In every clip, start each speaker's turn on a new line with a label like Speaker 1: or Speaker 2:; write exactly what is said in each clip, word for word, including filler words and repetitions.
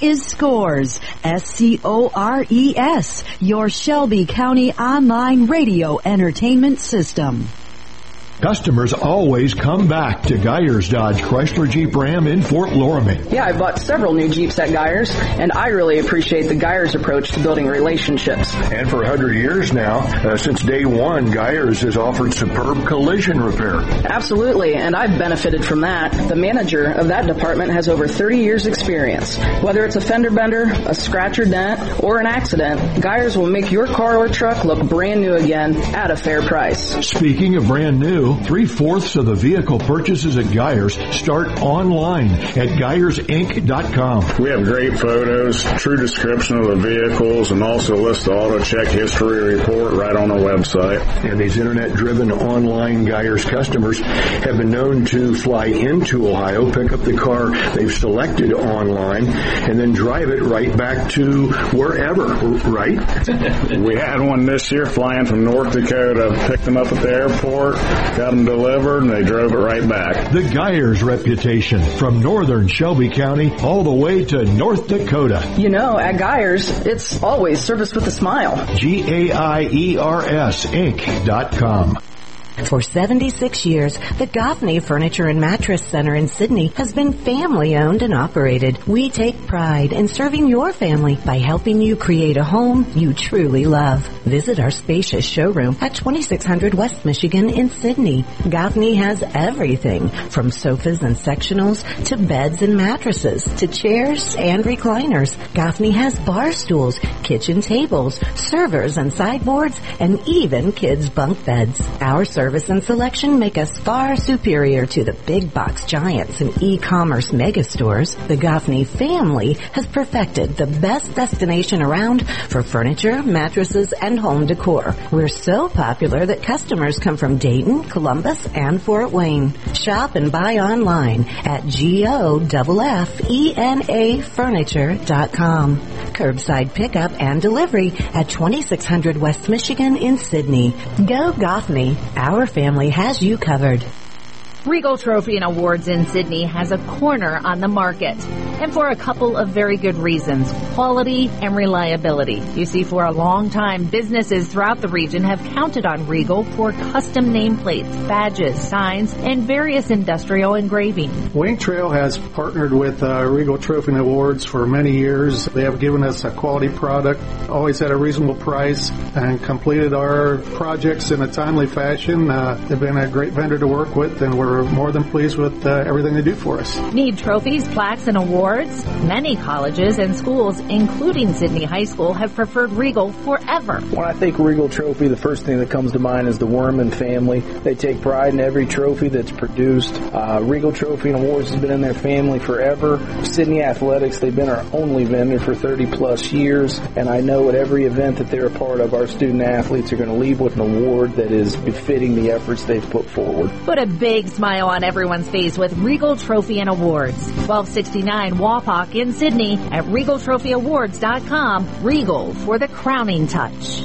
Speaker 1: is Scores, S C O R E S, your Shelby County online radio entertainment system.
Speaker 2: Customers always come back to Geyers Dodge Chrysler Jeep Ram in Fort Loramie.
Speaker 3: Yeah, I bought several new Jeeps at Geyers, and I really appreciate the Geyers approach to building relationships.
Speaker 2: And for one hundred years now, uh, since day one, Geyers has offered superb collision repair.
Speaker 3: Absolutely, and I've benefited from that. The manager of that department has over thirty years experience. Whether it's a fender bender, a scratch or dent, or an accident, Geyers will make your car or truck look brand new again at a fair price.
Speaker 2: Speaking of brand new, three-fourths of the vehicle purchases at Geyers start online at Geyers Inc dot com.
Speaker 4: We have great photos, true description of the vehicles, and also list the auto check history report right on our website.
Speaker 2: And these internet-driven online Geyers customers have been known to fly into Ohio, pick up the car they've selected online, and then drive it right back to wherever, right?
Speaker 4: We had one this year flying from North Dakota, picked them up at the airport, got them delivered, and they drove it right back.
Speaker 2: The Geyers reputation, from northern Shelby County all the way to North Dakota.
Speaker 3: You know, at Geyers, it's always service with a smile.
Speaker 2: G A I E R S Inc dot com.
Speaker 5: For seventy-six years, the Goffney Furniture and Mattress Center in Sidney has been family-owned and operated. We take pride in serving your family by helping you create a home you truly love. Visit our spacious showroom at twenty-six hundred West Michigan in Sidney. Goffney has everything from sofas and sectionals to beds and mattresses to chairs and recliners. Goffney has bar stools, kitchen tables, servers and sideboards, and even kids' bunk beds. Our service Service and selection make us far superior to the big box giants and e-commerce mega stores. The Goffney family has perfected the best destination around for furniture, mattresses, and home decor. We're so popular that customers come from Dayton, Columbus, and Fort Wayne. Shop and buy online at G O F F E N A furniture dot com. Curbside pickup and delivery at twenty-six hundred West Michigan in Sidney. Go Goffney. Our Our family has you covered.
Speaker 6: Regal Trophy and Awards in Sidney has a corner on the market, and for a couple of very good reasons: quality and reliability. You see, for a long time, businesses throughout the region have counted on Regal for custom nameplates, badges, signs, and various industrial engraving.
Speaker 7: Wayne Trail has partnered with uh, Regal Trophy and Awards for many years. They have given us a quality product, always at a reasonable price, and completed our projects in a timely fashion. Uh, they've been a great vendor to work with, and we're more than pleased with uh, everything they do for us.
Speaker 6: Need trophies, plaques, and awards? Many colleges and schools, including Sidney High School, have preferred Regal forever.
Speaker 8: When I think Regal Trophy, the first thing that comes to mind is the Worman family. They take pride in every trophy that's produced. Uh, Regal Trophy and Awards has been in their family forever. Sidney Athletics, they've been our only vendor for thirty plus years, and I know at every event that they're a part of, our student athletes are going to leave with an award that is befitting the efforts they've put forward.
Speaker 6: Put a big smile on everyone's face with Regal Trophy and Awards. twelve sixty-nine Wapak in Sidney at regal trophy awards dot com. Regal for the crowning touch.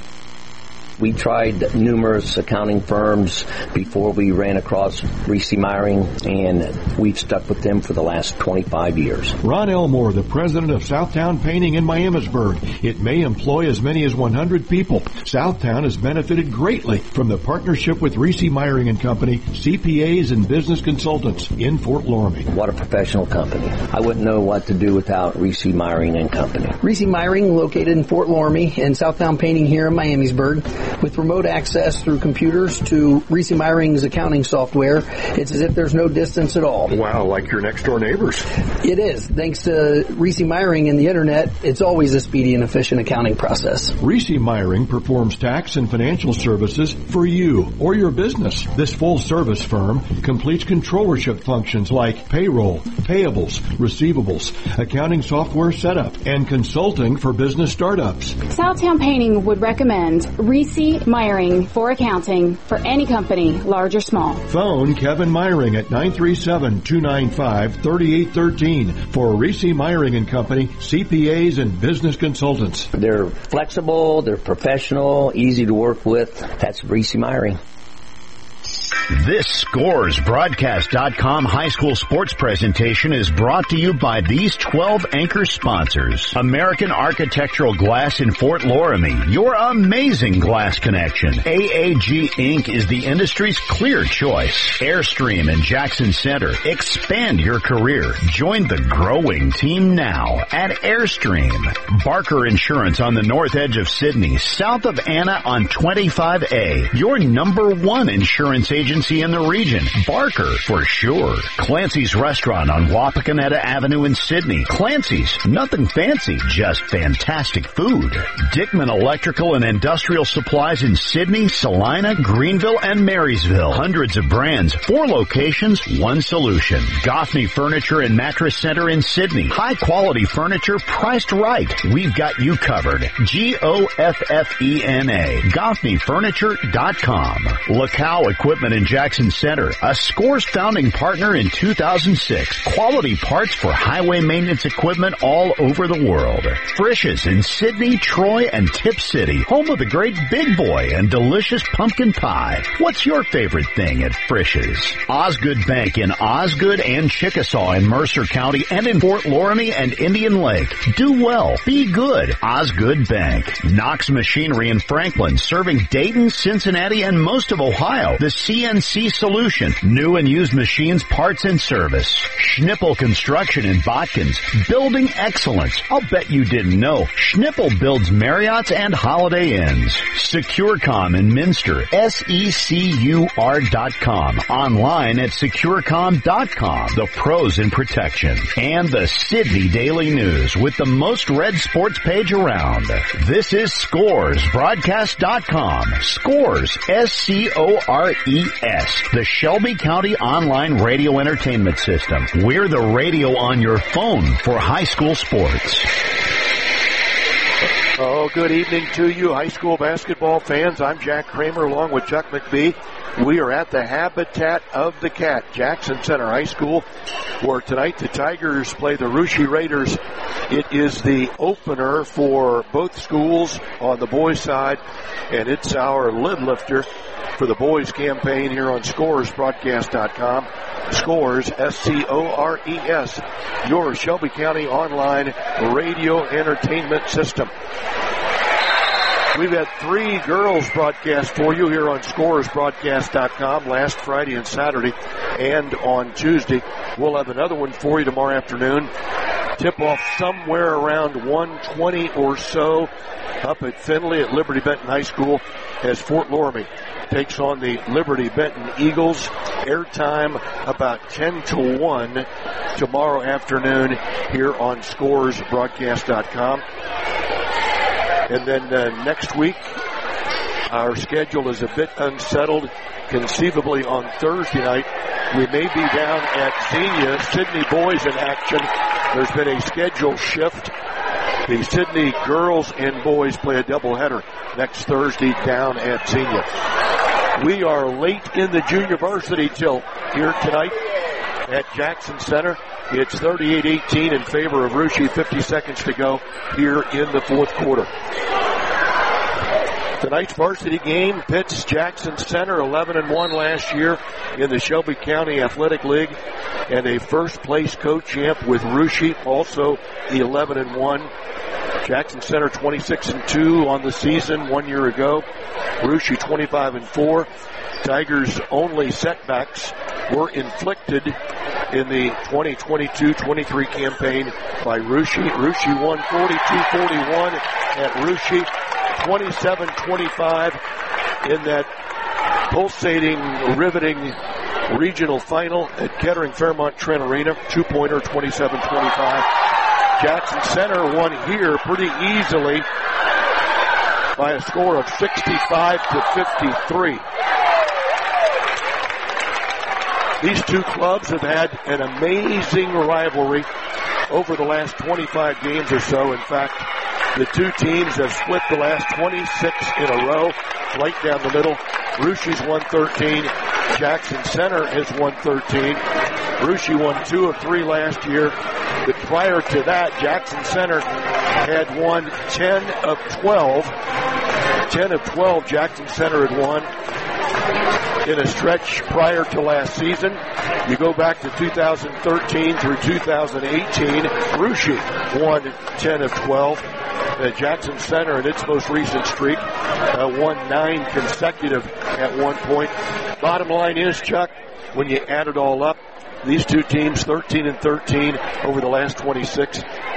Speaker 9: We tried numerous accounting firms before we ran across Reese Meyering, and we've stuck with them for the last twenty-five years.
Speaker 2: Ron Elmore, the president of Southtown Painting in Miamisburg. It may employ as many as one hundred people. Southtown has benefited greatly from the partnership with Reese Meyering and Company, C P As and business consultants in Fort Loramie.
Speaker 9: What a professional company. I wouldn't know what to do without Reese Meyering and Company.
Speaker 8: Reese Meyering, located in Fort Loramie, and Southtown Painting here in Miamisburg. With remote access through computers to Reese Meyering's accounting software, it's as if there's no distance at all.
Speaker 2: Wow, like your next door neighbors.
Speaker 8: It is. Thanks to Reese Meyering and the internet, it's always a speedy and efficient accounting process.
Speaker 2: Reese Meyering performs tax and financial services for you or your business. This full-service firm completes controllership functions like payroll, payables, receivables, accounting software setup, and consulting for business startups.
Speaker 10: Southtown Painting would recommend Reese Meyering for accounting for any company, large or small.
Speaker 2: Phone Kevin Meyering at nine three seven, two nine five, three eight one three for Reese Meyering and Company, C P As and business consultants.
Speaker 9: They're flexible, they're professional, easy to work with. That's Reese Meyering.
Speaker 11: This Scores Broadcast dot com high school sports presentation is brought to you by these twelve anchor sponsors. American Architectural Glass in Fort Loramie, your amazing glass connection. A A G Incorporated is the industry's clear choice. Airstream in Jackson Center. Expand your career. Join the growing team now at Airstream. Barker Insurance on the north edge of Sydney, south of Anna on twenty-five A. Your number one insurance agency in the region. Barker, for sure. Clancy's Restaurant on Wapakoneta Avenue in Sydney. Clancy's, nothing fancy, just fantastic food. Dickman Electrical and Industrial Supplies in Sydney, Salina, Greenville, and Marysville. Hundreds of brands, four locations, one solution. Goffney Furniture and Mattress Center in Sydney. High quality furniture priced right. We've got you covered. G O F F E N A. Goffney Furniture dot com. Lacow Equipment in Jackson Center. A Scores founding partner in two thousand six. Quality parts for highway maintenance equipment all over the world. Frisch's in Sydney, Troy, and Tip City. Home of the great Big Boy and delicious pumpkin pie. What's your favorite thing at Frisch's? Osgood Bank in Osgood and Chickasaw in Mercer County and in Fort Loramie and Indian Lake. Do well. Be good. Osgood Bank. Knox Machinery in Franklin, serving Dayton, Cincinnati, and most of Ohio. The C N C Solution. New and used machines, parts, and service. Schnippel Construction in Botkins. Building excellence. I'll bet you didn't know. Schnippel builds Marriotts and Holiday Inns. SecureCom in Minster. S E C U R dot com. Online at securecom dot com. The pros in protection. And the Sydney Daily News with the most read sports page around. This is Scores Broadcast dot com. Scores, S C O R E S. The Shelby County Online Radio Entertainment System. We're the radio on your phone for high school sports.
Speaker 2: Oh, good evening to you, high school basketball fans. I'm Jack Kramer along with Chuck McBee. We are at the Habitat of the Cat, Jackson Center High School, where tonight the Tigers play the Russia Raiders. It is the opener for both schools on the boys' side, and it's our lid lifter for the boys' campaign here on Scores Broadcast dot com. Scores, S C O R E S, your Shelby County online radio entertainment system. We've had three girls broadcast for you here on Scores Broadcast dot com last Friday and Saturday and on Tuesday. We'll have another one for you tomorrow afternoon. Tip-off somewhere around one twenty or so up at Findlay at Liberty Benton High School as Fort Loramie takes on the Liberty Benton Eagles. Airtime about ten to one tomorrow afternoon here on Scores Broadcast dot com. And then uh, next week, our schedule is a bit unsettled. Conceivably on Thursday night, we may be down at Xenia. Sydney boys in action. There's been a schedule shift. The Sydney girls and boys play a doubleheader next Thursday down at Xenia. We are late in the junior varsity tilt here tonight at Jackson Center. It's thirty-eight eighteen in favor of Russia. fifty seconds to go here in the fourth quarter. Tonight's varsity game pits Jackson Center, eleven and one last year in the Shelby County Athletic League, and a first place co-champ with Russia, also eleven and one. Jackson Center twenty-six and two on the season one year ago. Russia twenty-five and four. Tigers' only setbacks were inflicted in the twenty twenty-two twenty-three campaign by Russia. Russia won forty-two forty-one at Russia, twenty-seven twenty-five in that pulsating, riveting regional final at Kettering Fairmont Trent Arena, two-pointer, twenty-seven twenty-five. Jackson Center won here pretty easily by a score of sixty-five to fifty-three. These two clubs have had an amazing rivalry over the last twenty-five games or so. In fact, the two teams have split the last twenty-six in a row, right down the middle. Russia's won thirteen. Jackson Center has won thirteen. Russia won two of three last year. But prior to that, Jackson Center had won ten of twelve. ten of twelve Jackson Center had won.
Speaker 12: in a stretch prior to last season. You go back to two thousand thirteen through two thousand eighteen, Russia won ten of twelve. Uh, Jackson Center, in its most recent streak, uh, won nine consecutive at one point. Bottom line is, Chuck, when you add it all up, these two teams, thirteen and thirteen over the last twenty-six,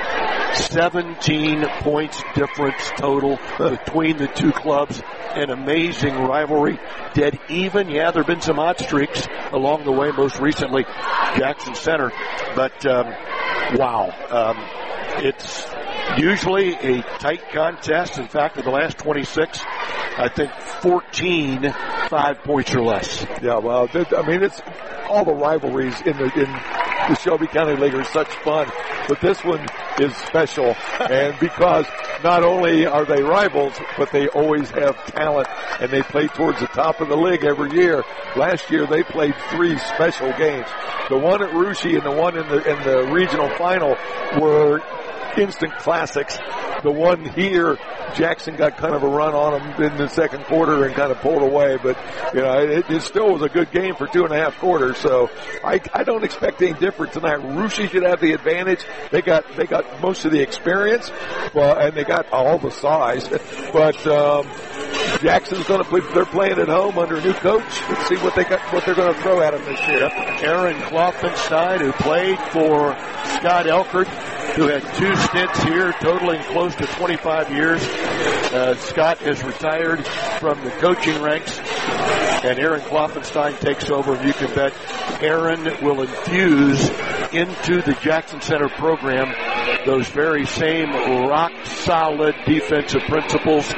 Speaker 12: seventeen points difference total between the two clubs. An amazing rivalry. Dead even. Yeah, there have been some odd streaks along the way, most recently Jackson Center. But, um, wow. Um, it's usually a tight contest. In fact, in the last twenty-six, I think fourteen, five points or less.
Speaker 13: Yeah, well, I mean, it's all the rivalries in the in the Shelby County League are such fun, but this one is special, and because not only are they rivals, but they always have talent, and they play towards the top of the league every year. Last year they played three special games. The one at Russia and the one in the in the regional final were instant classics. The one here, Jackson got kind of a run on them in the second quarter and kind of pulled away, but you know it, it still was a good game for two and a half quarters. So I, I don't expect any different tonight. Russia should have the advantage. They got they got most of the experience, well, and they got all the size. But um, Jackson's going to play. They're playing at home under a new coach. Let's see what they got, what they're going to throw at them this year.
Speaker 12: Yep. Aaron Klopfenstein, who played for Scott Elkert, who had two stints here, totaling close to twenty-five years. Uh, Scott has retired from the coaching ranks, and Aaron Klopfenstein takes over, and you can bet Aaron will infuse into the Jackson Center program those very same rock-solid defensive principles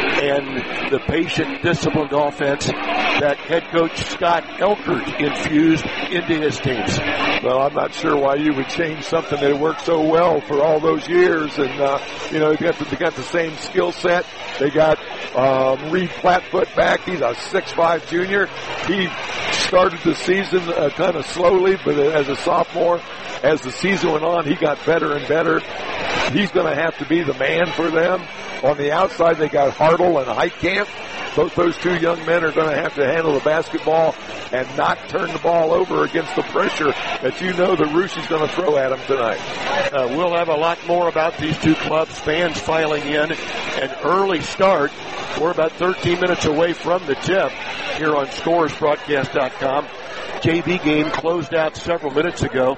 Speaker 12: and the patient, disciplined offense that head coach Scott Elkert infused into his teams.
Speaker 13: Well, I'm not sure why you would change something that worked so well for all those years. And, uh, you know, they got the, they got the same skill set. They got um, Reed Flatfoot back. He's a six five junior. He started the season uh, kind of slowly, but as a sophomore, as the season went on, he got better and better. He's going to have to be the man for them. On the outside, they got Hartle and Heitkamp. Both those two young men are going to have to handle the basketball and not turn the ball over against the pressure that you know that Russia's going to throw at them tonight.
Speaker 12: Uh, we'll have a lot more about these two clubs, fans filing in, an early start. We're about thirteen minutes away from the tip here on Scores Broadcast dot com. J V game closed out several minutes ago,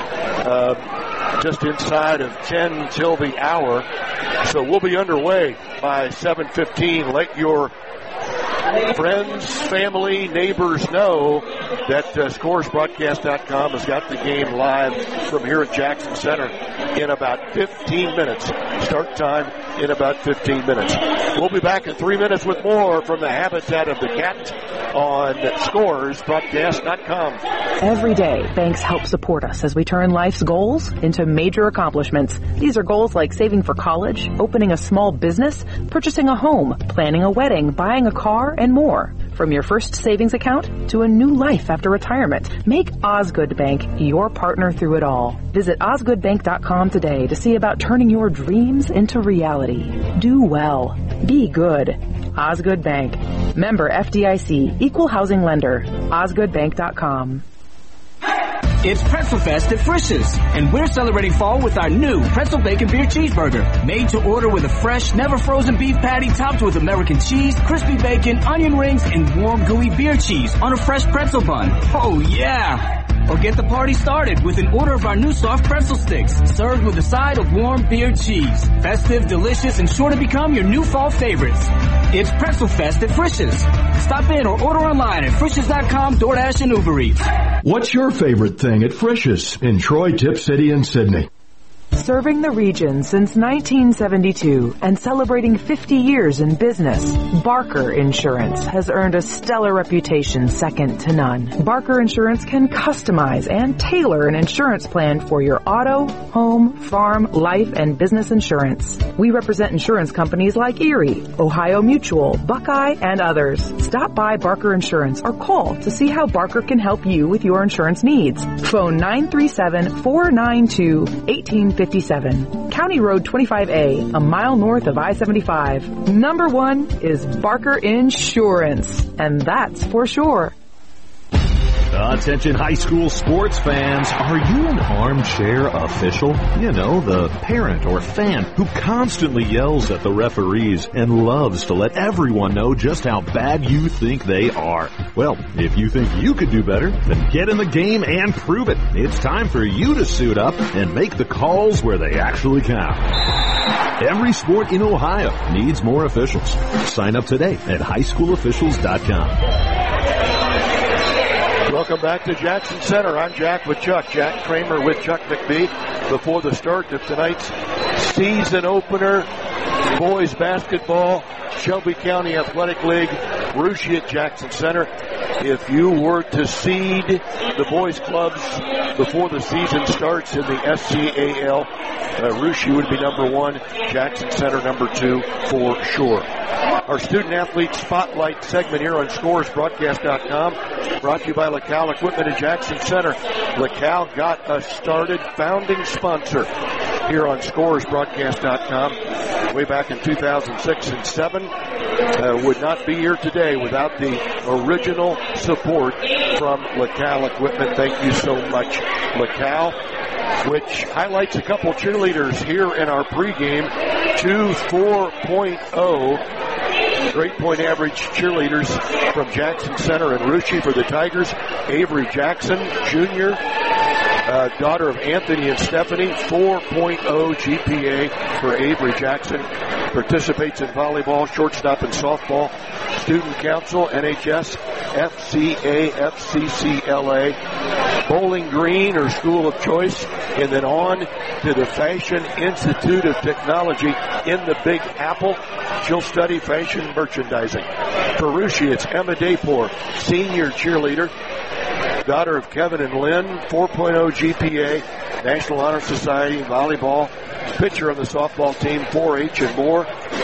Speaker 12: uh, just inside of ten till the hour. So we'll be underway by seven fifteen. Let your friends, family, neighbors know that uh, Scores Broadcast dot com has got the game live from here at Jackson Center in about fifteen minutes. Start time in about fifteen minutes. We'll be back in three minutes with more from the habitat of the cat on Scores Broadcast dot com.
Speaker 14: Every day, banks help support us as we turn life's goals into major accomplishments. These are goals like saving for college, opening a small business, purchasing a home, planning a wedding, buying a car, and more. From your first savings account to a new life after retirement, make Osgood Bank your partner through it all. Visit Osgood Bank dot com today to see about turning your dreams into reality. Do well. Be good. Osgood Bank. Member F D I C. Equal Housing Lender. Osgood Bank dot com.
Speaker 15: It's Pretzel Fest at Frisch's, and we're celebrating fall with our new Pretzel Bacon Beer Cheeseburger. Made to order with a fresh, never frozen beef patty topped with American cheese, crispy bacon, onion rings, and warm, gooey beer cheese on a fresh pretzel bun. Oh, yeah! Or get the party started with an order of our new soft pretzel sticks, served with a side of warm beer cheese. Festive, delicious, and sure to become your new fall favorites. It's Pretzel Fest at Frisch's. Stop in or order online at Frisch's dot com, DoorDash, and Uber Eats.
Speaker 2: What's your favorite thing at Frisch's in Troy, Tip City, and Sydney?
Speaker 14: Serving the region since nineteen seventy-two and celebrating fifty years in business, Barker Insurance has earned a stellar reputation second to none. Barker Insurance can customize and tailor an insurance plan for your auto, home, farm, life, and business insurance. We represent insurance companies like Erie, Ohio Mutual, Buckeye, and others. Stop by Barker Insurance or call to see how Barker can help you with your insurance needs. Phone nine three seven, four nine two, one eight five seven. County Road twenty-five A, a mile north of I seventy-five. Number one is Barker Insurance, and that's for sure.
Speaker 16: Attention high school sports fans. Are you an armchair official? You know, the parent or fan who constantly yells at the referees and loves to let everyone know just how bad you think they are. Well, if you think you could do better, then get in the game and prove it. It's time for you to suit up and make the calls where they actually count. Every sport in Ohio needs more officials. Sign up today at high school officials dot com.
Speaker 12: Welcome back to Jackson Center. I'm Jack with Chuck. Jack Kramer with Chuck McBee before the start of tonight's season opener. Boys basketball, Shelby County Athletic League, Russia at Jackson Center. If you were to seed the boys clubs before the season starts in the S C A L, uh, Russia would be number one, Jackson Center number two for sure. Our student athlete spotlight segment here on Scores Broadcast dot com, brought to you by LaCal Equipment at Jackson Center. LaCal got us started, founding sponsor here on Scores Broadcast dot com way back in two thousand six and seven. Uh, would not be here today without the original support from LaCal Equipment. Thank you so much, LaCal, which highlights a couple cheerleaders here in our pregame. Two four point oh grade point average cheerleaders from Jackson Center and Russia for the Tigers. Avery Jackson, Junior, uh, daughter of Anthony and Stephanie, four point oh G P A for Avery Jackson. Participates in volleyball, shortstop, and softball. Student Council, N H S, F C A, F C C L A, Bowling Green, her school of choice, and then on to the Fashion Institute of Technology in the Big Apple. She'll study fashion merchandising. For Russia, it's Emma Daypore, senior cheerleader, daughter of Kevin and Lynn, four point oh G P A, National Honor Society, volleyball, pitcher on the softball team, four H and more.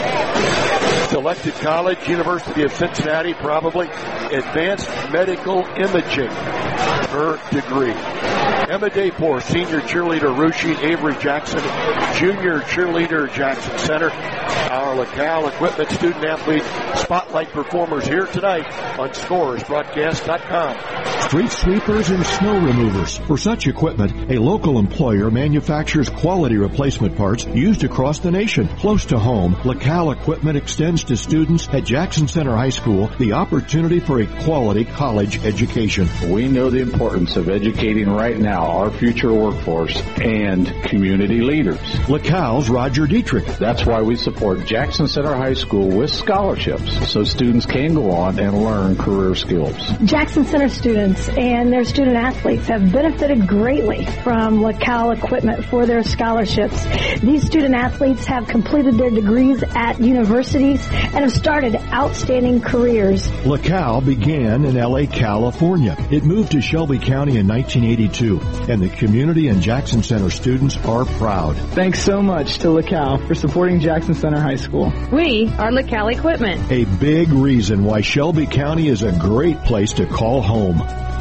Speaker 12: Selected college, University of Cincinnati, probably advanced medical imaging, her degree. Emma Daypore, senior cheerleader, Russia. Avery Jackson, junior cheerleader, Jackson Center. Our LaCal Equipment student athlete spotlight performers here tonight on Scores Broadcast dot com.
Speaker 2: Street sweepers and snow removers. For such equipment, a local employer manufactures quality replacement parts used across the nation. Close to home, LaCal Equipment extends to students at Jackson Center High School the opportunity for a quality college education.
Speaker 17: We know the importance of educating right now our future workforce and community leaders.
Speaker 2: LaCal's Roger Dietrich.
Speaker 17: That's why we support Jackson Center High School with scholarships so students can go on and learn career skills.
Speaker 18: Jackson Center students and their student athletes have benefited greatly from LaCal Equipment for their scholarships. These student athletes have completed their degrees at universities and have started outstanding careers.
Speaker 2: LaCal began in L A, California. It moved to Shelby County in nineteen eighty-two, and the community and Jackson Center students are proud.
Speaker 19: Thanks so much to LaCal for supporting Jackson Center High School.
Speaker 20: We are LaCal Equipment.
Speaker 2: A big reason why Shelby County is a great place to call home.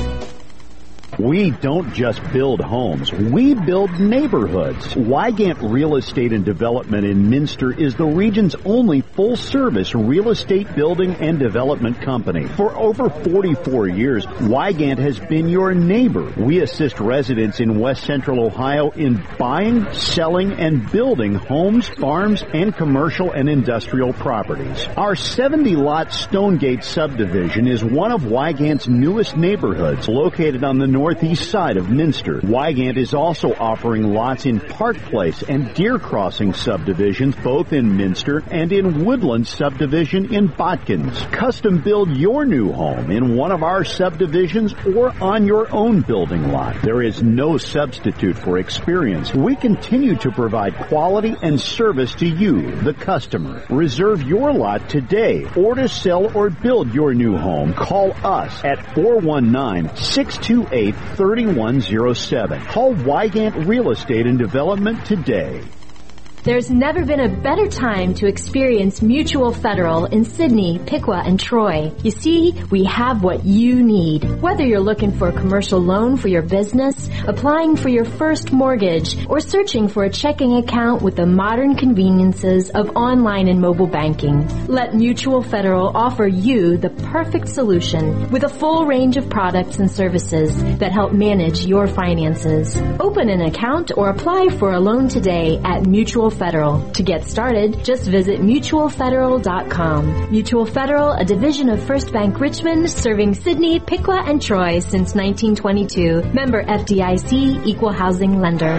Speaker 11: We don't just build homes, we build neighborhoods. Wygant Real Estate and Development in Minster is the region's only full-service real estate building and development company. For over forty-four years, Wygant has been your neighbor. We assist residents in West Central Ohio in buying, selling, and building homes, farms, and commercial and industrial properties. Our seventy-lot Stonegate subdivision is one of Wygant's newest neighborhoods, located on the north northeast side of Minster. Wygant is also offering lots in Park Place and Deer Crossing subdivisions, both in Minster, and in Woodland subdivision in Botkins. Custom build your new home in one of our subdivisions or on your own building lot. There is no substitute for experience. We continue to provide quality and service to you, the customer. Reserve your lot today, or to sell or build your new home, call us at four one nine, six two eight, three one zero seven. Call Wygant Real Estate and Development today.
Speaker 21: There's never been a better time to experience Mutual Federal in Sidney, Piqua, and Troy. You see, we have what you need. Whether you're looking for a commercial loan for your business applying for your first mortgage, or searching for a checking account with the modern conveniences of online and mobile banking. Let Mutual Federal offer you the perfect solution with a full range of products and services that help manage your finances. Open an account or apply for a loan today at Mutual Federal. To get started, just visit mutual federal dot com. Mutual Federal, a division of First Bank Richmond, serving Sydney, Piqua, and Troy since nineteen twenty-two. Member F D I C, Equal Housing Lender.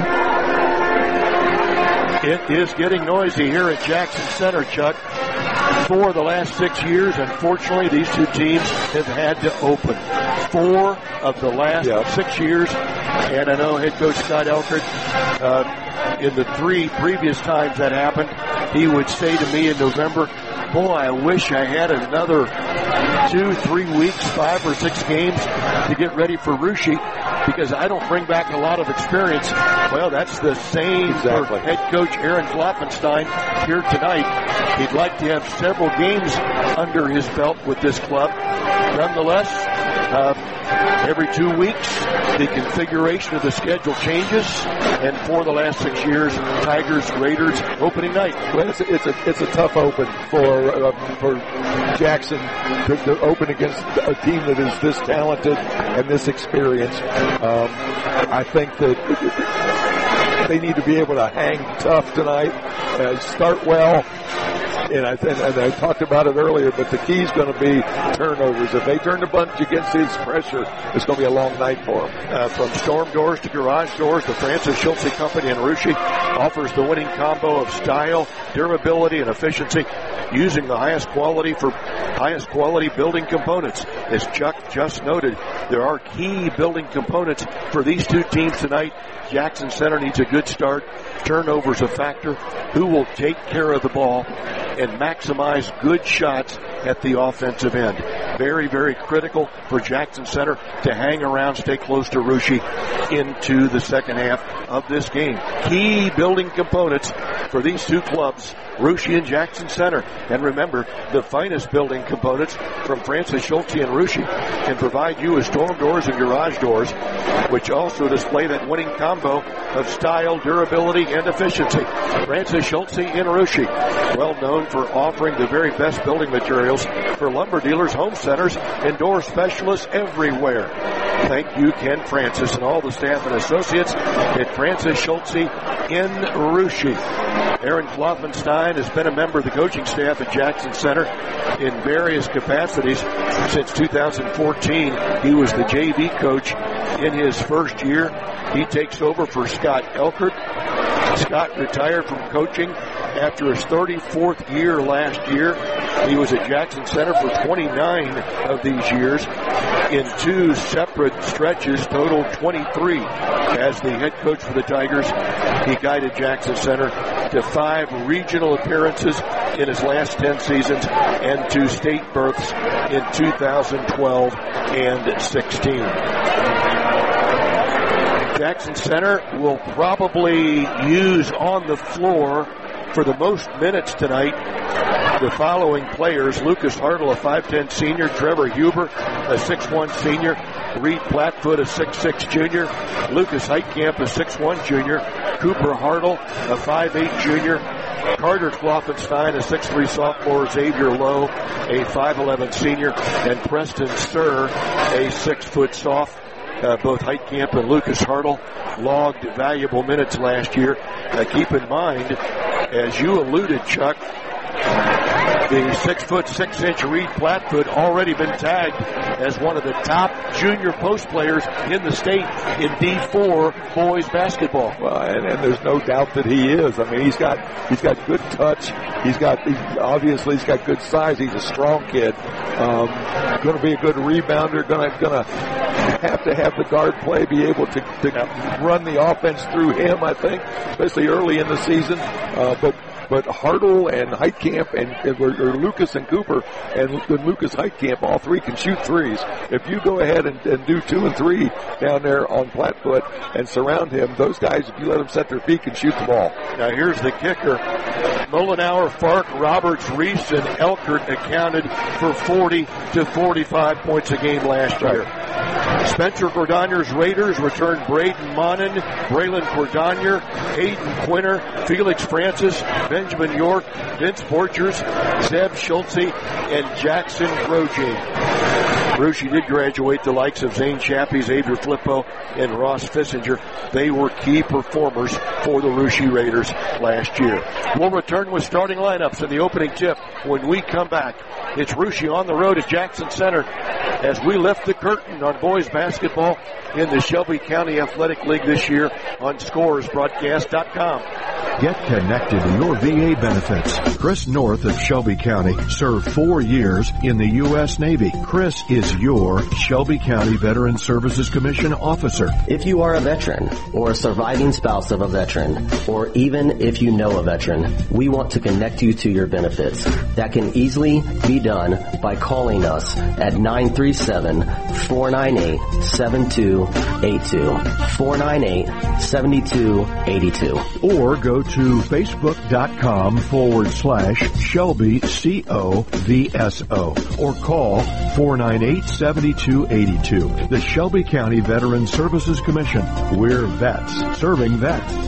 Speaker 12: It is getting noisy here at Jackson Center, Chuck. For the last six years, unfortunately, these two teams have had to open. Four of the last yep. six years. And I know head coach Scott Elkert, uh, in the three previous times that happened, he would say to me in November, boy, I wish I had another two, three weeks, five or six games to get ready for Russia, because I don't bring back a lot of experience. Well, that's the same exactly. for head coach Aaron Klopfenstein here tonight. He'd like to have several games under his belt with this club. Nonetheless, uh, every two weeks, the configuration of the schedule changes, and for the last six years, Tigers, Raiders, opening night.
Speaker 13: Well, it's a, it's a, it's a tough open for uh, for Jackson to, to open against a team that is this talented and this experienced. Um, I think that they need to be able to hang tough tonight, uh, start well. And I, and, and I talked about it earlier, but the key is going to be turnovers. If they turn the bunch against his pressure, it's going to be a long night for them.
Speaker 12: Uh, from storm doors to garage doors, the Francis Schultze Company in Russia offers the winning combo of style, durability, and efficiency, using the highest quality for highest quality building components. As Chuck just noted, there are key building components for these two teams tonight. Jackson Center needs a good start. Turnovers a factor. Who will take care of the ball and maximize good shots at the offensive end? Very, very critical for Jackson Center to hang around, stay close to Russia into the second half of this game. Key building components for these two clubs, Russia and Jackson Center. And remember, the finest building components from Francis Schultze and Russia can provide you with storm doors and garage doors, which also display that winning combo of style, durability, and efficiency. Francis Schultze and Russia, well known for offering the very best building materials for lumber dealers, home centers, and door specialists everywhere. Thank you, Ken Francis, and all the staff and associates at Francis Schultze in Russia. Aaron Klopfenstein has been a member of the coaching staff at Jackson Center in various capacities since two thousand fourteen. He was the J V coach in his first year. He takes over for Scott Elkert. Scott retired from coaching after his thirty-fourth year last year. He was at Jackson Center for twenty-nine of these years in two separate stretches, total twenty-three. As the head coach for the Tigers, he guided Jackson Center to five regional appearances in his last ten seasons and two state berths in two thousand twelve and sixteen. Jackson Center will probably use on the floor for the most minutes tonight the following players: Lucas Hartle, a five ten senior; Trevor Huber, a six one senior; Reed Plattfoot, a six six junior; Lucas Heitkamp, a six one junior; Cooper Hartle, a five eight junior; Carter Klopfenstein, a six three sophomore; Xavier Lowe, a five eleven senior; and Preston Sir, a six foot soft. Uh, both Heitkamp and Lucas Hartle logged valuable minutes last year. Uh, keep in mind, as you alluded, Chuck, the six foot six inch Reed Plattfoot already been tagged as one of the top junior post players in the state in D four boys basketball.
Speaker 13: Well, and, and there's no doubt that he is. I mean, he's got he's got good touch. He's got he's, obviously he's got good size. He's a strong kid. Um, going to be a good rebounder. Going to going to have to have the guard play be able to, to run the offense through him. I think, especially early in the season. Uh, but. But Hartle and Heitkamp and or, or Lucas and Cooper and, and Lucas Heitkamp, all three can shoot threes. If you go ahead and, and do two and three down there on Plattfoot and surround him, those guys, if you let them set their feet, can shoot the ball.
Speaker 12: Now here's the kicker. Mullenauer, Fark, Roberts, Reese, and Elkert accounted for forty to forty-five points a game last year. Spencer Cordonier's Raiders return Braden Monin, Braylon Cordonier, Hayden Quinter, Felix Francis, Benjamin York, Vince Borchers, Zeb Schultze, and Jackson Grosjean. Russia did graduate the likes of Zane Chappie, Xavier Flippo, and Ross Fissinger. They were key performers for the Russia Raiders last year. We'll return with starting lineups in the opening tip when we come back. It's Russia on the road at Jackson Center as we lift the curtain on boys basketball in the Shelby County Athletic League this year on scores broadcast dot com.
Speaker 2: Get connected to your V A benefits. Chris North of Shelby County served four years in the U S Navy. Chris is your Shelby County Veteran Services Commission officer.
Speaker 1: If you are a veteran or a surviving spouse of a veteran, or even if you know a veteran, we want to connect you to your benefits. That can easily be done by calling us at nine three seven, four nine eight, seven two eight two, four nine eight, seven two eight two.
Speaker 2: Or go to facebook.com forward slash Shelby C O V S O or call four nine eight, seven two eight two. The Shelby County Veteran Services Commission. We're vets serving vets.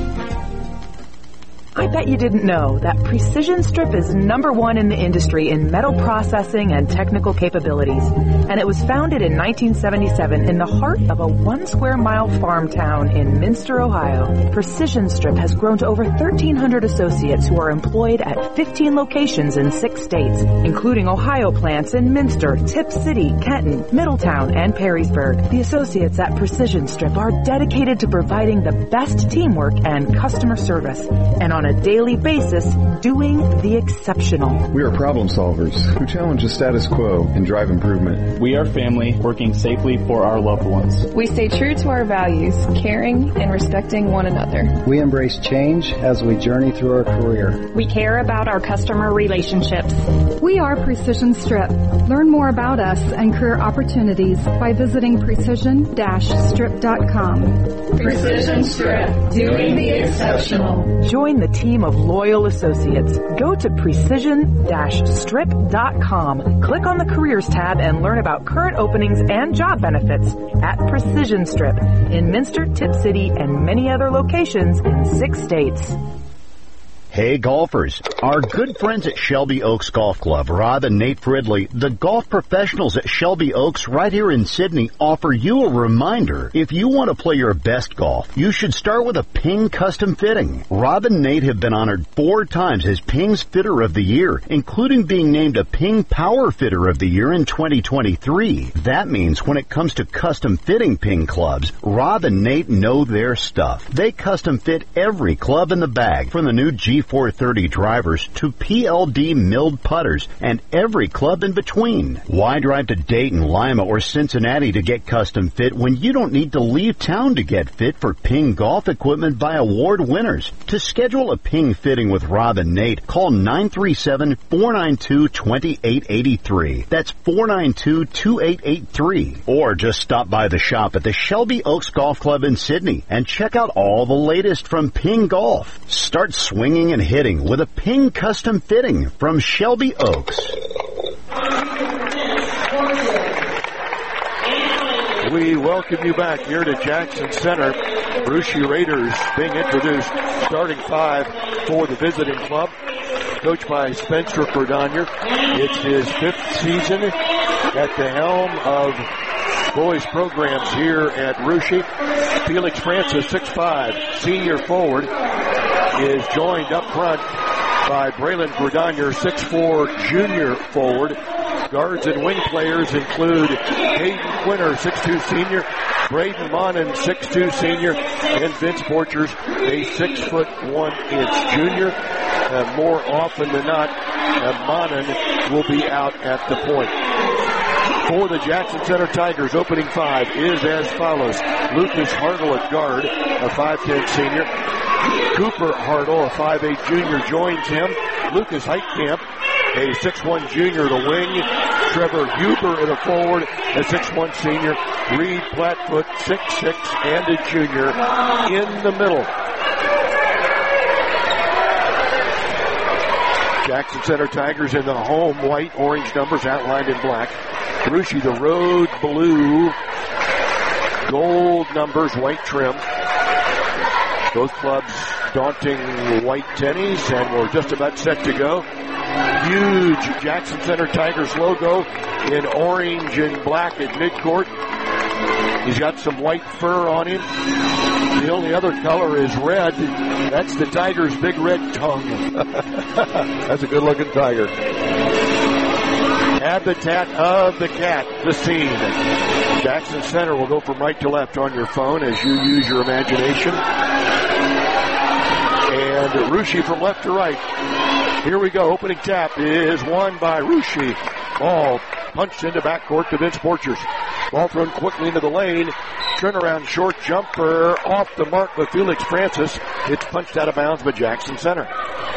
Speaker 14: I bet you didn't know that Precision Strip is number one in the industry in metal processing and technical capabilities. And it was founded in nineteen seventy-seven in the heart of a one square mile farm town in Minster, Ohio. Precision Strip has grown to over thirteen hundred associates who are employed at fifteen locations in six states, including Ohio plants in Minster, Tip City, Kenton, Middletown, and Perrysburg. The associates at Precision Strip are dedicated to providing the best teamwork and customer service, and on a daily basis, doing the exceptional.
Speaker 22: We are problem solvers who challenge the status quo and drive improvement.
Speaker 19: We are family working safely for our loved ones.
Speaker 23: We stay true to our values, caring and respecting one another.
Speaker 24: We embrace change as we journey through our career.
Speaker 25: We care about our customer relationships.
Speaker 26: We are Precision Strip. Learn more about us and career opportunities by visiting precision dash strip dot com.
Speaker 25: Precision Strip, doing the exceptional.
Speaker 14: Join the team of loyal associates. Go to precision dash strip dot com. Click on the Careers tab and learn about current openings and job benefits at Precision Strip in Minster, Tip City, and many other locations in six states.
Speaker 11: Hey golfers, our good friends at Shelby Oaks Golf Club, Rob and Nate Fridley, the golf professionals at Shelby Oaks right here in Sydney, offer you a reminder. If you want to play your best golf, you should start with a Ping custom fitting. Rob and Nate have been honored four times as Ping's Fitter of the Year, including being named a Ping Power Fitter of the Year in twenty twenty-three. That means when it comes to custom fitting Ping clubs, Rob and Nate know their stuff. They custom fit every club in the bag, from the new G four thirty drivers to P L D milled putters and every club in between. Why drive to Dayton, Lima, or Cincinnati to get custom fit when you don't need to leave town to get fit for Ping golf equipment by award winners? To schedule a Ping fitting with Rob and Nate, call nine three seven, four nine two, two eight eight three. That's four nine two, two eight eight three. Or just stop by the shop at the Shelby Oaks Golf Club in Sydney and check out all the latest from Ping Golf. Start swinging and hitting with a Ping custom fitting from Shelby Oaks.
Speaker 12: We welcome you back here to Jackson Center. Russia Raiders being introduced, starting five for the visiting club, coached by Spencer Cordonier. It's his fifth season at the helm of boys programs here at Russia. Felix Francis, six five, senior forward, is joined up front by Braylon Cordonier, six four, junior forward. Guards and wing players include Hayden Quinter, six two senior, Braden Monin, six two senior, and Vince Borchers, a six foot one inch junior. Uh, more often than not, uh, Monin will be out at the point. For the Jackson Center Tigers, opening five is as follows. Lucas Hartle at guard, a five ten senior. Cooper Hartle, a five eight junior, joins him. Lucas Heitkamp, a six one junior, the wing. Trevor Huber at a forward, a six one senior. Reed Plattfoot, six six, and a junior in the middle. Jackson Center Tigers in the home white, orange numbers outlined in black. Russia, the road blue Gold numbers, white trim. Both clubs daunting white tennies, and we're just about set to go. Huge Jackson Center Tigers logo in orange and black at midcourt. He's got some white fur on him. The only other color is red. That's the Tiger's big red tongue.
Speaker 13: That's a good-looking tiger.
Speaker 12: Habitat of the cat, the scene. Jackson Center will go from right to left on your phone as you use your imagination. And Russia from left to right. Here we go. Opening tap is won by Russia. Ball punched into backcourt to Vince Borchers. Ball thrown quickly into the lane. Turnaround short jumper off the mark by Felix Francis. It's punched out of bounds by Jackson Center.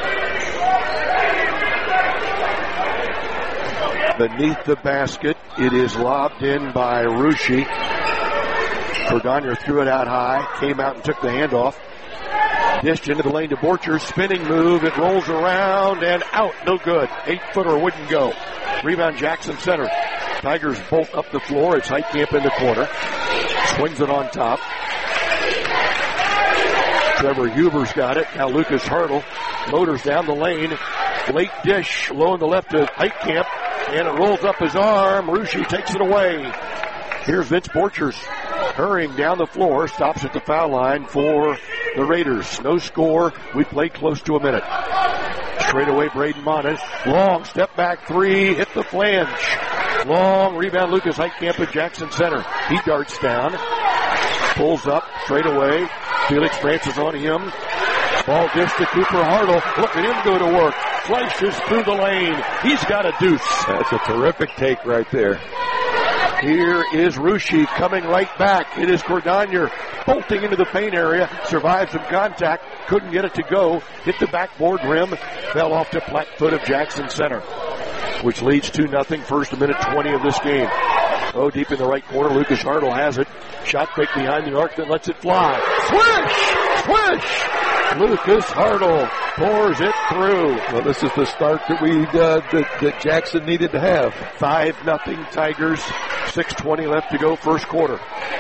Speaker 12: Beneath the basket, it is lobbed in by Russia. Cordonier threw it out high, came out and took the handoff. Dished into the lane to Borchers. Spinning move. It rolls around and out. No good. Eight-footer wouldn't go. Rebound Jackson Center. Tigers bolt up the floor. It's Heitkamp in the corner. Swings it on top. Trevor Huber's got it. Now Lucas Hartle motors down the lane. Late dish. Low on the left to Heitkamp. And it rolls up his arm. Russia takes it away. Here's Vince Borchers hurrying down the floor. Stops at the foul line for the Raiders. No score. We played close to a minute. Straight away, Braden Monin. Long step back three. Hit the flange. Long rebound. Lucas Heitkamp at Jackson Center. He darts down. Pulls up. Straight away. Felix Francis on him. Ball dish to Cooper Hartle. Look at him go to work. Slices through the lane. He's got a deuce.
Speaker 13: That's a terrific take right there.
Speaker 12: Here is Russia coming right back. It is Cordonier bolting into the paint area. Survived some contact. Couldn't get it to go. Hit the backboard rim. Fell off to flat-foot of Jackson Center, which leads to nothing. First minute twenty of this game. Oh, deep in the right corner. Lucas Hartle has it. Shot fake behind the arc, then lets it fly. Swish! Swish! Lucas Hartle pours it through.
Speaker 13: Well, this is the start that we uh, that, that Jackson needed to have.
Speaker 12: Five nothing Tigers. six twenty left to go, first quarter.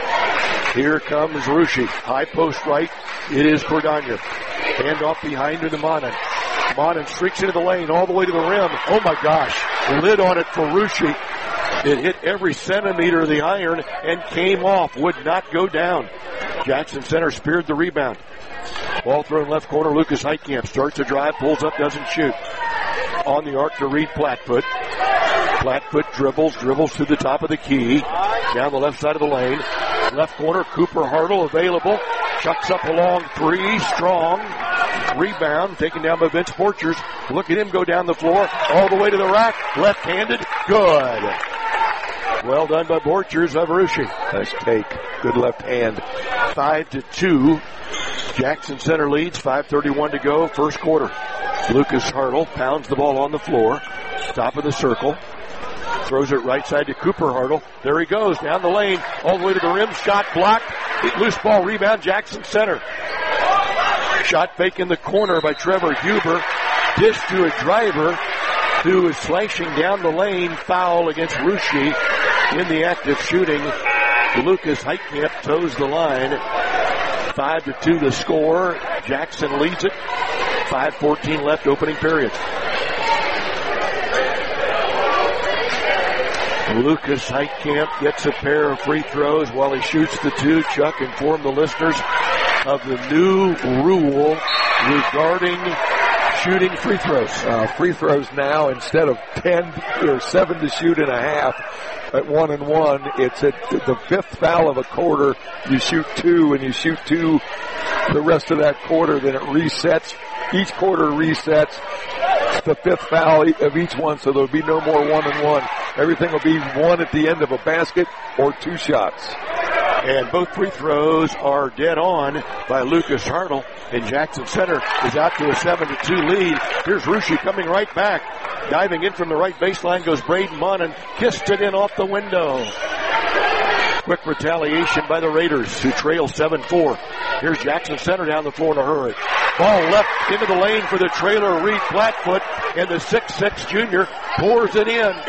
Speaker 12: Here comes Russia. High post right. It is Cordonier. Hand off behind to the Monin. Monin streaks into the lane all the way to the rim. Oh my gosh. Lid on it for Russia. It hit every centimeter of the iron and came off. Would not go down. Jackson Center speared the rebound. Ball thrown left corner. Lucas Heitkamp starts to drive, pulls up, doesn't shoot. On the arc to Reed Flatfoot. Flatfoot dribbles, dribbles to the top of the key. Down the left side of the lane. Left corner, Cooper Hartle available. Chucks up a long three, strong. Rebound taken down by Vince Borchers. Look at him go down the floor, all the way to the rack. Left-handed, good. Well done by Borchers of Russia.
Speaker 13: Nice take. Good left hand.
Speaker 12: Five to two. Jackson Center leads. five thirty-one to go. First quarter. Lucas Hartle pounds the ball on the floor. Top of the circle. Throws it right side to Cooper Hartle. There he goes down the lane. All the way to the rim. Shot blocked. Loose ball rebound. Jackson Center. Shot fake in the corner by Trevor Huber. Dish to a driver who is slashing down the lane. Foul against Russia in the act of shooting. Lucas Heitkamp toes the line. Five to two the score. Jackson leads it. five fourteen left opening period. Lucas Heitkamp gets a pair of free throws while he shoots the two. Chuck informed the listeners of the new rule regarding shooting free throws.
Speaker 13: Uh, free throws now, instead of ten or seven to shoot and a half at one and one, it's at the fifth foul of a quarter. You shoot two, and you shoot two the rest of that quarter. Then it resets. Each quarter resets. It's the fifth foul of each one, so there'll be no more one and one. Everything will be one at the end of a basket or two shots.
Speaker 12: And both free throws are dead on by Lucas Hartle. And Jackson Center is out to a seven to two lead. Here's Russia coming right back. Diving in from the right baseline goes Braden Monin. Kissed it in off the window. Quick retaliation by the Raiders, who trail seven four. Here's Jackson Center down the floor in a hurry. Ball left into the lane for the trailer, Reed Flatfoot, and the six six junior pours it in.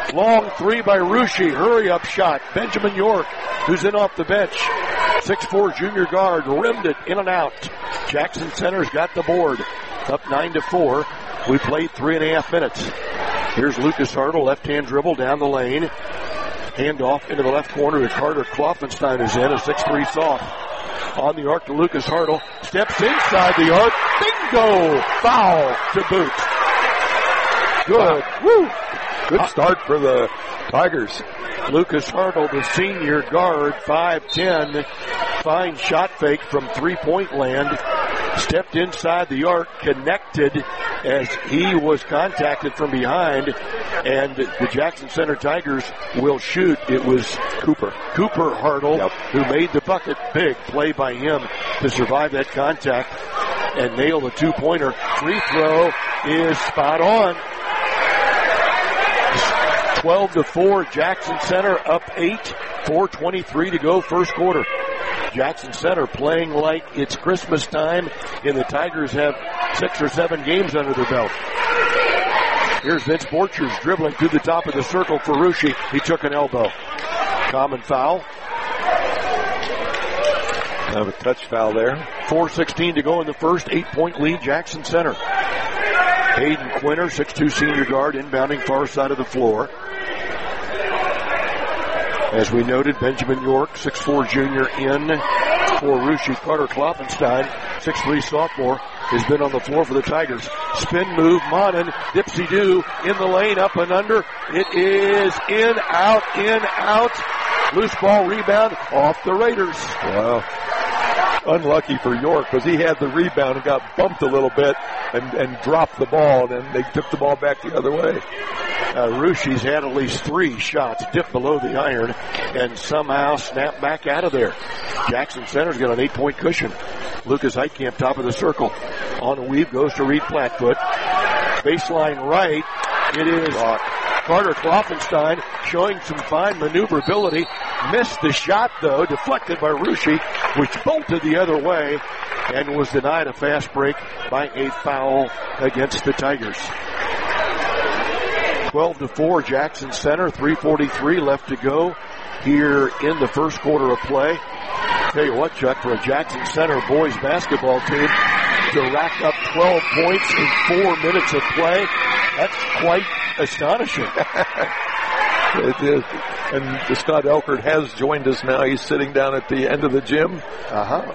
Speaker 12: Long three by Ruschi. Hurry up shot. Benjamin York, who's in off the bench. six foot four junior guard, rimmed it in and out. Jackson Center's got the board. Up nine to four. We played three and a half minutes. Here's Lucas Hartle, left-hand dribble down the lane. Handoff into the left corner to Carter Kloffenstein, who's in, a six three soft. On the arc to Lucas Hartle. Steps inside the arc. Bingo! Foul to boot. Good. Woo!
Speaker 13: Good start for the Tigers.
Speaker 12: Lucas Hartle, the senior guard, five ten, fine shot fake from three-point land. Stepped inside the arc, connected as he was contacted from behind, and the Jackson Center Tigers will shoot. It was Cooper. Cooper Hartle, yep, who made the bucket. Big play by him to survive that contact and nail the two-pointer. Free throw is spot on. twelve to four, Jackson Center up eight, four twenty-three to go, first quarter. Jackson Center playing like it's Christmas time, and the Tigers have six or seven games under their belt. Here's Vince Borchers dribbling through the top of the circle for Ruschi. He took an elbow. Common foul.
Speaker 13: Have a touch foul there.
Speaker 12: four sixteen to go in the first, eight-point lead, Jackson Center. Hayden Quinter, six two senior guard, inbounding far side of the floor. As we noted, Benjamin York, six four junior in for Ruschi. Carter Kloffenstein, six three sophomore, has been on the floor for the Tigers. Spin move, Monin, dipsy-do, in the lane, up and under. It is in, out, in, out. Loose ball rebound off the Raiders.
Speaker 13: Wow. Unlucky for York because he had the rebound and got bumped a little bit and, and dropped the ball, and then they took the ball back the other way.
Speaker 12: Uh, Ruschi's had at least three shots dipped below the iron and somehow snapped back out of there. Jackson Center's got an eight-point cushion. Lucas Heitkamp, top of the circle. On a weave, goes to Reed Flatfoot. Baseline right. It is Carter Kloffenstein showing some fine maneuverability. Missed the shot, though, deflected by Ruschi, which bolted the other way and was denied a fast break by a foul against the Tigers. twelve to four, Jackson Center, three forty-three left to go here in the first quarter of play. Tell you what, Chuck, for a Jackson Center boys basketball team to rack up twelve points in four minutes of play, that's quite astonishing.
Speaker 13: It is. And Scott Elkert has joined us now. He's sitting down at the end of the gym.
Speaker 12: Uh-huh.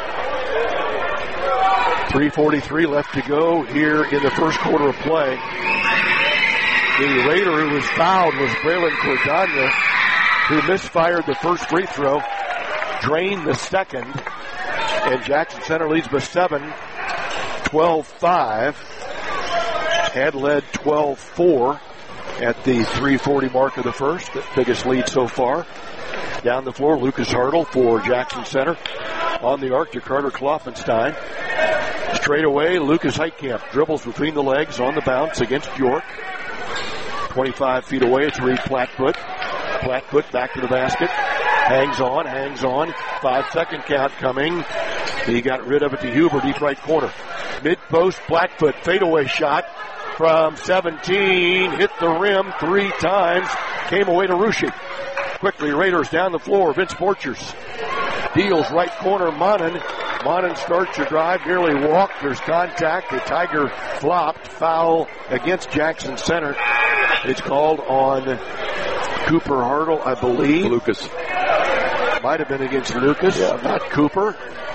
Speaker 12: three forty-three left to go here in the first quarter of play. The Raider who was fouled was Braylon Cordagna, who misfired the first free throw, drained the second, and Jackson Center leads by seven, twelve five. Had led twelve four at the three forty mark of the first, the biggest lead so far. Down the floor, Lucas Hartle for Jackson Center. On the arc to Carter Kloffenstein. Straight away, Lucas Heitkamp dribbles between the legs on the bounce against York. twenty-five feet away, it's Reed Flatfoot. Flatfoot back to the basket. Hangs on, hangs on. Five second count coming. He got rid of it to Huber, deep right corner. Mid post, Flatfoot, fadeaway shot from seventeen. Hit the rim three times. Came away to Ruschi. Quickly, Raiders down the floor. Vince Borchers deals right corner, Monin. Monin starts to drive, nearly walked. There's contact. The Tiger flopped. Foul against Jackson Center. It's called on Cooper Hartle, I believe.
Speaker 13: Lucas.
Speaker 12: Might have been against Lucas,
Speaker 13: yeah.
Speaker 12: Not Cooper.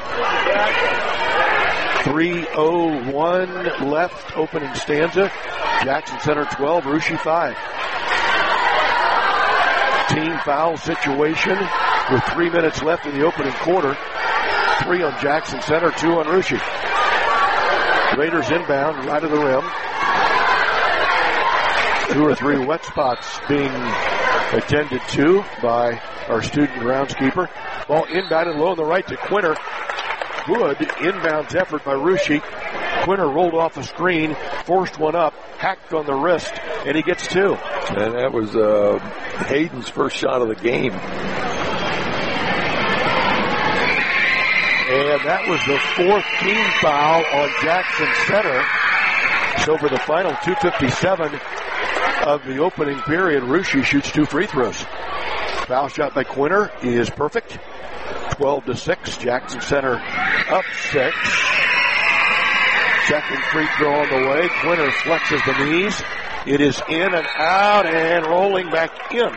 Speaker 12: three oh one left, opening stanza. Jackson Center twelve, Ruschi five. Team foul situation with three minutes left in the opening quarter. Three on Jackson Center, two on Ruschi. Raiders inbound, right of the rim. Two or three wet spots being attended to by our student groundskeeper. Ball inbounded low on the right to Quinter. Good inbounds effort by Ruschi. Quinter rolled off a screen, forced one up, hacked on the wrist, and he gets two.
Speaker 13: And that was uh, Hayden's first shot of the game.
Speaker 12: And that was the fourth team foul on Jackson Center. So for the final two fifty-seven of the opening period, Russia shoots two free throws. Foul shot by Quinter is perfect. twelve to six. Jackson Center up six. Second free throw on the way. Quinter flexes the knees. It is in and out and rolling back in.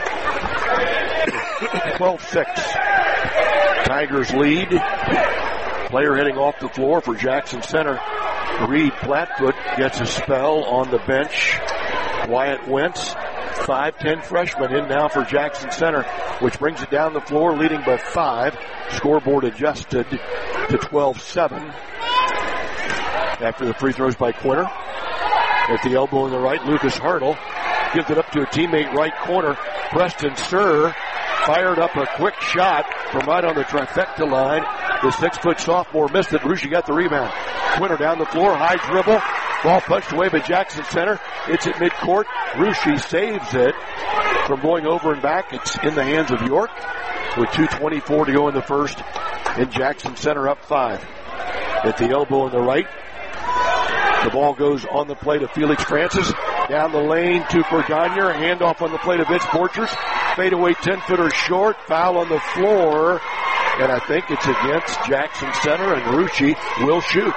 Speaker 12: twelve six. Tigers lead. Player heading off the floor for Jackson Center. Reed Plattfoot gets a spell on the bench. Wyatt Wentz, five ten freshman in now for Jackson Center, which brings it down the floor, leading by five. Scoreboard adjusted to twelve seven. After the free throws by Quinter. At the elbow on the right, Lucas Hartle gives it up to a teammate right corner. Preston Sir fired up a quick shot from right on the trifecta line. The six-foot sophomore missed it. Russia got the rebound. Quinter down the floor, high dribble. Ball punched away by Jackson Center. It's at midcourt. Russia saves it from going over and back. It's in the hands of York with two twenty-four to go in the first. And Jackson Center up five. At the elbow on the right, the ball goes on the play to Felix Francis. Down the lane to Cordonier. Handoff on the play to Vince Borchers. Fadeaway ten-footer short. Foul on the floor. And I think it's against Jackson Center, and Russia will shoot.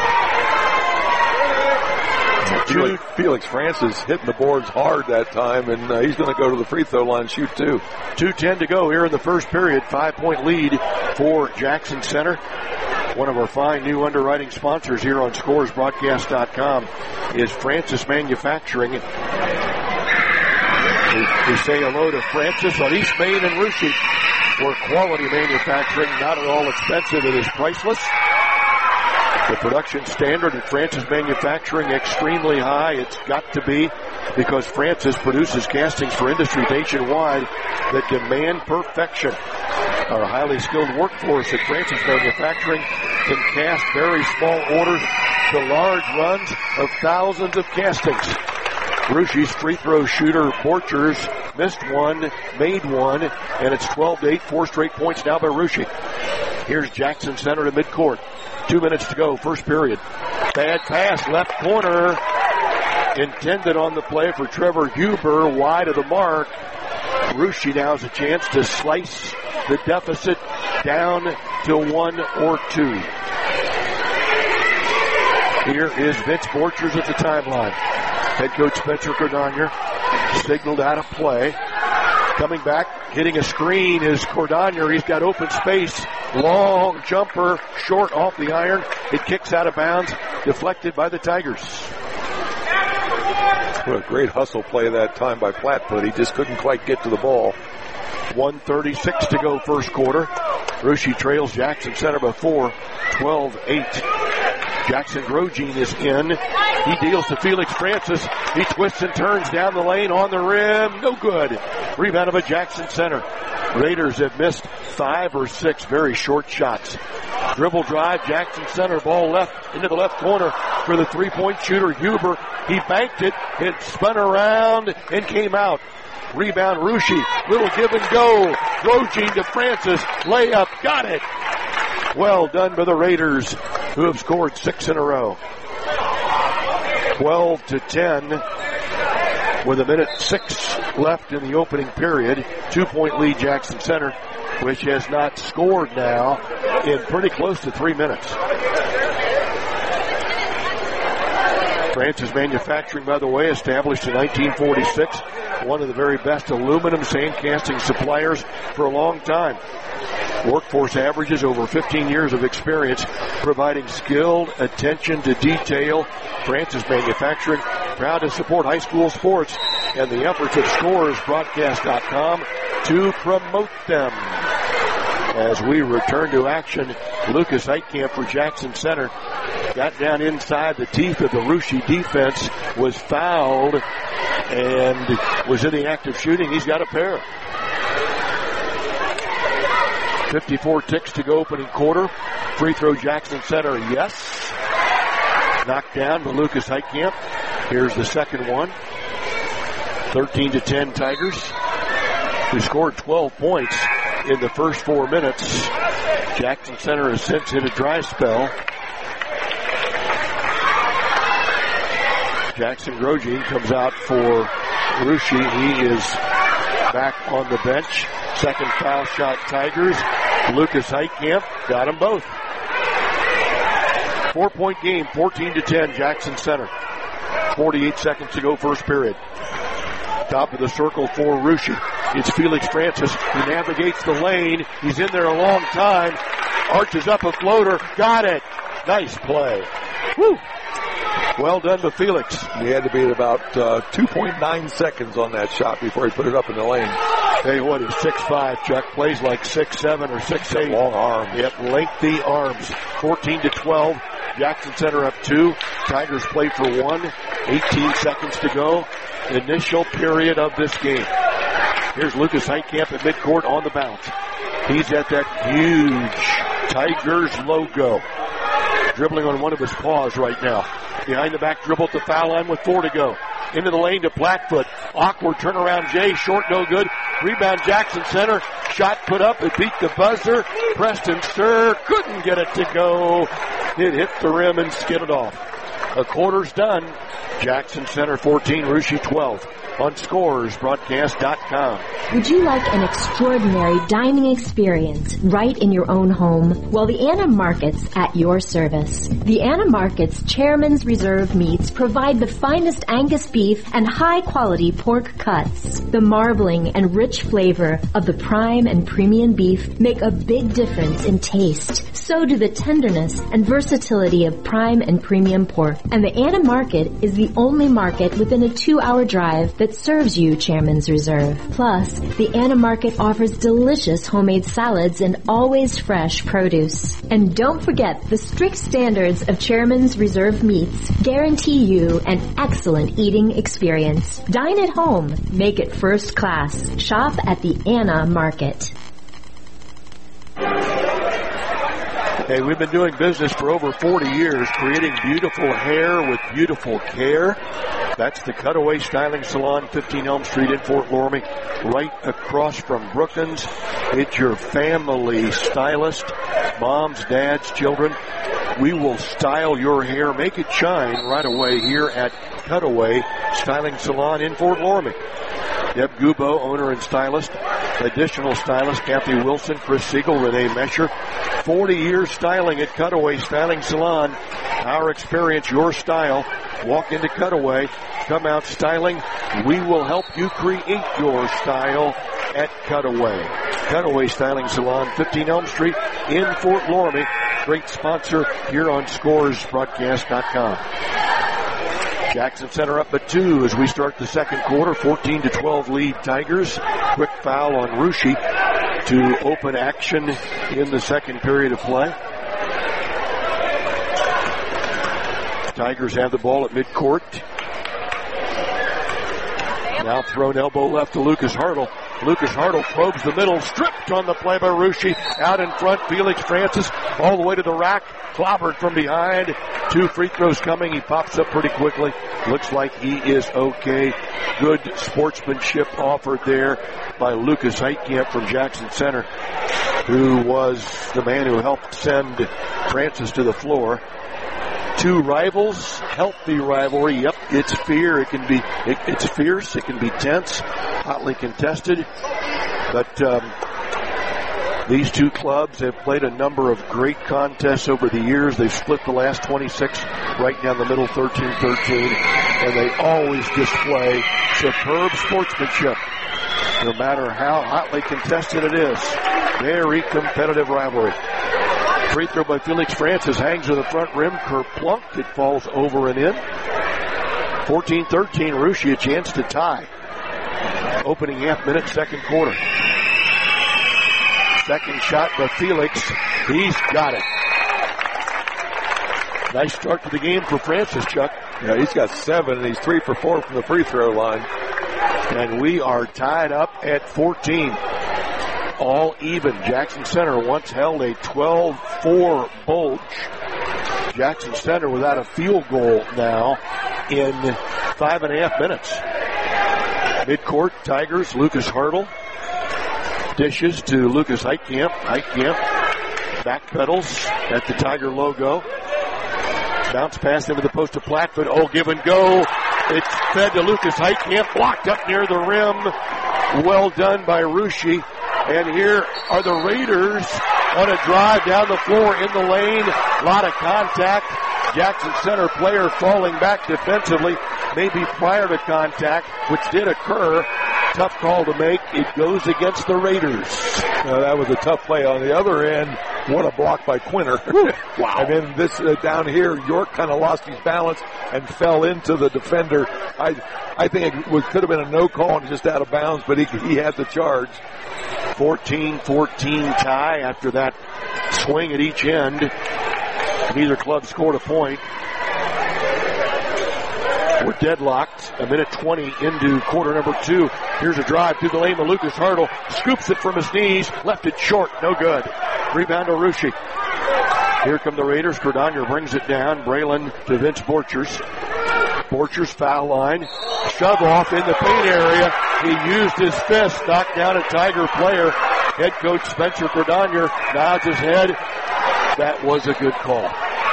Speaker 13: Felix, Felix Francis hitting the boards hard that time, and uh, he's going to go to the free throw line and shoot two.
Speaker 12: two ten to go here in the first period. Five-point lead for Jackson Center. One of our fine new underwriting sponsors here on Scores Broadcast dot com is Francis Manufacturing. We, we say hello to Francis on East Main and Russia, where quality manufacturing, not at all expensive, it is priceless. The production standard at Francis Manufacturing extremely high. It's got to be, because Francis produces castings for industry nationwide that demand perfection. Our highly skilled workforce at Francis Manufacturing can cast very small orders to large runs of thousands of castings. Russia's free throw shooter Borchers missed one, made one, and it's twelve to eight, four straight points now by Russia. Here's Jackson Center to midcourt. Two minutes to go, first period. Bad pass, left corner. Intended on the play for Trevor Huber, wide of the mark. Russia now has a chance to slice the deficit down to one or two. Here is Vince Borchers at the timeline. Head coach Spencer Cordonier signaled out of play. Coming back, hitting a screen is Cordonier. He's got open space. Long jumper, short off the iron. It kicks out of bounds, deflected by the Tigers.
Speaker 13: What a great hustle play that time by Plattfoot. He just couldn't quite get to the ball.
Speaker 12: one thirty-six to go first quarter. Russia trails Jackson Center by four, twelve eight. Jackson Grosjean is in. He deals to Felix Francis. He twists and turns down the lane on the rim. No good. Rebound by Jackson Center. Raiders have missed five or six very short shots. Dribble drive, Jackson Center, ball left into the left corner for the three-point shooter, Huber. He banked it. It spun around and came out. Rebound, Russia. Little give and go. Grosjean to Francis. Layup. Got it. Well done by the Raiders, who have scored six in a row. twelve to ten with a minute six left in the opening period. Two-point lead Jackson Center, which has not scored now in pretty close to three minutes. Francis Manufacturing, by the way, established in nineteen forty-six, one of the very best aluminum sand casting suppliers for a long time. Workforce averages over fifteen years of experience, providing skilled attention to detail. Francis Manufacturing, proud to support high school sports and the efforts of Scores Broadcast dot com to promote them. As we return to action, Lucas Heitkamp for Jackson Center got down inside the teeth of the Russia defense, was fouled, and was in the act of shooting. He's got a pair. fifty-four ticks to go opening quarter. Free throw Jackson Center, yes. Knocked down by Lucas Heitkamp. Here's the second one. thirteen to ten Tigers, who scored twelve points in the first four minutes. Jackson Center has since hit a dry spell. Jackson Grosjean comes out for Russia. He is back on the bench. Second foul shot, Tigers. Lucas Heitkamp got them both. Four-point game, fourteen to ten, Jackson Center. forty-eight seconds to go, first period. Top of the circle for Russia. It's Felix Francis who navigates the lane. He's in there a long time. Arches up a floater. Got it. Nice play. Woo. Well done to Felix.
Speaker 13: He had to be at about uh, two point nine seconds on that shot before he put it up in the lane.
Speaker 12: Tell you what, he's six five, Chuck. Plays like six seven or six eight.
Speaker 13: Long arms.
Speaker 12: Yep, lengthy arms. fourteen to twelve. Jackson Center up two. Tigers play for one. eighteen seconds to go. Initial period of this game. Here's Lucas Heitkamp at midcourt on the bounce. He's at that huge Tigers logo. Dribbling on one of his paws right now. Behind the back dribble at the foul line with four to go. Into the lane to Blackfoot. Awkward turnaround Jay. Short, no good. Rebound Jackson Center. Shot put up. It beat the buzzer. Preston Stir couldn't get it to go. It hit the rim and skidded off. A quarter's done. Jackson Center fourteen, Russia twelve. On Scores Broadcast dot com.
Speaker 21: Would you like an extraordinary dining experience right in your own home? Well, the Anna Market's at your service. The Anna Market's Chairman's Reserve meats provide the finest Angus beef and high-quality pork cuts. The marbling and rich flavor of the prime and premium beef make a big difference in taste. So do the tenderness and versatility of prime and premium pork. And the Anna Market is the only market within a two-hour drive that serves you Chairman's Reserve. Plus, the Anna Market offers delicious homemade salads and always fresh produce. And don't forget, the strict standards of Chairman's Reserve meats guarantee you an excellent eating experience. Dine at home. Make it first class. Shop at the Anna Market.
Speaker 12: Hey, we've been doing business for over forty years, creating beautiful hair with beautiful care. That's the Cutaway Styling Salon, fifteen Elm Street in Fort Loramie, right across from Brookins. It's your family stylist, moms, dads, children. We will style your hair, make it shine right away here at Cutaway Styling Salon in Fort Loramie. Deb Gubo, owner and stylist. Additional stylist, Kathy Wilson, Chris Siegel, Renee Mesher. forty years styling at Cutaway Styling Salon. Our experience, your style. Walk into Cutaway, come out styling. We will help you create your style at Cutaway. Cutaway Styling Salon, fifteen Elm Street in Fort Loramie. Great sponsor here on Scores Broadcast dot com. Jackson Center up at two as we start the second quarter. fourteen to twelve lead Tigers. Quick foul on Russia to open action in the second period of play. Tigers have the ball at midcourt. Now thrown elbow left to Lucas Hartle. Lucas Hartle probes the middle, stripped on the play by Russia. Out in front, Felix Francis all the way to the rack, clobbered from behind. Two free throws coming. He pops up pretty quickly. Looks like he is okay. Good sportsmanship offered there by Lucas Heitkamp from Jackson Center, who was the man who helped send Francis to the floor. Two rivals, healthy rivalry. Yep, it's fear. It can be, it, it's fierce. It can be tense, hotly contested. But um, these two clubs have played a number of great contests over the years. They've split the last twenty-six right down the middle, thirteen thirteen, and they always display superb sportsmanship, no matter how hotly contested it is. Very competitive rivalry. Free throw by Felix Francis hangs to the front rim. Kerplunk. It falls over and in. fourteen thirteen. Russia a chance to tie. Opening half minute, second quarter. Second shot by Felix. He's got it. Nice start to the game for Francis, Chuck.
Speaker 13: Yeah, he's got seven, and he's three for four from the free throw line.
Speaker 12: And we are tied up at fourteen. All even. Jackson Center once held a twelve four bulge. Jackson Center without a field goal now in five and a half minutes. Midcourt, Tigers, Lucas Hartle. Dishes to Lucas Heitkamp. Heitkamp backpedals at the Tiger logo. Bounce pass into the post to Blackfoot. Oh, give and go. It's fed to Lucas Heitkamp, blocked up near the rim. Well done by Ruschi. And here are the Raiders on a drive down the floor in the lane. A lot of contact. Jackson Center player falling back defensively, maybe prior to contact, which did occur. Tough call to make. It goes against the Raiders.
Speaker 13: Uh, that was a tough play. On the other end, what a block by Quinter. Wow. And then this uh, down here, York kind of lost his balance and fell into the defender. I I think it was, could have been a no call and just out of bounds, but he, he had the charge.
Speaker 12: fourteen fourteen tie after that swing at each end. Neither club scored a point. We're deadlocked. A minute twenty into quarter number two. Here's a drive through the lane with Lucas Hartle. Scoops it from his knees. Left it short. No good. Rebound to Ruschi. Here come the Raiders. Cordonier brings it down. Braylon to Vince Borchers. Borchers foul line. Shove off in the paint area. He used his fist. Knocked down a Tiger player. Head coach Spencer Cordonier nods his head. That was a good call.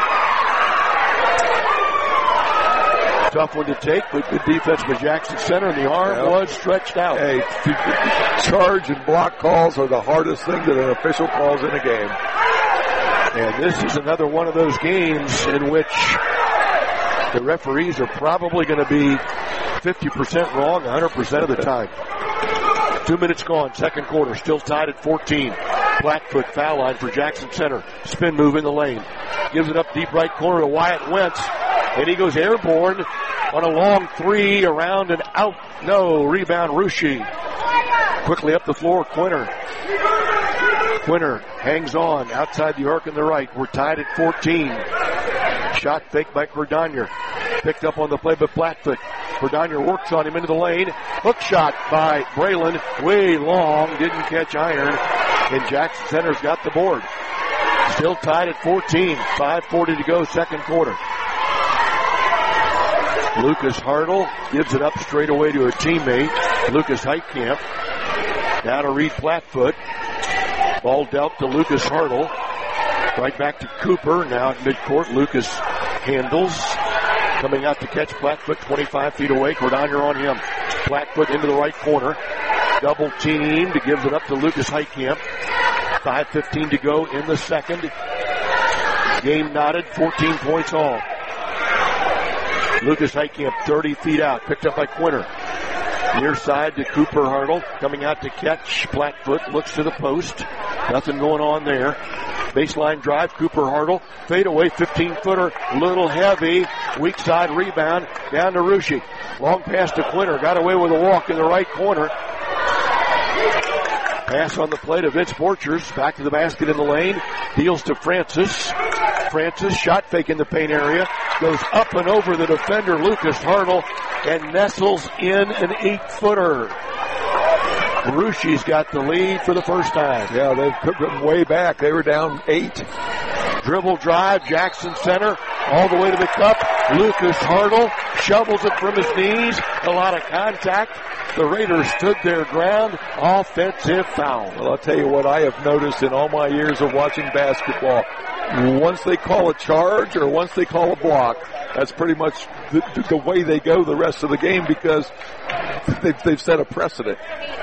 Speaker 12: Tough one to take, but good defense by Jackson Center, and the arm yep. was stretched out.
Speaker 13: Hey, charge and block calls are the hardest thing that an official calls in a game.
Speaker 12: And this is another one of those games in which the referees are probably going to be fifty percent wrong one hundred percent of the time. Two minutes gone, second quarter, still tied at fourteen. Blackfoot foul line for Jackson Center. Spin move in the lane. Gives it up deep right corner to Wyatt Wentz. And he goes airborne on a long three, around and out. No, rebound Ruschi. Quickly up the floor, Quinter. Quinter hangs on outside the arc on the right. We're tied at fourteen. Shot fake by Cordonier. Picked up on the play by Blackfoot. Cordonier works on him into the lane. Hook shot by Braylon. Way long. Didn't catch iron. And Jackson Center's got the board. Still tied at fourteen. five forty to go, second quarter. Lucas Hartle gives it up straight away to a teammate, Lucas Heitkamp. Now to Reed Blackfoot. Ball dealt to Lucas Hartle. Right back to Cooper. Now at midcourt, Lucas handles. Coming out to catch Blackfoot, twenty-five feet away. Cordonier on him. Blackfoot into the right corner. Double teamed. Gives it up to Lucas Heitkamp. five fifteen to go in the second. Game knotted. fourteen points all. Lucas Heitkamp thirty feet out. Picked up by Quinter. Near side to Cooper Hartle. Coming out to catch Blackfoot. Looks to the post. Nothing going on there. Baseline drive. Cooper Hartle. Fade away. fifteen footer. Little heavy. Weak side rebound. Down to Ruschi. Long pass to Quinter. Got away with a walk in the right corner. Pass on the play to Vince Borchers. Back to the basket in the lane. Deals to Francis. Francis shot fake in the paint area. Goes up and over the defender, Lucas Hartle, and nestles in an eight-footer. Ruschi's got the lead for the first time.
Speaker 13: Yeah, they've put them way back. They were down eight.
Speaker 12: Dribble drive, Jackson Center, all the way to the cup. Lucas Hartle shovels it from his knees. A lot of contact. The Raiders stood their ground. Offensive foul.
Speaker 13: Well, I'll tell you what I have noticed in all my years of watching basketball. Once they call a charge or once they call a block, that's pretty much the, the way they go the rest of the game because they've, they've set a precedent.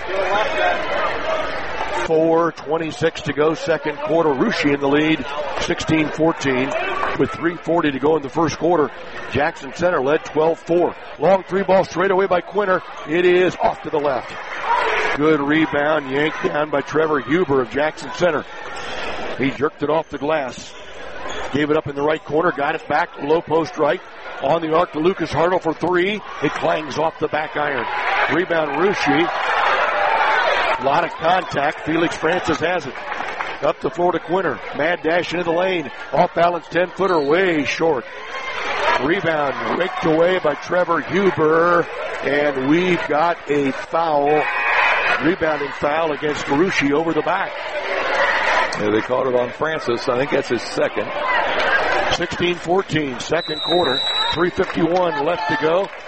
Speaker 12: four twenty-six to go, second quarter. Ruschi in the lead, sixteen fourteen. With three forty to go in the first quarter. Jackson Center led twelve four. Long three ball straight away by Quinter. It is off to the left. Good rebound, yanked down by Trevor Huber of Jackson Center. He jerked it off the glass. Gave it up in the right corner, got it back, low post right. On the arc to Lucas Hartle for three. It clangs off the back iron. Rebound Ruschi. A lot of contact. Felix Francis has it. Up the floor to Quinter. Mad dash into the lane. Off balance ten footer, way short. Rebound raked away by Trevor Huber. And we've got a foul. Rebounding foul against Ruschi over the back.
Speaker 13: Yeah, they called it on Francis. I think that's his second.
Speaker 12: sixteen fourteen, second quarter. three fifty-one left to go.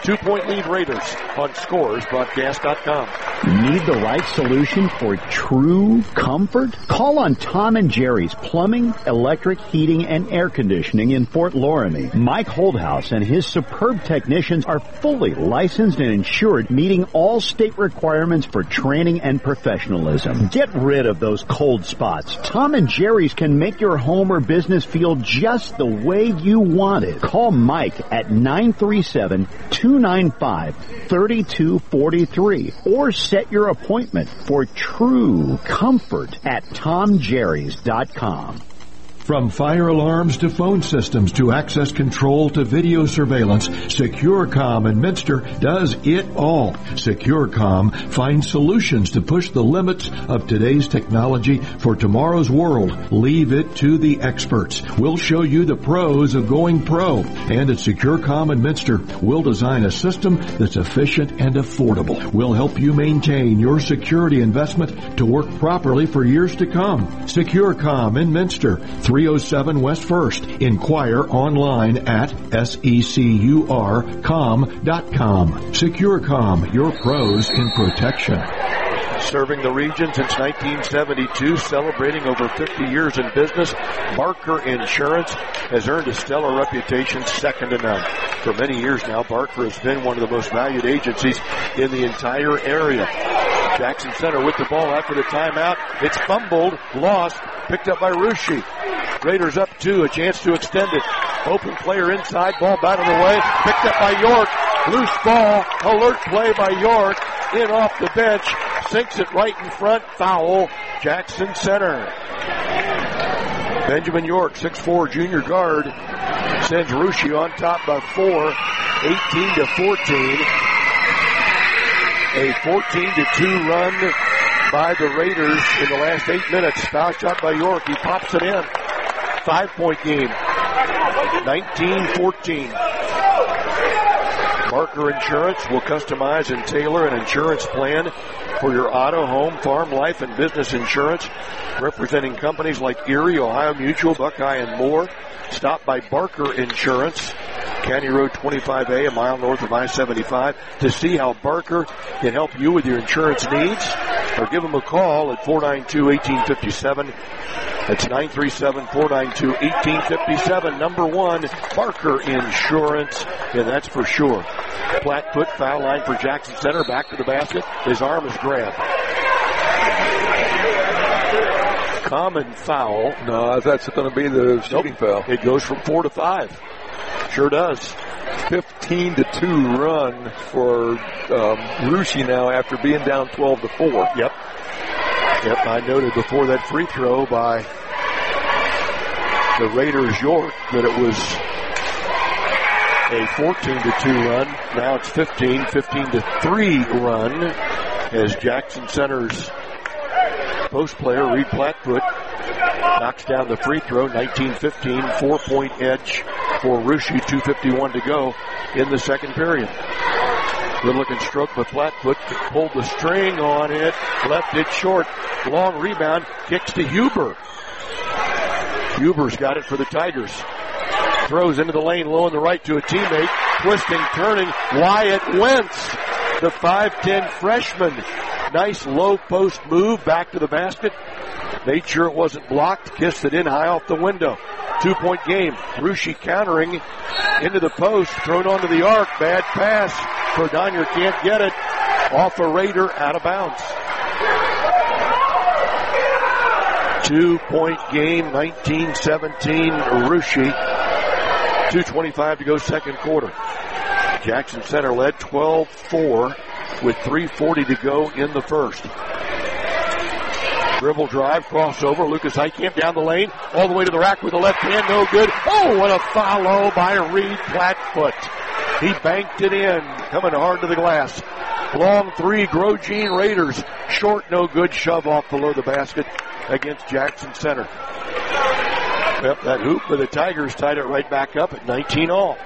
Speaker 12: Two-point lead Raiders on scores broadcast dot com.
Speaker 3: Need the right solution for true comfort? Call on Tom and Jerry's Plumbing, Electric, Heating, and Air Conditioning in Fort Loramie. Mike Holdhouse and his superb technicians are fully licensed and insured, meeting all state requirements for training and professionalism. Get rid of those cold spots. Tom and Jerry's can make your home or business feel just the way you want it. Call Mike at nine three seven, two nine five, three two four three or set your appointment for true comfort at tom jerrys dot com.
Speaker 2: From fire alarms to phone systems to access control to video surveillance, SecureCom in Minster does it all. SecureCom finds solutions to push the limits of today's technology for tomorrow's world. Leave it to the experts. We'll show you the pros of going pro. And at SecureCom in Minster, we'll design a system that's efficient and affordable. We'll help you maintain your security investment to work properly for years to come. SecureCom in Minster, three oh seven West First. Inquire online at secur com dot com. SecureCom, your pros in protection.
Speaker 12: Serving the region since nineteen seventy-two, celebrating over fifty years in business, Barker Insurance has earned a stellar reputation second to none. For many years now, Barker has been one of the most valued agencies in the entire area. Jackson Center with the ball after the timeout. It's fumbled, lost, picked up by Ruschi. Raiders up two, a chance to extend it. Open player inside, ball batted away, picked up by York. Loose ball, alert play by York, in off the bench, sinks it right in front, foul, Jackson Center. Benjamin York, six foot four junior guard, sends Ruschi on top by four, eighteen to fourteen. A fourteen to two run by the Raiders in the last eight minutes. Foul shot by York. He pops it in. Five-point game. nineteen fourteen. Barker Insurance will customize and tailor an insurance plan for your auto, home, farm, life, and business insurance, representing companies like Erie, Ohio Mutual, Buckeye, and more. Stop by Barker Insurance, County Road twenty-five A, a mile north of I seventy-five, to see how Barker can help you with your insurance needs, or give them a call at four nine two, one eight five seven. That's nine three seven, four nine two, one eight five seven. Number one, Barker Insurance, and that's for sure. Flat-foot foul line for Jackson Center, back to the basket. His arm is grabbed. Common foul.
Speaker 13: No, that's going to be the shooting
Speaker 12: nope.
Speaker 13: foul.
Speaker 12: It goes from four to five. Sure does.
Speaker 13: fifteen to two run for um, Ruschi now after being down twelve to four.
Speaker 12: Yep. Yep, I noted before that free throw by the Raiders York that it was a fourteen to two run. Now it's fifteen, fifteen to three run as Jackson Center's post player, Reed Plattfoot, knocks down the free throw. nineteen fifteen, four-point edge for Ruschi, two fifty-one to go in the second period. Good looking stroke by Flatfoot, pulled the string on it, left it short. Long rebound, kicks to Huber. Huber's got it for the Tigers. Throws into the lane low on the right to a teammate. Twisting, turning, Wyatt Wentz, the five ten freshman. Nice low post move back to the basket. Made sure it wasn't blocked, kissed it in high off the window. Two-point game. Ruschi countering into the post, thrown onto the arc. Bad pass. Cordonier can't get it. Off a Raider, out of bounds. Two-point game, nineteen seventeen, Ruschi. two twenty-five to go second quarter. Jackson Center led twelve four with three forty to go in the first. Dribble drive, crossover, Lucas Heitkamp down the lane, all the way to the rack with the left hand, no good. Oh, what a follow by Reed Plattfoot. He banked it in, coming hard to the glass. Long three, Grosjean Raiders. Short, no good, shove off below the basket against Jackson Center. Yep, that hoop for the Tigers tied it right back up at nineteen all.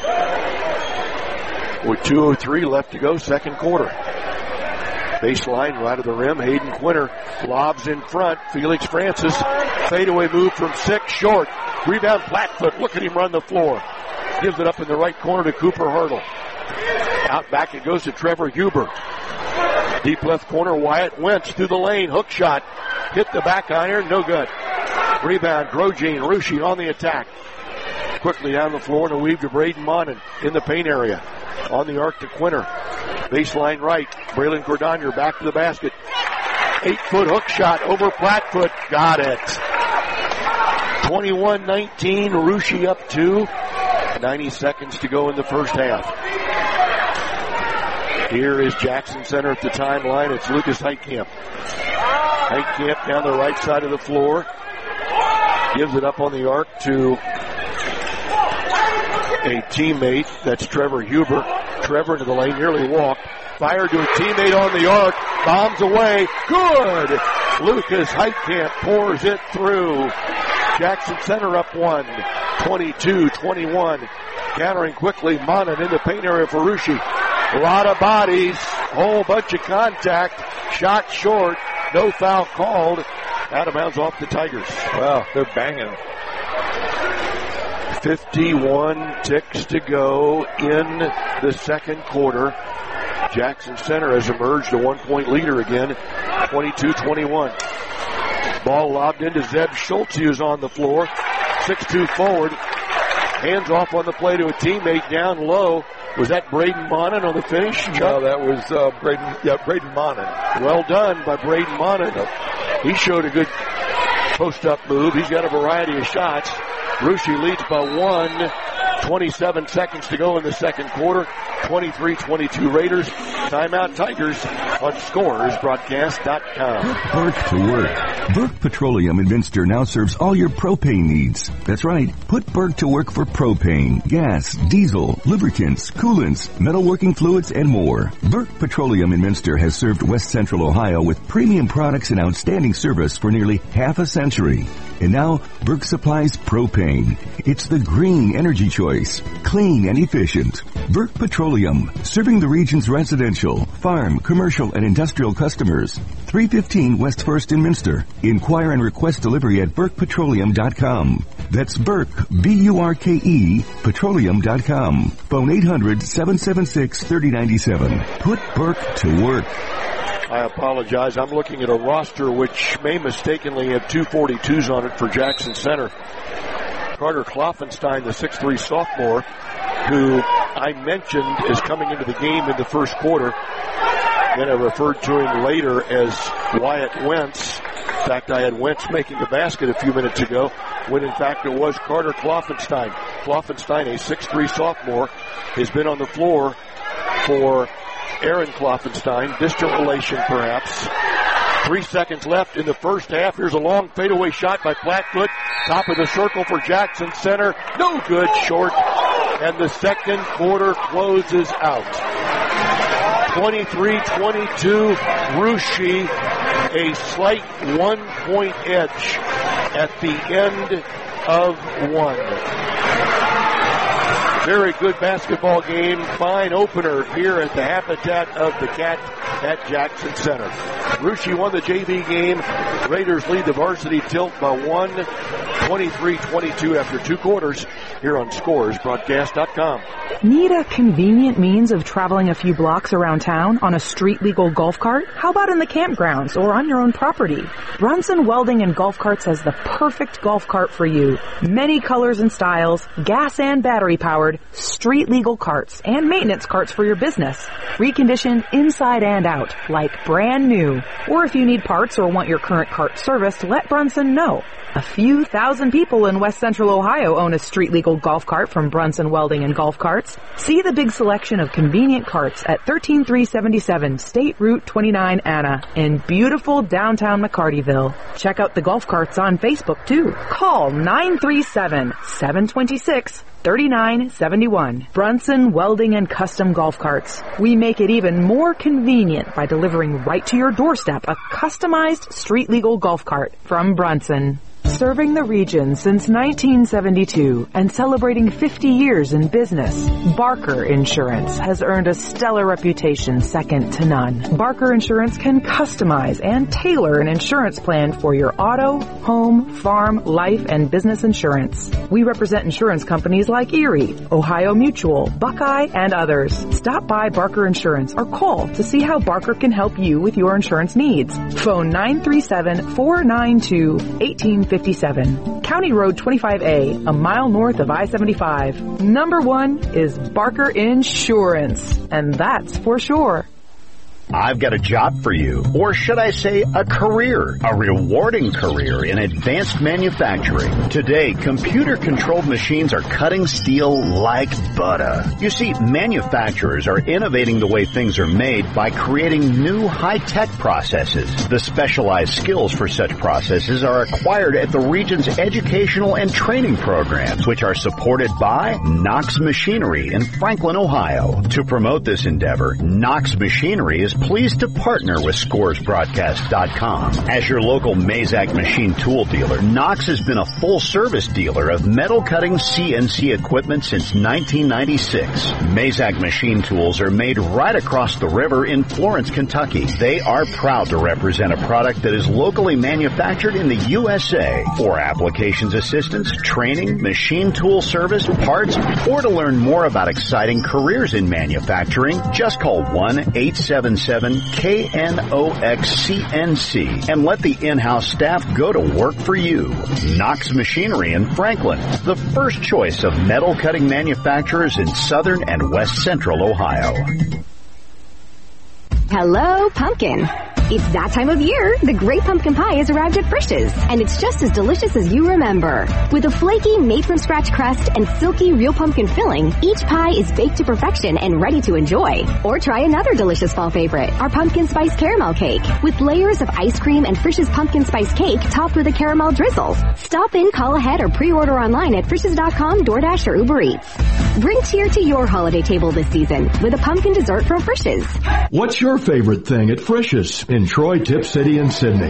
Speaker 12: With two oh three left to go, second quarter. Baseline, right of the rim. Hayden Quinter lobs in front. Felix Francis, fadeaway move from six, short. Rebound, Plattfoot. Look at him run the floor. Gives it up in the right corner to Cooper Hartle. Out back it goes to Trevor Huber. Deep left corner, Wyatt Wentz through the lane. Hook shot. Hit the back iron. No good. Rebound, Grosjean. Ruschi on the attack. Quickly down the floor and a weave to Braden Monin in the paint area. On the arc to Quinter. Baseline right. Braylon Cordonier back to the basket. Eight-foot hook shot over Flatfoot. Got it. twenty-one nineteen. Ruschi up two. ninety seconds to go in the first half. Here is Jackson Center at the timeline. It's Lucas Heitkamp. Heitkamp down the right side of the floor. Gives it up on the arc to a teammate. That's Trevor Huber. Trevor into the lane, nearly walked. Fired to a teammate on the arc. Bombs away. Good! Lucas Heitkamp pours it through. Jackson Center up one. twenty-two twenty-one. Countering quickly. Monin in the paint area for Ruschi. A lot of bodies. Whole bunch of contact. Shot short. No foul called. Out of bounds off the Tigers.
Speaker 13: Wow, they're banging.
Speaker 12: fifty-one ticks to go in the second quarter. Jackson Center has emerged a one-point leader again, twenty-two twenty-one. Ball lobbed into Zeb Schultz, who's on the floor. six two forward. Hands off on the play to a teammate down low. Was that Braden Monin on the finish?
Speaker 13: No, that was uh, Braden, yeah, Braden Monin.
Speaker 12: Well done by Braden Monin. He showed a good post-up move. He's got a variety of shots. Ruschi leads by one. twenty-seven seconds to go in the second quarter. twenty-three twenty-two Raiders. Timeout Tigers on scores broadcast dot com.
Speaker 4: Burke to work. Burke Petroleum in Minster now serves all your propane needs. That's right. Put Burke to work for propane, gas, diesel, lubricants, coolants, metalworking fluids, and more. Burke Petroleum in Minster has served West Central Ohio with premium products and outstanding service for nearly half a century. And now, Burke supplies propane. It's the green energy choice. Clean and efficient. Burke Petroleum, serving the region's residential, farm, commercial, and industrial customers. three fifteen West First in Minster. Inquire and request delivery at burke petroleum dot com. That's Burke, B U R K E, petroleum dot com. Phone eight hundred, seven seven six, three oh nine seven. Put Burke to work.
Speaker 12: I apologize. I'm looking at a roster which may mistakenly have two forty-twos on it for Jackson Center. Carter Kloffenstein, the six three sophomore, who I mentioned is coming into the game in the first quarter. Then I referred to him later as Wyatt Wentz. In fact, I had Wentz making the basket a few minutes ago, when in fact it was Carter Kloffenstein. Kloffenstein, a six three sophomore, has been on the floor for Aaron Kloffenstein, distant relation perhaps. Three seconds left in the first half. Here's a long fadeaway shot by Flatfoot. Top of the circle for Jackson Center. No good, short. And the second quarter closes out. twenty-three twenty-two, Ruschi, a slight one-point edge at the end of one. Very good basketball game. Fine opener here at the Habitat of the Cat at Jackson Center. Ruschi won the J V game. Raiders lead the varsity tilt by one, twenty-three twenty-two after two quarters here on scores broadcast dot com.
Speaker 14: Need a convenient means of traveling a few blocks around town on a street-legal golf cart? How about in the campgrounds or on your own property? Brunson Welding and Golf Carts has the perfect golf cart for you. Many colors and styles, gas and battery-powered, street-legal carts and maintenance carts for your business. Reconditioned inside and out, like brand new. Or if you need parts or want your current cart serviced, let Brunson know. A few thousand people in West Central Ohio own a street-legal golf cart from Brunson Welding and Golf Carts. See the big selection of convenient carts at one three three seven seven State Route twenty-nine Anna in beautiful downtown McCartyville. Check out the golf carts on Facebook, too. Call nine three seven, seven two six, three nine seven one. Brunson Welding and Custom Golf Carts. We make it even more convenient by delivering right to your doorstep a customized street-legal golf cart from Brunson. Serving the region since nineteen seventy-two and celebrating fifty years in business, Barker Insurance has earned a stellar reputation second to none. Barker Insurance can customize and tailor an insurance plan for your auto, home, farm, life, and business insurance. We represent insurance companies like Erie, Ohio Mutual, Buckeye, and others. Stop by Barker Insurance or call to see how Barker can help you with your insurance needs. Phone nine three seven, four nine two, one eight five seven. County Road twenty-five A, a mile north of I seventy-five. Number one is Barker Insurance, and that's for sure.
Speaker 11: I've got a job for you, or should I say a career, a rewarding career in advanced manufacturing. Today, computer-controlled machines are cutting steel like butter. You see, manufacturers are innovating the way things are made by creating new high-tech processes. The specialized skills for such processes are acquired at the region's educational and training programs, which are supported by Knox Machinery in Franklin, Ohio. To promote this endeavor, Knox Machinery is pleased to partner with Scores Broadcast dot com. As your local Mazak machine tool dealer, Knox has been a full-service dealer of metal cutting C N C equipment since nineteen ninety-six. Mazak machine tools are made right across the river in Florence, Kentucky. They are proud to represent a product that is locally manufactured in the U S A. For applications assistance, training, machine tool service, parts, or to learn more about exciting careers in manufacturing, just call one eight seven seven K N O X C N C and let the in-house staff go to work for you. Knox Machinery in Franklin, the first choice of metal cutting manufacturers in southern and west central Ohio.
Speaker 5: Hello, Pumpkin. It's that time of year. The Great Pumpkin Pie has arrived at Frisch's, and it's just as delicious as you remember. With a flaky, made-from-scratch crust and silky real pumpkin filling, each pie is baked to perfection and ready to enjoy. Or try another delicious fall favorite, our pumpkin spice caramel cake, with layers of ice cream and Frisch's pumpkin spice cake topped with a caramel drizzle. Stop in, call ahead, or pre-order online at Frisch's dot com, DoorDash, or Uber Eats. Bring cheer to your holiday table this season with a pumpkin dessert from Frisch's.
Speaker 2: What's your favorite thing at Frisch's in Troy, Tip City, and Sydney?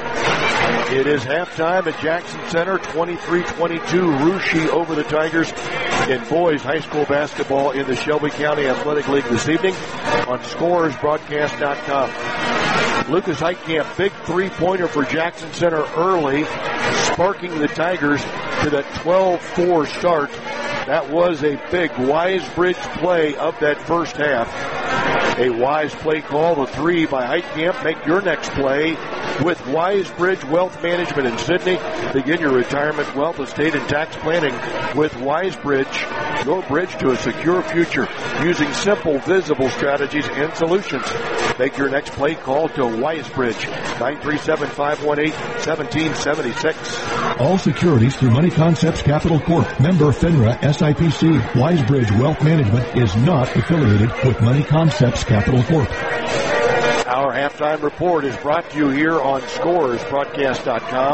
Speaker 12: It is halftime at Jackson Center, twenty-three twenty-two. Russia over the Tigers in boys high school basketball in the Shelby County Athletic League this evening on Scores Broadcast dot com. Lucas Heitkamp, big three-pointer for Jackson Center early, sparking the Tigers to that twelve four start. That was a big Wisebridge play of that first half. A wise play call, the three by Heitkamp. Make your next play with Wisebridge Wealth Management in Sydney. Begin your retirement, wealth, estate, and tax planning with Wisebridge, your bridge to a secure future using simple, visible strategies and solutions. Make your next play call to Wisebridge, nine three seven, five one eight, one seven seven six.
Speaker 2: All securities through Money Concepts Capital Corp. Member FINRA S I P C. Wisebridge Wealth Management is not affiliated with Money Concepts Capital Corp.
Speaker 12: Our halftime report is brought to you here on Scores Broadcast dot com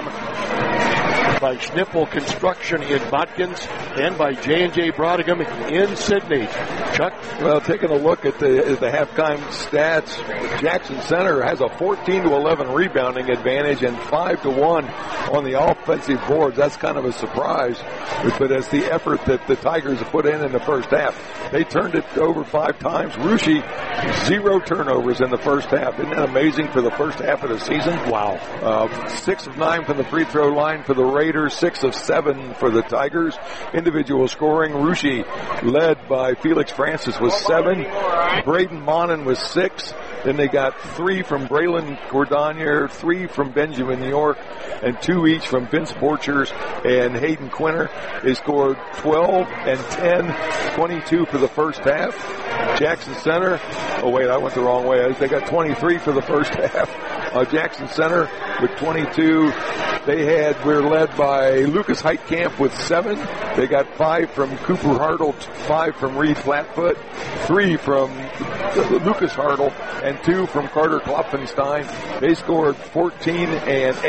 Speaker 12: by Schnippel Construction in Botkins and by J and J Brodigan in Sydney. Chuck?
Speaker 13: Well, taking a look at the, at the halftime stats, Jackson Center has a fourteen to eleven rebounding advantage and five to one on the offensive boards. That's kind of a surprise, but as the effort that the Tigers have put in in the first half, they turned it over five times. Russia, zero turnovers in the first half. Isn't that amazing for the first half of the season?
Speaker 12: Wow.
Speaker 13: Uh, six of nine from the free throw line for the Raiders, six of seven for the Tigers. Individual scoring, Russia led by Felix Francis with seven. Braden Monin was six. Then they got three from Braylon Cordonier, three from Benjamin York, and two each from Vince Borchers and Hayden Quinter. They scored twelve and ten, twenty-two for the first half. Jackson Center, oh wait, I went the wrong way. They got twenty-three for the first half. Uh, Jackson Center with twenty-two. They had, we're led by Lucas Heitkamp with seven. They got five from Cooper Hartle, five from Reed Flatfoot, three from Lucas Hartle, and two from Carter Klopfenstein. They scored fourteen and eight.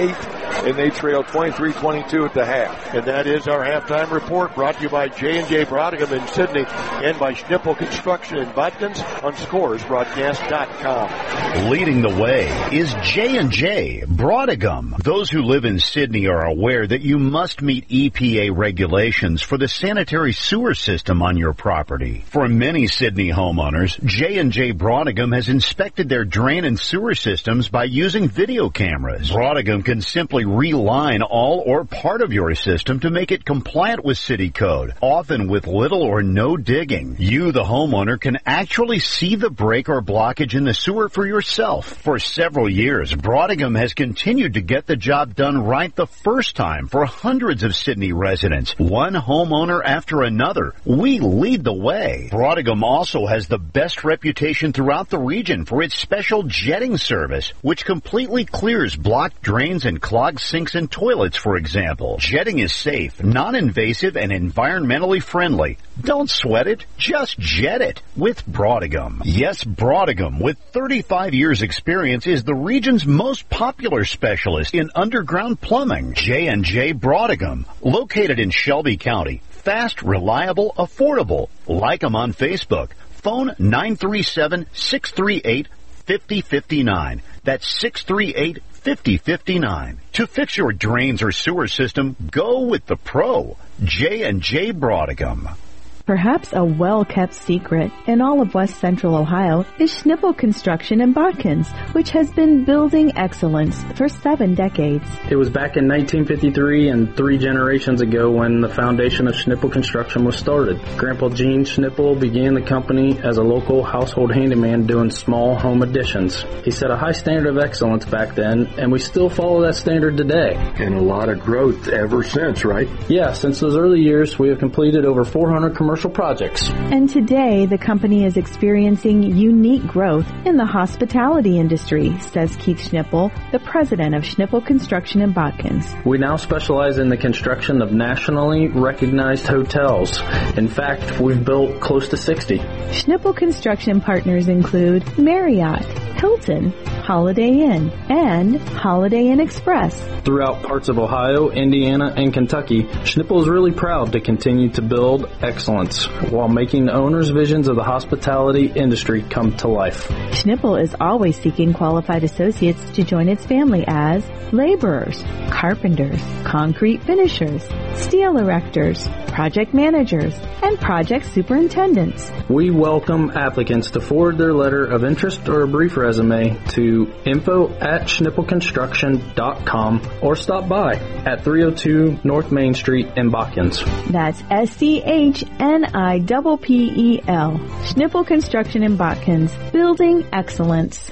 Speaker 13: and they trail twenty-three twenty-two at the half.
Speaker 12: And that is our halftime report, brought to you by J and J Brodicum in Sydney and by Schnippel Construction in Butkins on Scores Broadcast dot com.
Speaker 11: Leading the way is J and J Brodicum. Those who live in Sydney are aware that you must meet E P A regulations for the sanitary sewer system on your property. For many Sydney homeowners, J and J Brodicum has inspected their drain and sewer systems by using video cameras. Brodicum can simply reline all or part of your system to make it compliant with city code, often with little or no digging. You, the homeowner, can actually see the break or blockage in the sewer for yourself. For several years, Brodicum has continued to get the job done right the first time for hundreds of Sydney residents, one homeowner after another. We lead the way. Brodicum also has the best reputation throughout the region for its special jetting service, which completely clears blocked drains and clogged sinks and toilets, for example. Jetting is safe, non-invasive, and environmentally friendly. Don't sweat it, just jet it with Brodicum. Yes, Brodicum, with thirty-five years experience, is the region's most popular specialist in underground plumbing. J and J Brodicum, located in Shelby County. Fast, reliable, affordable. Like them on Facebook. Phone nine three seven, six three eight, five oh five nine. That's six three eight, five oh five nine. To fix your drains or sewer system, go with the pro. J and J Brodicum.
Speaker 6: Perhaps a well-kept secret in all of West Central Ohio is Schnippel Construction in Botkins, which has been building excellence for seven decades.
Speaker 7: It was back in nineteen fifty-three and three generations ago when the foundation of Schnippel Construction was started. Grandpa Gene Schnippel began the company as a local household handyman doing small home additions. He set a high standard of excellence back then, and we still follow that standard today.
Speaker 2: And a lot of growth ever since, right?
Speaker 7: Yeah, since those early years, we have completed over four hundred commercial projects.
Speaker 6: And today, the company is experiencing unique growth in the hospitality industry, says Keith Schnippel, the president of Schnippel Construction in Botkins.
Speaker 7: We now specialize in the construction of nationally recognized hotels. In fact, we've built close to sixty.
Speaker 6: Schnippel Construction partners include Marriott, Hilton, Holiday Inn, and Holiday Inn Express.
Speaker 7: Throughout parts of Ohio, Indiana, and Kentucky, Schnippel is really proud to continue to build excellence while making the owners' visions of the hospitality industry come to life.
Speaker 6: Schnippel is always seeking qualified associates to join its family as laborers, carpenters, concrete finishers, steel erectors, project managers, and project superintendents.
Speaker 7: We welcome applicants to forward their letter of interest or a brief resume to info at schnippel construction dot com or stop by at three oh two North Main Street in Botkins.
Speaker 6: That's S C H N I P P E L. Schnippel Construction in Botkins. Building excellence.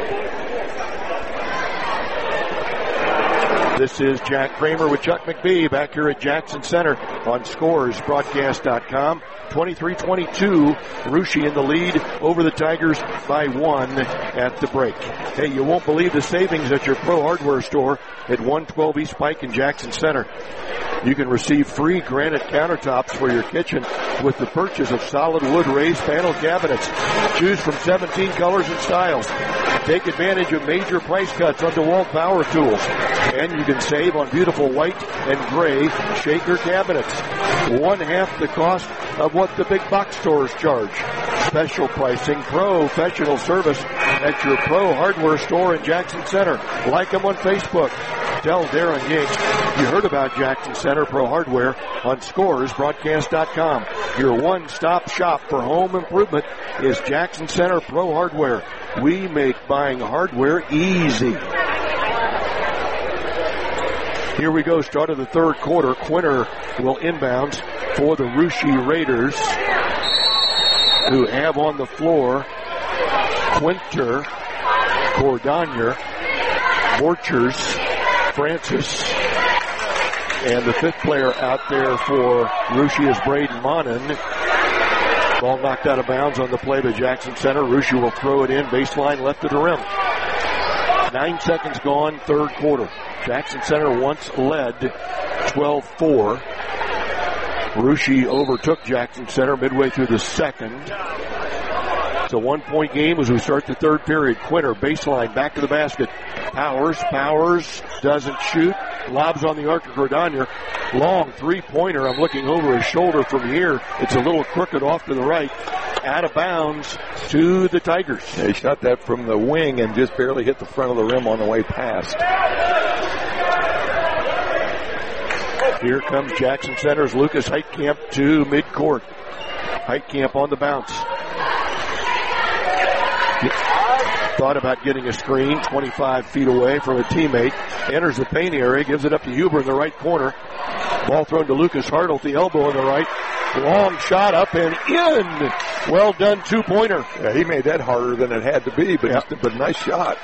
Speaker 12: This is Jack Kramer with Chuck McBee back here at Jackson Center on Scores Broadcast dot com. twenty-three twenty-two, Russia in the lead over the Tigers by one at the break. Hey, you won't believe the savings at your Pro Hardware store at one twelve East Pike in Jackson Center. You can receive free granite countertops for your kitchen with the purchase of solid wood raised panel cabinets. Choose from seventeen colors and styles. Take advantage of major price cuts on DeWalt power tools. And you can save on beautiful white and gray shaker cabinets. One half the cost of what the big box stores charge. Special pricing, professional service at your Pro Hardware store in Jackson Center. Like them on Facebook. Tell Darren Yanks you heard about Jackson Center Pro Hardware on Scores Broadcast dot com. Your one-stop shop for home improvement is Jackson Center Pro Hardware. We make buying hardware easy. Here we go, start of the third quarter. Quinter will inbounds for the Russia Raiders, who have on the floor Quinter, Cordonier, Borchers, Francis, and the fifth player out there for Russia is Braden Monin. Ball knocked out of bounds on the play to Jackson Center. Russia will throw it in, baseline left of the rim. Nine seconds gone, third quarter. Jackson Center once led twelve four. Russia overtook Jackson Center midway through the second. It's a one-point game as we start the third period. Quinter, baseline, back to the basket. Powers. Powers doesn't shoot. Lobs on the arc of Gordonier. Long three-pointer. I'm looking over his shoulder from here. It's a little crooked off to the right. Out of bounds to the Tigers.
Speaker 13: Yeah, he shot that from the wing and just barely hit the front of the rim on the way past.
Speaker 12: Here comes Jackson Center's Lucas Heitkamp to midcourt. Heitkamp on the bounce. Thought about getting a screen twenty-five feet away from a teammate. Enters the paint area, gives it up to Huber in the right corner. Ball thrown to Lucas Hartle, the elbow in the right. Long shot up and in. Well done, two-pointer.
Speaker 13: Yeah, he made that harder than it had to be, but, yeah. but nice shot.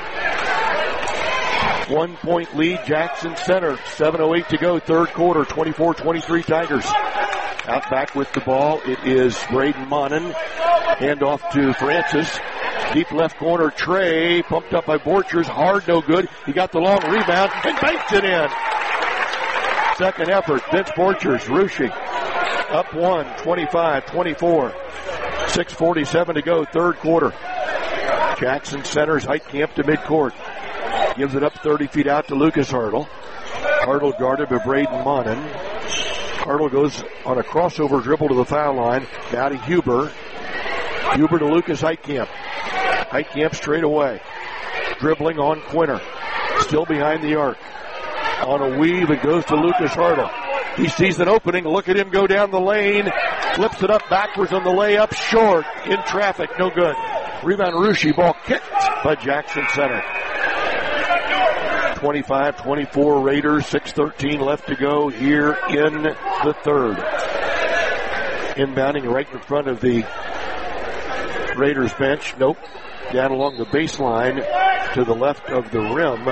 Speaker 12: One-point lead, Jackson Center. seven oh eight to go, third quarter, twenty-four twenty-three Tigers. Out back with the ball, it is Braden Monin. Hand off to Francis. Deep left corner, Trey, pumped up by Borchers. Hard, no good. He got the long rebound and banks it in. Second effort, Vince Borchers, Rusche. Up one, twenty-five twenty-four. six forty-seven to go, third quarter. Jackson Center's Heitkamp to midcourt. Gives it up thirty feet out to Lucas Hartle. Hartle guarded by Braden Monin. Hartle goes on a crossover dribble to the foul line. Now to Huber. Huber to Lucas Heitkamp. Heitkamp straight away. Dribbling on Quinter. Still behind the arc. On a weave, it goes to Lucas Hartle. He sees an opening. Look at him go down the lane. Flips it up backwards on the layup. Short. In traffic. No good. Rebound Rusche. Ball kicked by Jackson Center. twenty-five twenty-four Raiders. six thirteen left to go here in the third. Inbounding right in front of the Raiders bench. Nope. Down along the baseline to the left of the rim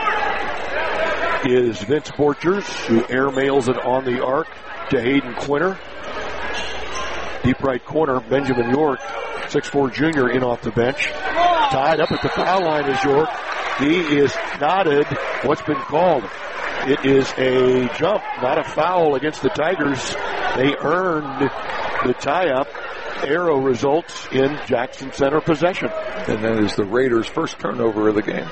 Speaker 12: is Vince Borchers, who airmails it on the arc to Hayden Quinter. Deep right corner, Benjamin York, six four junior, in off the bench. Tied up at the foul line is York. He is knotted. What's been called? It is a jump, not a foul against the Tigers. They earned the tie-up. Arrow results in Jackson Center possession.
Speaker 13: And that is the Raiders' first turnover of the game.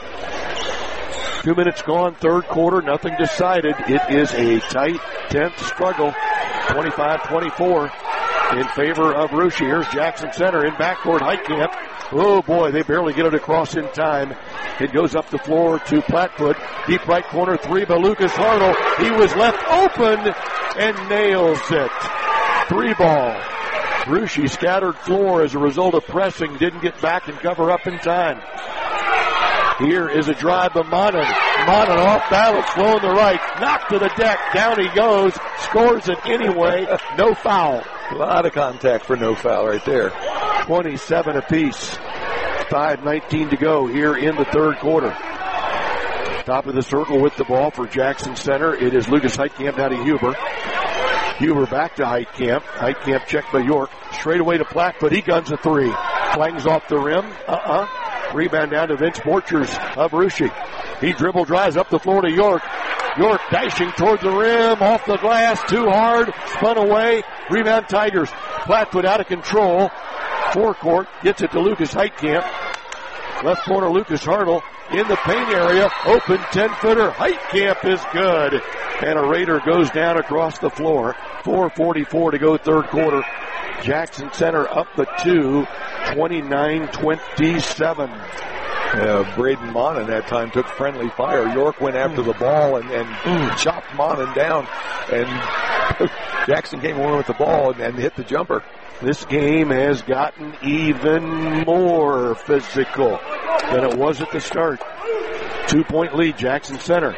Speaker 12: Two minutes gone, third quarter, nothing decided. It is a tight, tenth struggle. twenty-five twenty-four in favor of Rusche. Here's Jackson Center in backcourt. Heitkamp. Oh boy, they barely get it across in time. It goes up the floor to Plattfoot. Deep right corner three by Lucas Hartle. He was left open and nails it. Three ball. Rusche scattered floor as a result of pressing. Didn't get back and cover up in time. Here is a drive by Monin. Monin off balance, flow in the right. Knocked to the deck. Down he goes. Scores it anyway. No foul.
Speaker 13: A lot of contact for no foul right there.
Speaker 12: twenty-seven apiece. five nineteen to go here in the third quarter. Top of the circle with the ball for Jackson Center. It is Lucas Heitkamp down to Huber. Huber back to Heitkamp. Heitkamp checked by York. Straight away to Plattfoot. He guns a three. Clangs off the rim. Uh-uh. Rebound down to Vince Borchers of Rusche. He dribble drives up the floor to York. York dashing toward the rim. Off the glass. Too hard. Spun away. Rebound Tigers. Plattfoot out of control. Forecourt. Gets it to Lucas Heitkamp. Left corner Lucas Hartle. In the paint area. Open ten-footer. Heitkamp is good. And a Raider goes down across the floor. four forty-four to go third quarter. Jackson Center up the two. twenty-nine twenty-seven.
Speaker 13: Uh, Braden Monin that time took friendly fire. York went after the ball and, and mm. chopped Monin down. And Jackson came over with the ball and, and hit the jumper.
Speaker 12: This game has gotten even more physical than it was at the start. Two-point lead, Jackson Center.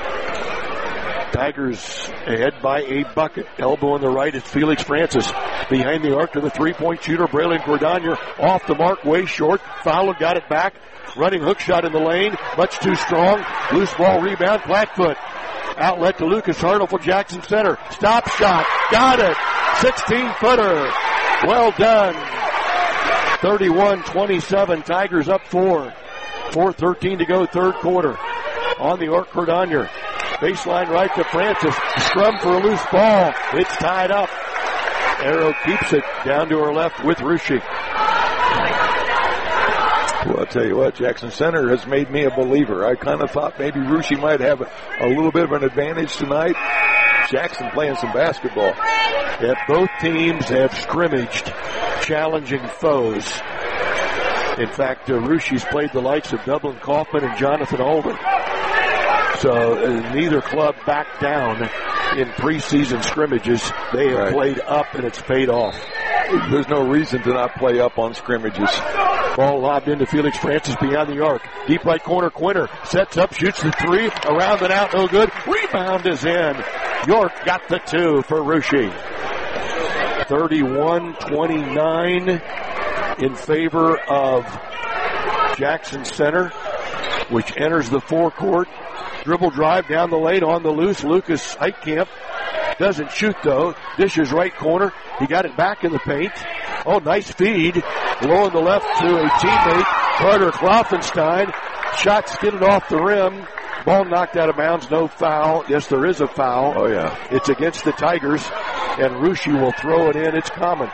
Speaker 12: Tigers ahead by a bucket. Elbow on the right, it's Felix Francis. Behind the arc to the three-point shooter, Braylon Cordonier. Off the mark, way short. Fowler got it back. Running hook shot in the lane. Much too strong. Loose ball rebound, Plattfoot. Outlet to Lucas Hartle for Jackson Center. Stop shot. Got it. sixteen-footer. Well done. thirty-one twenty-seven. Tigers up four. four thirteen to go, third quarter. On the arc, Cordonier. Baseline right to Francis. Scrum for a loose ball. It's tied up. Arrow keeps it down to her left with Rusche.
Speaker 13: Well, I'll tell you what, Jackson Center has made me a believer. I kind of thought maybe Russia might have a, a little bit of an advantage tonight. Jackson playing some basketball.
Speaker 12: Yeah, both teams have scrimmaged challenging foes. In fact, uh, Rushie's played the likes of Dublin Kaufman and Jonathan Alder. So uh, neither club backed down in preseason scrimmages. They have right. played up, and it's paid off.
Speaker 13: There's no reason to not play up on scrimmages.
Speaker 12: Ball lobbed into Felix Francis beyond the arc. Deep right corner, Quinter sets up, shoots the three, around and out, no good. Rebound is in. York got the two for Russia. thirty-one twenty-nine in favor of Jackson Center, which enters the forecourt. Dribble drive down the lane on the loose. Lucas Heitkamp doesn't shoot though. Dishes right corner. He got it back in the paint. Oh, nice feed. Low on the left to a teammate, Carter Kloffenstein. Shot skidded off the rim. Ball knocked out of bounds. No foul. Yes, there is a foul.
Speaker 13: Oh, yeah.
Speaker 12: It's against the Tigers, and Russia will throw it in. It's common.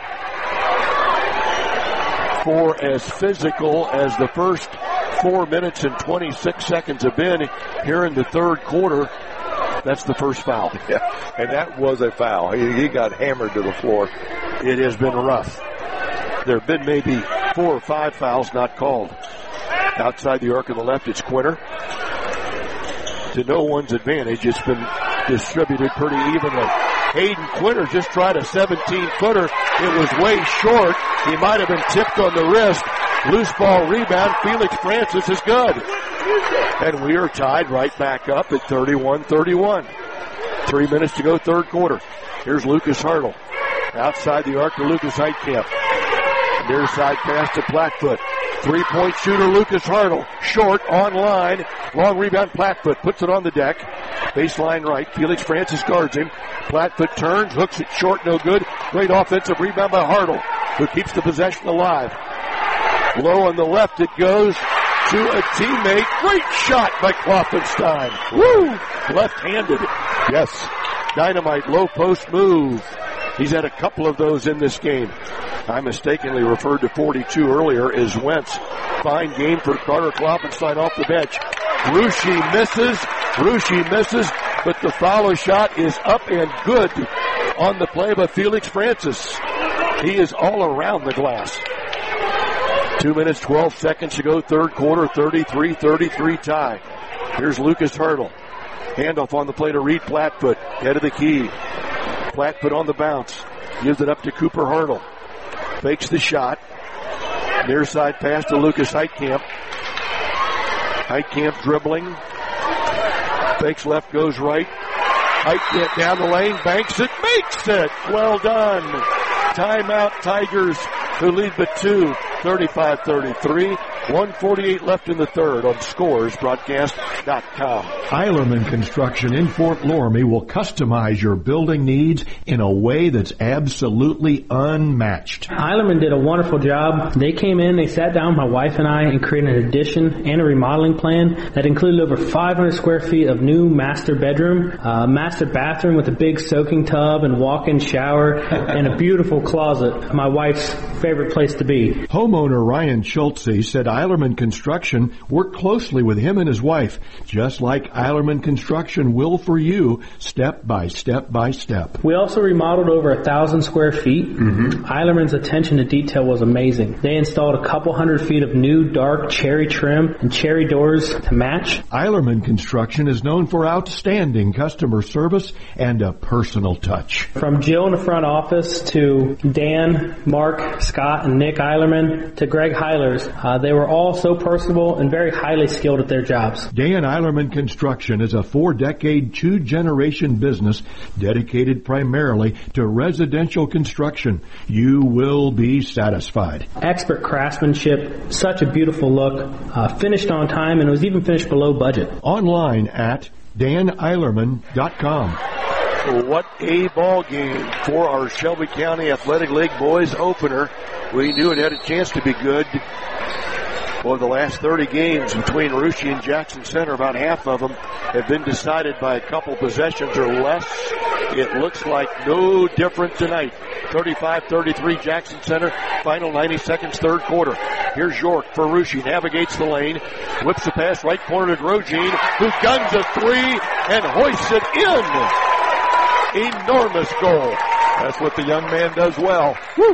Speaker 12: For as physical as the first four minutes and twenty-six seconds have been here in the third quarter, that's the first foul.
Speaker 13: Yeah, and that was a foul. He, he got hammered to the floor.
Speaker 12: It has been rough. There have been maybe four or five fouls not called. Outside the arc on the left, it's Quinter. To no one's advantage, it's been distributed pretty evenly. Hayden Quinter just tried a seventeen-footer. It was way short. He might have been tipped on the wrist. Loose ball rebound. Felix Francis is good. And we are tied right back up at thirty-one thirty-one. Three minutes to go, third quarter. Here's Lucas Hartle. Outside the arc to Lucas Heitkamp. Near side pass to Plattfoot. Three-point shooter Lucas Hartle. Short, on line. Long rebound, Plattfoot puts it on the deck. Baseline right. Felix Francis guards him. Plattfoot turns, hooks it short, no good. Great offensive rebound by Hartle, who keeps the possession alive. Low on the left it goes to a teammate. Great shot by Kloffenstein. Woo! Left-handed. Yes. Dynamite low post move. He's had a couple of those in this game. I mistakenly referred to forty-two earlier as Wentz. Fine game for Carter Kloffenstein off the bench. Russia misses. Russia misses, but the follow shot is up and good on the play by Felix Francis. He is all around the glass. Two minutes, twelve seconds to go, third quarter, thirty-three thirty-three tie. Here's Lucas Hartle. Handoff on the play to Reed Plattfoot. Head of the key. Plattfoot on the bounce. Gives it up to Cooper Hartle. Fakes the shot. Near side pass to Lucas Heitkamp. Heitkamp dribbling. Fakes left, goes right. Heitkamp down the lane, banks it, makes it. Well done. Timeout Tigers, who lead the two, thirty-five thirty-three. one forty-eight left in the third on scores broadcast dot com.
Speaker 2: Eilerman Construction in Fort Loramie will customize your building needs in a way that's absolutely unmatched.
Speaker 7: Eilerman did a wonderful job. They came in, they sat down, my wife and I, and created an addition and a remodeling plan that included over five hundred square feet of new master bedroom, uh, master bathroom with a big soaking tub and walk-in shower, and a beautiful closet. My wife's favorite place to be.
Speaker 2: Homeowner Ryan Schultze said Eilerman Construction worked closely with him and his wife, just like Eilerman Construction will for you, step by step by step.
Speaker 7: We also remodeled over a thousand square feet. Mm-hmm. Eilerman's attention to detail was amazing. They installed a couple hundred feet of new dark cherry trim and cherry doors to match.
Speaker 2: Eilerman Construction is known for outstanding customer service and a personal touch.
Speaker 7: From Jill in the front office to Dan, Mark, Scott, and Nick Eilerman to Greg Heilers, uh, they were all so personable and very highly skilled at their jobs.
Speaker 2: Dan Eilerman Construction is a four-decade, two-generation business dedicated primarily to residential construction. You will be satisfied.
Speaker 7: Expert craftsmanship, such a beautiful look, uh, finished on time, and it was even finished below budget.
Speaker 2: Online at dan eilerman dot com.
Speaker 12: What a ball game for our Shelby County Athletic League boys opener. We knew it had a chance to be good. Well, the last thirty games between Russia and Jackson Center, about half of them have been decided by a couple possessions or less. It looks like no different tonight. thirty-five thirty-three Jackson Center. Final ninety seconds, third quarter. Here's York for Russia. Navigates the lane. Whips the pass right corner to Grosjean, who guns a three and hoists it in. Enormous goal.
Speaker 13: That's what the young man does well. Woo.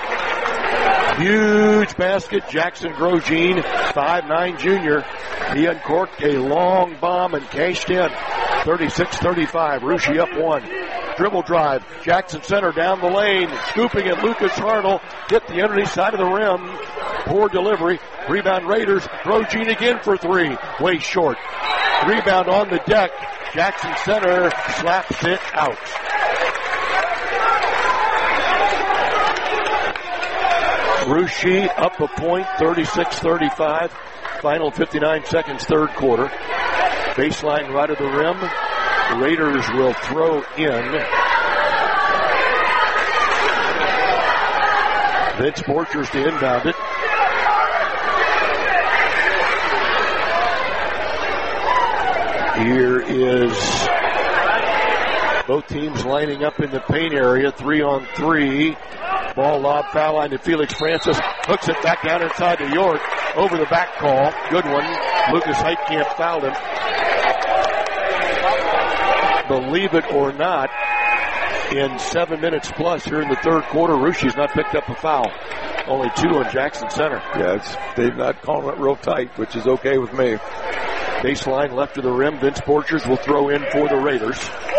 Speaker 12: Huge basket. Jackson Grosjean, five nine junior. He uncorked a long bomb and cashed in. thirty-six thirty-five. Russia up one. Dribble drive. Jackson Center down the lane. Scooping at Lucas Hartle. Hit the underneath side of the rim. Poor delivery. Rebound Raiders. Grosjean again for three. Way short. Rebound on the deck. Jackson Center slaps it out. Russia up a point, thirty-six thirty-five. Final fifty-nine seconds, third quarter. Baseline right of the rim. Raiders will throw in. Vince Borchers to inbound it. Here is both teams lining up in the paint area, three on three. Ball lob, foul line to Felix Francis. Hooks it back down inside to York. Over the back call. Good one. Lucas Heitkamp fouled him. Believe it or not, in seven minutes plus here in the third quarter, Russia's not picked up a foul. Only two on Jackson Center.
Speaker 13: Yeah, it's, they've not called it real tight, which is okay with me.
Speaker 12: Baseline left of the rim. Vince Borchers will throw in for the Raiders.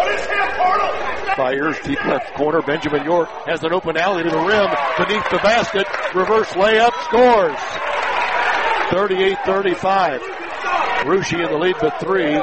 Speaker 12: Fires deep left corner. Benjamin York has an open alley to the rim beneath the basket. Reverse layup, scores. thirty-eight thirty-five. Russia in the lead with three.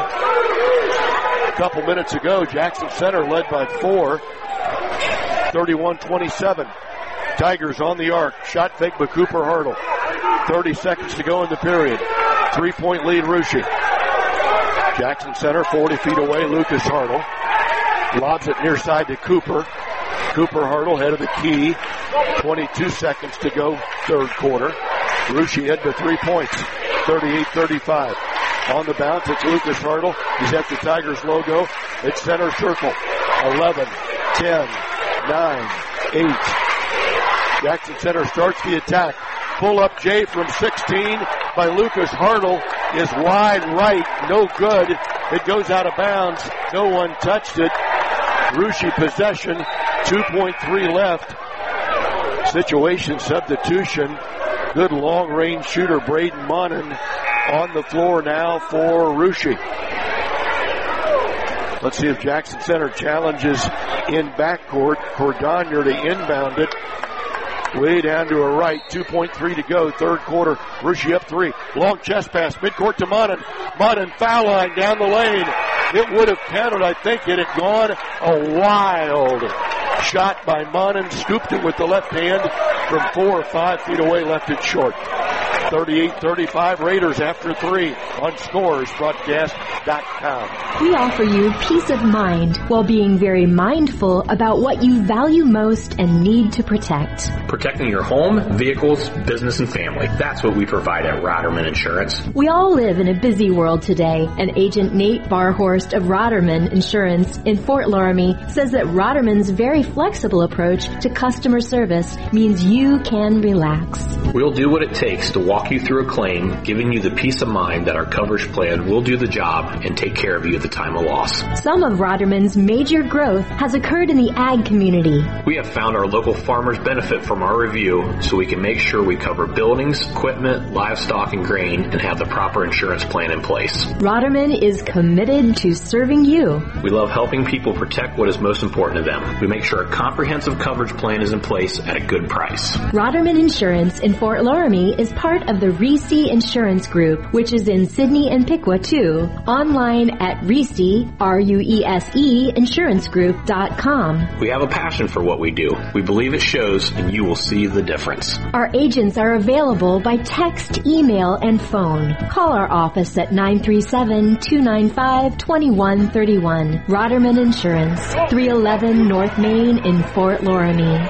Speaker 12: A couple minutes ago, Jackson Center led by four. thirty-one twenty-seven. Tigers on the arc. Shot fake by Cooper Hartle. thirty seconds to go in the period. Three-point lead, Russia. Jackson Center, forty feet away, Lucas Hartle. Lobs it near side to Cooper. Cooper Hartle, head of the key. twenty-two seconds to go, third quarter. Russia head to three points. thirty-eight thirty-five. On the bounce, it's Lucas Hartle. He's at the Tigers logo. It's center circle. eleven, ten, nine, eight. Jackson Center starts the attack. Pull up J from sixteen by Lucas Hartle is wide right. No good. It goes out of bounds. No one touched it. Russia possession. two point three left. Situation substitution. Good long range shooter Braden Monin on the floor now for Russia. Let's see if Jackson Center challenges in backcourt. Cordonier to inbound it. Way down to a right. two point three to go. Third quarter. Russia up three. Long chest pass. Midcourt to Monin. Monin foul line down the lane. It would have counted. I think it had gone a wild shot by Monin. Scooped it with the left hand from four or five feet away. Left it short. thirty-eight thirty-five. Raiders after three on scores broadcast dot com.
Speaker 21: We offer you peace of mind while being very mindful about what you value most and need to protect.
Speaker 8: Protecting your home, vehicles, business, and family. That's what we provide at Roderman Insurance.
Speaker 21: We all live in a busy world today, and Agent Nate Barhorst of Roderman Insurance in Fort Laramie says that Roderman's very flexible approach to customer service means you can relax.
Speaker 8: We'll do what it takes to walk you through a claim, giving you the peace of mind that our coverage plan will do the job and take care of you at the time of loss.
Speaker 21: Some of Roderman's major growth has occurred in the ag community.
Speaker 8: We have found our local farmers benefit from our review, so we can make sure we cover buildings, equipment, livestock, and grain, and have the proper insurance plan in place.
Speaker 21: Roderman is committed to serving you.
Speaker 8: We love helping people protect what is most important to them. We make sure a comprehensive coverage plan is in place at a good price.
Speaker 21: Roderman Insurance in Fort Laramie is part of the Reese Insurance Group, which is in Sidney and Piqua too. Online at Reese, R U E S E, insurance group dot com.
Speaker 8: We have a passion for what we do. We believe it shows, and you will see the difference.
Speaker 21: Our agents are available by text, email, and phone. Call our office at nine three seven, two nine five, two one three one. Roderman Insurance, three eleven North Main in Fort Laramie.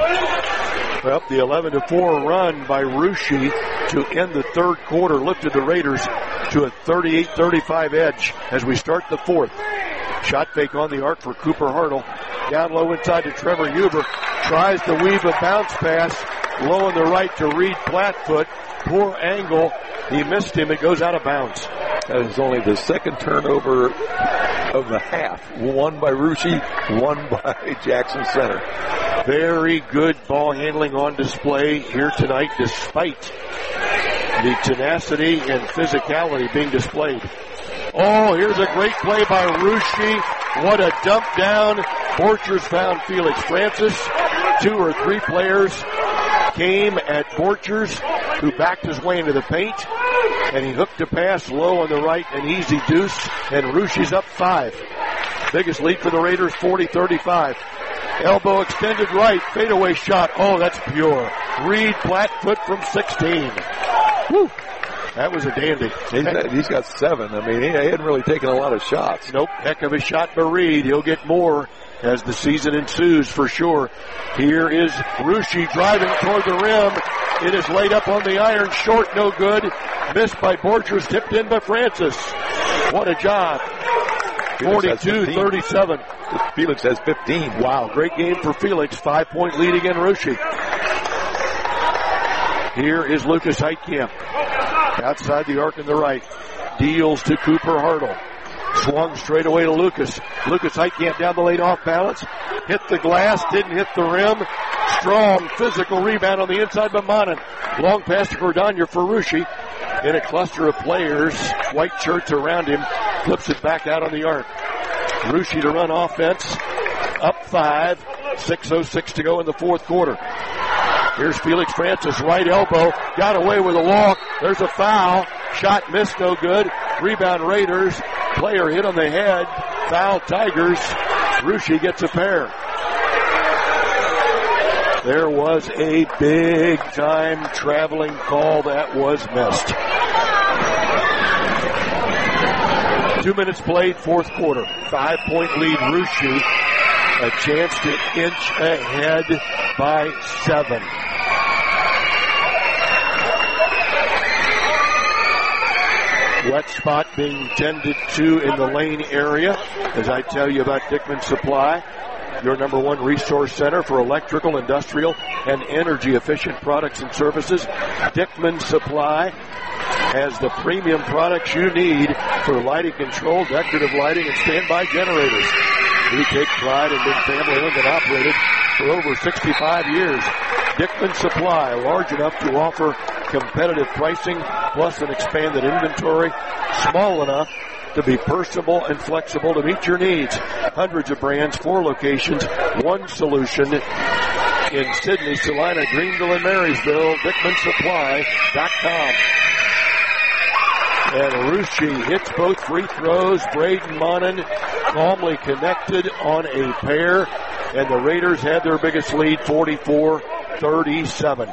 Speaker 12: Well, the eleven to four run by Russia to end the third quarter lifted the Raiders to a thirty-eight thirty-five edge as we start the fourth. Shot fake on the arc for Cooper Hartle. Down low inside to Trevor Huber. tries to weave a bounce pass low on the right to Reed Plattfoot. Poor angle. He missed him. It goes out of bounds.
Speaker 13: That is only the second turnover of the half. One by Russia, one by Jackson Center.
Speaker 12: Very good ball handling on display here tonight, despite the tenacity and physicality being displayed. Oh, here's a great play by Russia. What a dump down. Borchers found Felix Francis. Two or three players came at Borchers, who backed his way into the paint, and he hooked a pass low on the right, an easy deuce, and Russia's up five. Biggest lead for the Raiders, forty thirty-five. Elbow extended right, fadeaway shot. Oh, that's pure. Reed Plattfoot from sixteen. Woo! That was a dandy.
Speaker 13: He's got, he's got seven. I mean, he hadn't really taken a lot of shots.
Speaker 12: Nope. Heck of a shot by Reed. He'll get more as the season ensues for sure. Here is Russia driving toward the rim. It is laid up on the iron. Short, no good. Missed by Borchers, tipped in by Francis. What a job. forty-two thirty-seven.
Speaker 13: Felix has fifteen.
Speaker 12: Wow, great game for Felix. Five-point lead again, Russia. Here is Lucas Heitkamp. Outside the arc on the right. Deals to Cooper Hartle. Swung straight away to Lucas. Lucas Heitkamp down the lane off balance. Hit the glass, didn't hit the rim. Strong physical rebound on the inside by Monin. Long pass to Cordogna for Russia. In a cluster of players, white shirts around him. Flips it back out on the arc. Russia to run offense. Up five. six oh six to go in the fourth quarter. Here's Felix Francis, right elbow. Got away with a walk. There's a foul. Shot missed, no good. Rebound Raiders. Player hit on the head. Foul Tigers. Russia gets a pair. There was a big time traveling call that was missed. Two minutes played, fourth quarter. Five point lead, Russia. A chance to inch ahead by seven. Wet spot being tended to in the lane area, as I tell you about Dickman Supply, your number one resource center for electrical, industrial, and energy efficient products and services. Dickman Supply has the premium products you need for lighting control, decorative lighting, and standby generators. We take pride in being family owned and operated for over sixty-five years. Dickman Supply, large enough to offer competitive pricing plus an expanded inventory, small enough to be personable and flexible to meet your needs. Hundreds of brands, four locations, one solution in Sydney, Salina, Greenville, and Marysville. Dickman Supply dot com. And Russia hits both free throws. Braden Monin calmly connected on a pair. And the Raiders had their biggest lead, forty-four thirty-seven.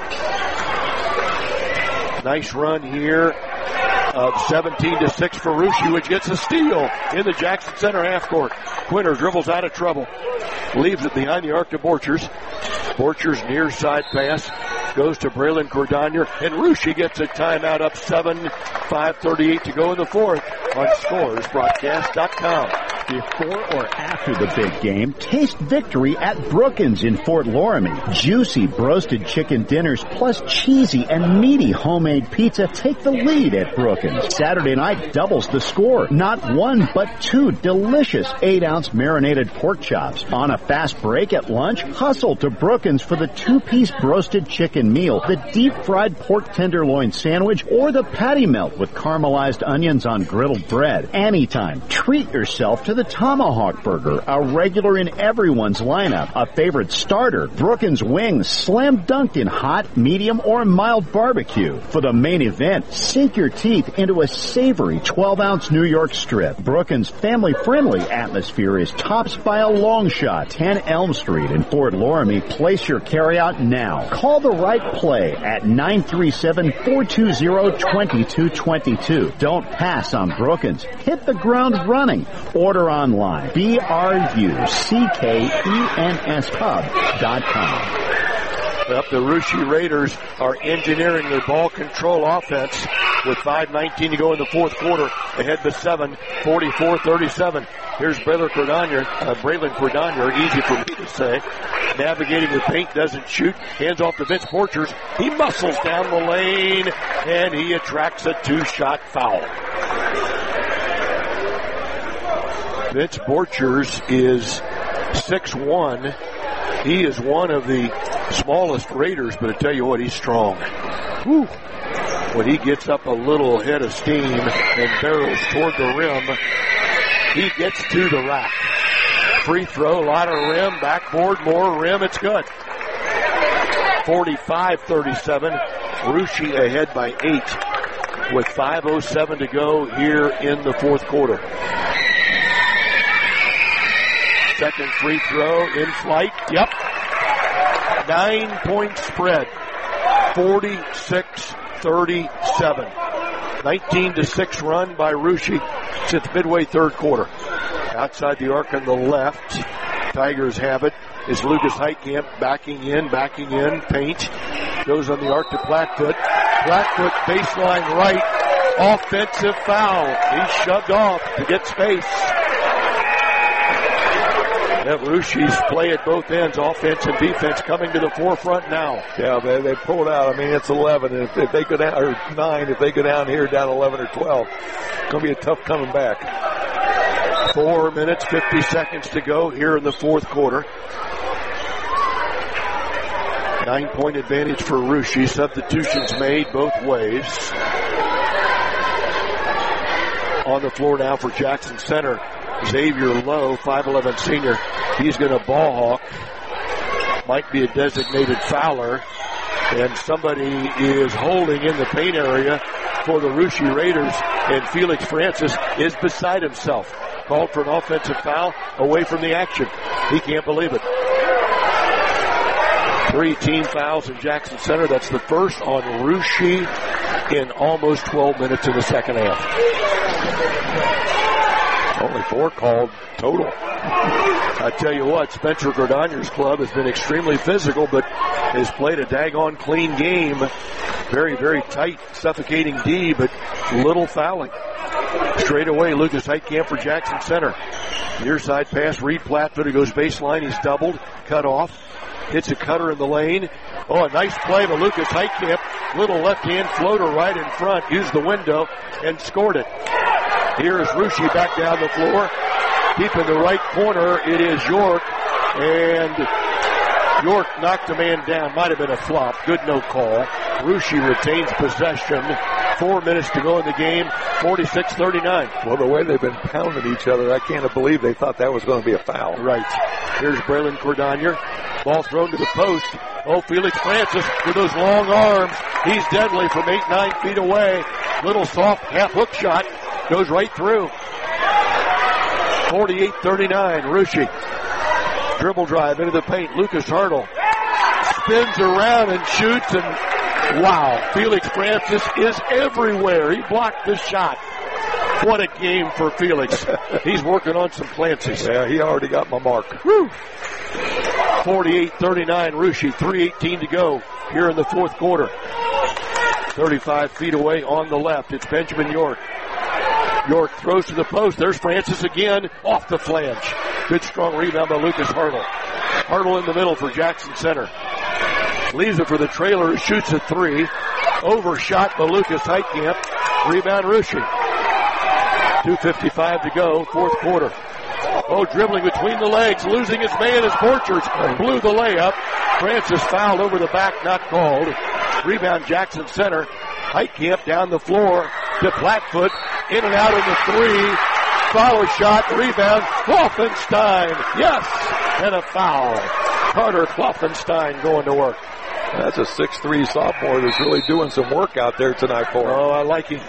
Speaker 12: Nice run here of seventeen to six for Russia, which gets a steal in the Jackson Center half court. Quinter dribbles out of trouble. Leaves it behind the arc to Borchers. Borchers near side pass. Goes to Braylon Cordogna, and Russia gets a timeout up seven, five thirty-eight to go in the fourth on Scores Broadcast dot com.
Speaker 3: Before or after the big game, taste victory at Brookins in Fort Loramie. Juicy broasted chicken dinners plus cheesy and meaty homemade pizza take the lead at Brookins. Saturday night doubles the score. Not one, but two delicious eight ounce marinated pork chops. On a fast break at lunch, hustle to Brookins for the two-piece broasted chicken meal, the deep-fried pork tenderloin sandwich, or the patty melt with caramelized onions on griddled bread. Anytime, treat yourself to the Tomahawk Burger, a regular in everyone's lineup, a favorite starter. Brookins wings, slam dunked in hot, medium, or mild barbecue. For the main event, sink your teeth into a savory twelve ounce New York strip. Brookins' family-friendly atmosphere is topped by a long shot, ten Elm Street in Fort Loramie. Place your carryout now. Call the right play at nine three seven, four two zero, two two two two. Don't pass on Brookins. Hit the ground running. Order online. B R U C K E N S Hub dot com.
Speaker 12: Up the Russia Raiders are engineering their ball control offense with five nineteen to go in the fourth quarter. Ahead by seven, forty-four thirty-seven. Here's Braylon Cordonier, uh, Braylon Cordonier, easy for me to say. Navigating the paint, doesn't shoot. Hands off to Vince Borchers. He muscles down the lane, and he attracts a two-shot foul. Vince Borchers is six one. He is one of the smallest Raiders, but I tell you what, he's strong. Whew. When he gets up a little head of steam and barrels toward the rim, he gets to the rack. Free throw, a lot of rim, backboard, more rim, it's good. forty-five thirty-seven, Russia ahead by eight with five oh seven to go here in the fourth quarter. Second free throw in flight, yep. Nine point spread, forty-six thirty-seven. nineteen to six run by Russia since midway third quarter. Outside the arc on the left, Tigers have it. Is Lucas Heitkamp backing in, backing in, paint. Goes on the arc to Blackfoot. Blackfoot baseline right, offensive foul. He's shoved off to get space. That Rushie's play at both ends, offense and defense, coming to the forefront now.
Speaker 13: Yeah, they, they pulled out. I mean, it's eleven. If, if they go down, or nine, if they go down here, down eleven or twelve, it's going to be a tough coming back.
Speaker 12: Four minutes, fifty seconds to go here in the fourth quarter. Nine-point advantage for Russia. Substitutions made both ways. On the floor now for Jackson Center, Xavier Lowe, five eleven senior. He's going to ball hawk. Might be a designated fouler. And somebody is holding in the paint area for the Russia Raiders. And Felix Francis is beside himself. Called for an offensive foul away from the action. He can't believe it. Three team fouls in Jackson Center. That's the first on Russia in almost twelve minutes in the second half. Only four called total. I tell you what, Spencer Gordonier's club has been extremely physical, but has played a daggone clean game. Very, very tight, suffocating D, but little fouling. Straight away, Lucas Heitkamp for Jackson Center. Near side pass, Reed Plattfoot, who goes baseline. He's doubled, cut off. Hits a cutter in the lane. Oh, a nice play by Lucas Heitkamp. Little left-hand floater right in front. Used the window and scored it. Here is Russia back down the floor. Deep in the right corner, it is York. And York knocked a man down. Might have been a flop. Good no call. Russia retains possession. Four minutes to go in the game. forty-six thirty-nine.
Speaker 13: Well, the way they've been pounding each other, I can't believe they thought that was going to be a foul.
Speaker 12: Right. Here's Braylon Cordonier. Ball thrown to the post. Oh, Felix Francis with those long arms. He's deadly from eight, nine feet away. Little soft half hook shot. Goes right through. forty-eight thirty-nine. Russia. Dribble drive into the paint. Lucas Hartle spins around and shoots, and wow, Felix Francis is everywhere. He blocked the shot. What a game for Felix. He's working on some Clancy's.
Speaker 13: Yeah, he already got my mark.
Speaker 12: forty-eight thirty-nine, Russia. three eighteen to go here in the fourth quarter. thirty-five feet away on the left. It's Benjamin York. York throws to the post. There's Francis again off the flange. Good strong rebound by Lucas Hartle. Hartle in the middle for Jackson Center. Leaves it for the trailer. Shoots a three. Overshot by Lucas Heitkamp. Rebound Russia. two fifty-five to go, fourth quarter. Oh, dribbling between the legs, losing his man as Borchers blew the layup. Francis fouled over the back, not called. Rebound Jackson Center. Heitkamp down the floor to Blackfoot. In and out in the three. Follow shot, rebound, Kloffenstein. Yes, and a foul. Carter Kloffenstein going to work.
Speaker 13: That's a six three sophomore that's really doing some work out there tonight for him.
Speaker 12: Oh, I like him.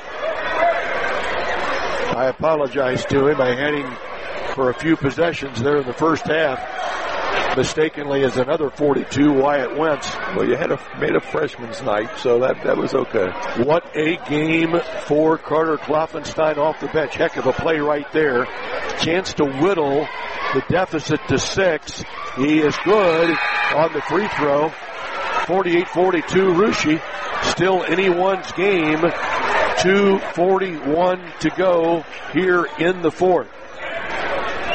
Speaker 12: I apologize to him. I had him for a few possessions there in the first half. Mistakenly as another forty-two, Wyatt Wentz.
Speaker 13: Well, you had a made a freshman's night, so that, that was okay.
Speaker 12: What a game for Carter Kloffenstein off the bench. Heck of a play right there. Chance to whittle the deficit to six. He is good on the free throw. forty-eight forty-two, Russia. Still anyone's game. two forty-one to go here in the fourth.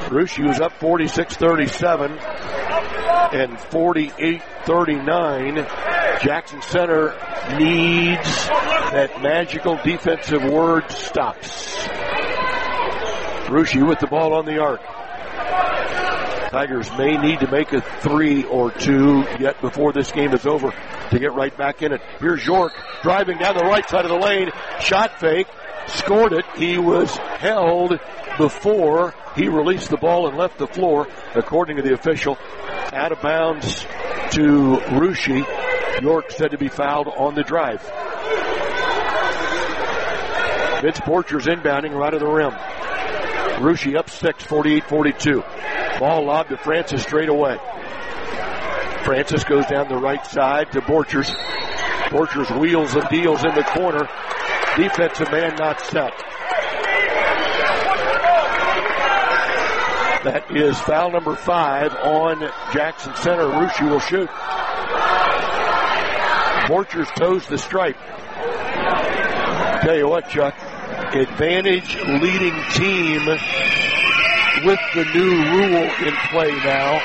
Speaker 12: Russia was up forty-six thirty-seven and forty-eight thirty-nine. Jackson Center needs that magical defensive word, stops. Russia with the ball on the arc. Tigers may need to make a three or two yet before this game is over to get right back in it. Here's York driving down the right side of the lane. Shot fake. Scored it. He was held before he released the ball and left the floor, according to the official. Out of bounds to Russia. York said to be fouled on the drive. Vince Borchers inbounding right of the rim. Russia up six, forty-eight forty-two. Ball lobbed to Francis straight away. Francis goes down the right side to Borchers. Borchers wheels and deals in the corner. Defensive man not set. That is foul number five on Jackson Center. Russia will shoot. Borchers toes the stripe. Tell you what, Chuck, advantage leading team with the new rule in play now.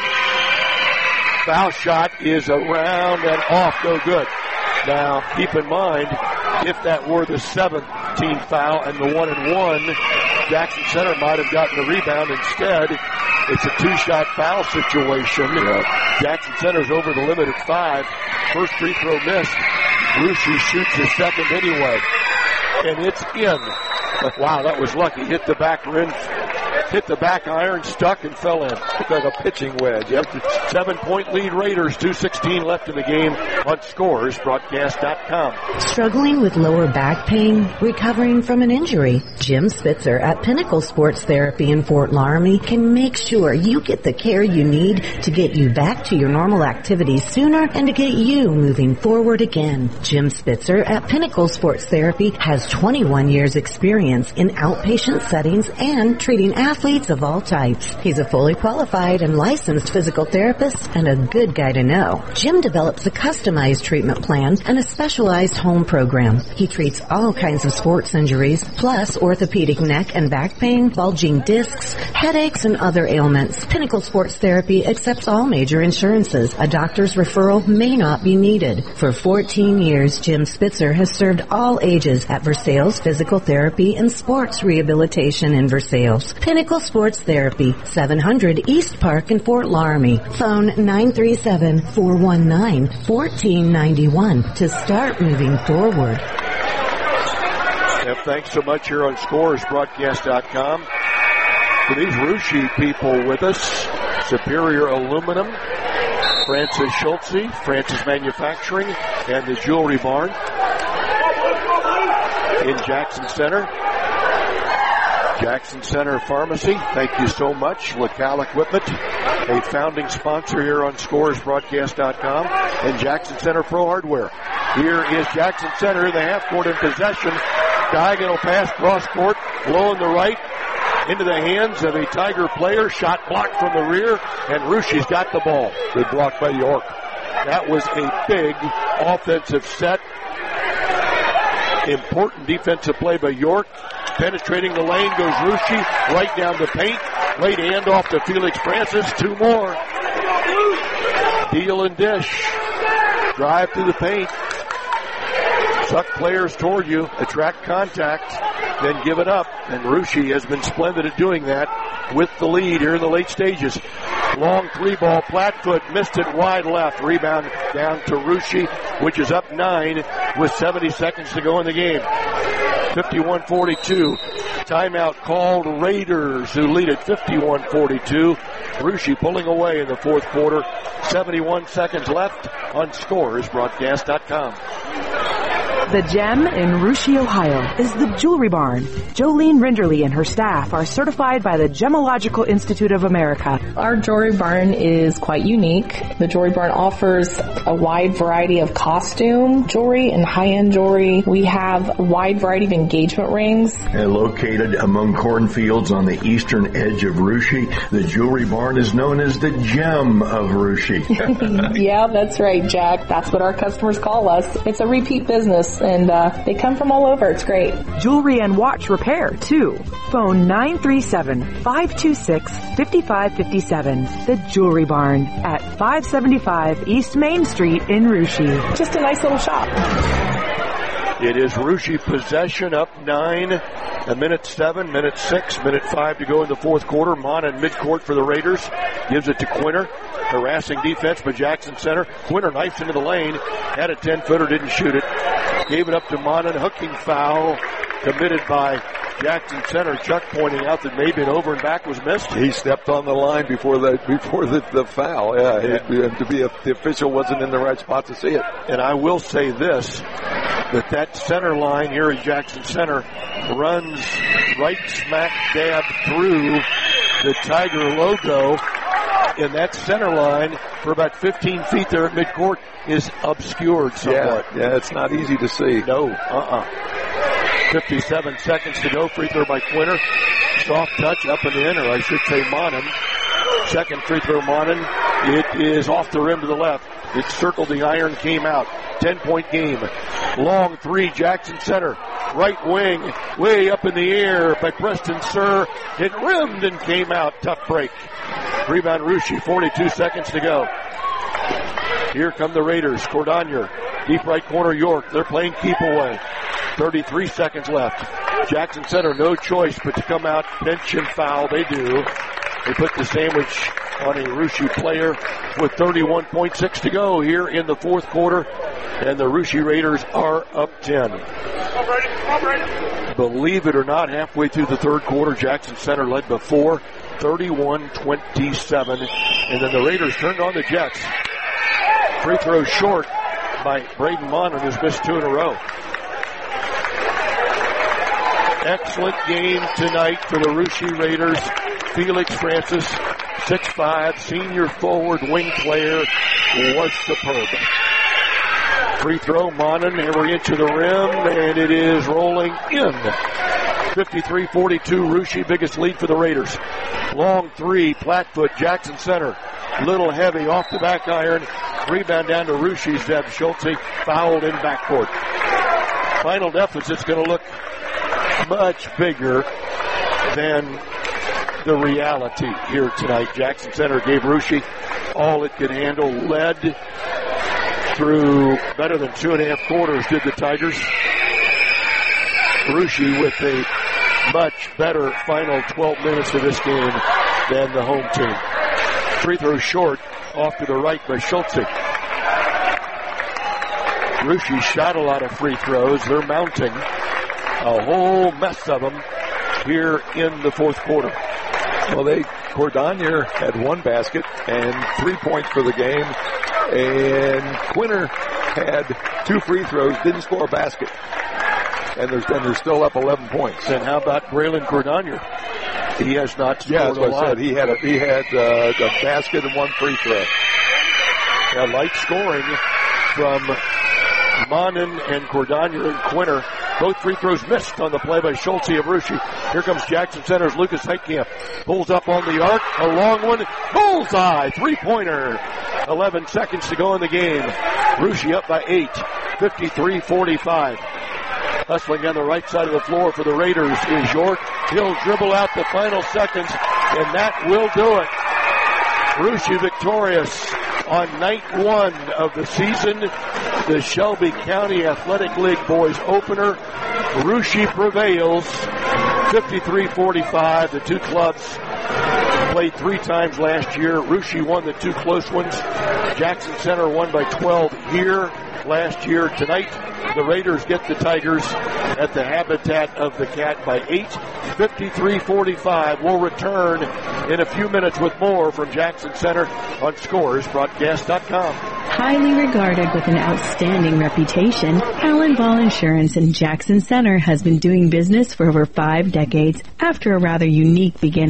Speaker 12: Foul shot is around and off, no good. Now, keep in mind, if that were the seventeenth foul and the one and one, Jackson Center might have gotten the rebound. Instead, it's a two-shot foul situation. Yeah. Jackson Center's over the limit at five. First free throw missed. Russia shoots his second anyway. And it's in. Wow, that was lucky. Hit the back rim. Hit the back iron, stuck, and fell in. Looked like a pitching wedge. Yep. Seven-point lead Raiders, two sixteen left in the game on Scores Broadcast dot com.
Speaker 9: Struggling with lower back pain? Recovering from an injury? Jim Spitzer at Pinnacle Sports Therapy in Fort Laramie can make sure you get the care you need to get you back to your normal activities sooner and to get you moving forward again. Jim Spitzer at Pinnacle Sports Therapy has twenty-one years experience in outpatient settings and treating athletes of all types. He's a fully qualified and licensed physical therapist and a good guy to know. Jim develops a customized treatment plan and a specialized home program. He treats all kinds of sports injuries, plus orthopedic neck and back pain, bulging discs, headaches, and other ailments. Pinnacle Sports Therapy accepts all major insurances. A doctor's referral may not be needed. For fourteen years, Jim Spitzer has served all ages at Versailles Physical Therapy and Sports Rehabilitation in Versailles. Pinnacle Sports Therapy, seven hundred East Park in Fort Laramie. Phone nine three seven, four one nine, one four nine one to start moving forward.
Speaker 12: Yep, thanks so much here on Scores Broadcast dot com. For these Russia people with us, Superior Aluminum, Francis Schultze, Francis Manufacturing, and the Jewelry Barn in Jackson Center. Jackson Center Pharmacy, thank you so much. LaCal Equipment, a founding sponsor here on Scores Broadcast dot com, and Jackson Center Pro Hardware. Here is Jackson Center in the half court in possession. Diagonal pass, cross court, low in the right, into the hands of a Tiger player. Shot blocked from the rear, and Russia's got the ball.
Speaker 13: Good block by York.
Speaker 12: That was a big offensive set. Important defensive play by York. Penetrating the lane goes Russia right down the paint. Late handoff to Felix Francis. Two more. Deal and dish. Drive through the paint. Suck players toward you. Attract contact. Then give it up. And Russia has been splendid at doing that with the lead here in the late stages. Long three ball. Plattfoot missed it wide left. Rebound down to Russia, which is up nine with seventy seconds to go in the game. fifty-one forty-two. Timeout called. Raiders, who lead at fifty-one forty-two. Russia pulling away in the fourth quarter. seventy-one seconds left on Scores Broadcast dot com.
Speaker 14: The gem in Russia, Ohio is the Jewelry Barn. Jolene Rinderly and her staff are certified by the Gemological Institute of America.
Speaker 20: Our Jewelry Barn is quite unique. The Jewelry Barn offers a wide variety of costume jewelry and high-end jewelry. We have a wide variety of engagement rings.
Speaker 2: And located among cornfields on the eastern edge of Russia, the Jewelry Barn is known as the gem of Russia.
Speaker 20: Yeah, that's right, Jack. That's what our customers call us. It's a repeat business. and uh, they come from all over. It's great.
Speaker 14: Jewelry and watch repair, too. Phone nine three seven, five two six, five five five seven. The Jewelry Barn at five seventy-five East Main Street in Russia.
Speaker 20: Just a nice little shop.
Speaker 12: It is Russia possession, up nine. A minute seven, minute six, minute five to go in the fourth quarter. Mon in midcourt for the Raiders. Gives it to Quinter. Harassing defense by Jackson Center. Quinter knifes into the lane. Had a ten-footer, didn't shoot it. Gave it up to Monon. Hooking foul committed by Jackson Center. Chuck pointing out that maybe an over and back was missed.
Speaker 13: He stepped on the line before the before the, the foul. Yeah,
Speaker 12: yeah.
Speaker 13: It, to be a, the official wasn't in the right spot to see it.
Speaker 12: And I will say this, that that center line here at Jackson Center runs right smack dab through the Tiger logo. And that center line for about fifteen feet there at midcourt is obscured somewhat.
Speaker 13: Yeah, yeah, it's not easy to see.
Speaker 12: No, uh-uh. fifty-seven seconds to go. Free throw by Quinter. Soft touch up and in, or I should say Monon. Second free throw Monon. It is off the rim to the left. It circled the iron, came out. Ten-point game. Long three, Jackson Center. Right wing, way up in the air by Preston Sir. It rimmed and came out. Tough break. Rebound Russia, forty-two seconds to go. Here come the Raiders. Cordonier, deep right corner York. They're playing keep away. thirty-three seconds left. Jackson Center, no choice but to come out, pinch and foul. They do. They put the sandwich on a Russia player with thirty-one point six to go here in the fourth quarter. And the Russia Raiders are up ten. Believe it or not, halfway through the third quarter, Jackson Center led before, thirty-one twenty-seven. And then the Raiders turned on the Jets. Free throw short by Braden Monon, who's missed two in a row. Excellent game tonight for the Russia Raiders. Felix Francis, six five, senior forward wing player, was superb. Free throw, Monon, every inch of the rim, and it is rolling in. fifty-three forty-two, Russia, biggest lead for the Raiders. Long three, Plattfoot, Jackson Center. Little heavy off the back iron. Rebound down to Russia. Zeb Schultze fouled in backcourt. Final deficit's going to look much bigger than the reality here tonight. Jackson Center gave Russia all it could handle, led through better than two and a half quarters, did the Tigers. Russia with a much better final twelve minutes of this game than the home team. Free throw short, off to the right by Schultze. Russia shot a lot of free throws. They're mounting a whole mess of them here in the fourth quarter.
Speaker 13: Well, they, Cordonier had one basket and three points for the game. And Quinter had two free throws, didn't score a basket. And they're, and they're still up eleven points.
Speaker 12: And how about Braylon Cordonier? He has not scored
Speaker 13: yeah, that's
Speaker 12: a
Speaker 13: what
Speaker 12: lot.
Speaker 13: I said. He had a, he had uh, a basket and one free throw.
Speaker 12: Yeah, light scoring from Monon and Cordonier and Quinter. Both free throws missed on the play by Schultze of Russia. Here comes Jackson Center's Lucas Heitkamp. Pulls up on the arc. A long one. Bullseye. Three-pointer. eleven seconds to go in the game. Russia up by eight. fifty-three forty-five. Hustling on the right side of the floor for the Raiders is York. He'll dribble out the final seconds, and that will do it. Russia victorious on night one of the season, the Shelby County Athletic League Boys Opener. Russia prevails, fifty-three forty-five. The two clubs played three times last year. Russia won the two close ones. Jackson Center won by twelve here last year. Tonight, the Raiders get the Tigers at the Habitat of the Cat by eight. fifty-three forty-five. We'll return in a few minutes with more from Jackson Center on Scores Broadcast dot com.
Speaker 6: Highly regarded with an outstanding reputation, Allen Ball Insurance in Jackson Center has been doing business for over five decades after a rather unique beginning.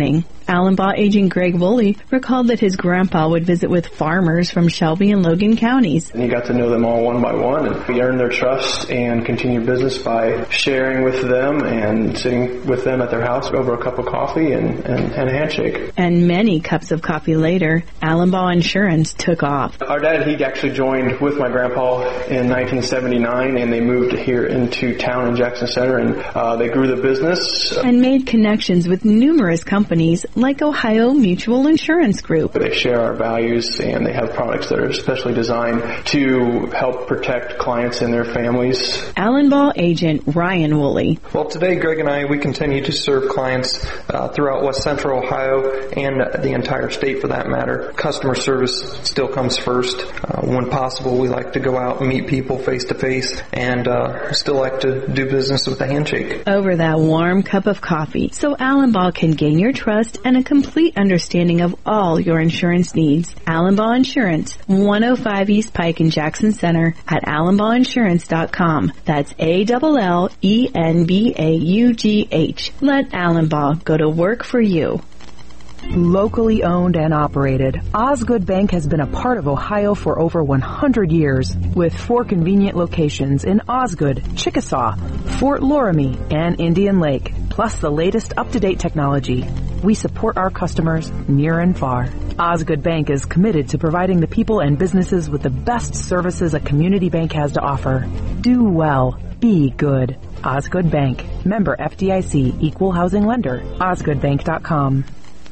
Speaker 6: Allenbaugh agent Greg Woolley recalled that his grandpa would visit with farmers from Shelby and Logan counties.
Speaker 1: And he got to know them all one by one, and we earned their trust and continued business by sharing with them and sitting with them at their house over a cup of coffee and, and, and a handshake.
Speaker 6: And many cups of coffee later, Allenbaugh Insurance took off.
Speaker 1: Our dad, he actually joined with my grandpa in nineteen seventy-nine, and they moved here into town in Jackson Center, and uh, they grew the business.
Speaker 6: And made connections with numerous companies like Ohio Mutual Insurance Group.
Speaker 1: They share our values, and they have products that are especially designed to help protect clients and their families.
Speaker 6: Allenbaugh agent Ryan Woolley.
Speaker 10: Well, today, Greg and I, we continue to serve clients uh, throughout West Central Ohio and the entire state for that matter. Customer service still comes first. Uh, when possible, we like to go out and meet people face to face, and uh, still like to do business with a handshake.
Speaker 6: Over that warm cup of coffee, so Allenbaugh can gain your trust and a complete understanding of all your insurance needs. Allenbaugh Insurance, one oh five East Pike in Jackson Center at allenbaugh insurance dot com. That's A L L E N B A U G H. Let Allenbaugh go to work for you.
Speaker 14: Locally owned and operated, Osgood Bank has been a part of Ohio for over one hundred years, with four convenient locations in Osgood, Chickasaw, Fort Loramie, and Indian Lake, plus the latest up-to-date technology. We support our customers near and far. Osgood Bank is committed to providing the people and businesses with the best services a community bank has to offer. Do well. Be good. Osgood Bank. Member F D I C. Equal Housing Lender. osgood bank dot com.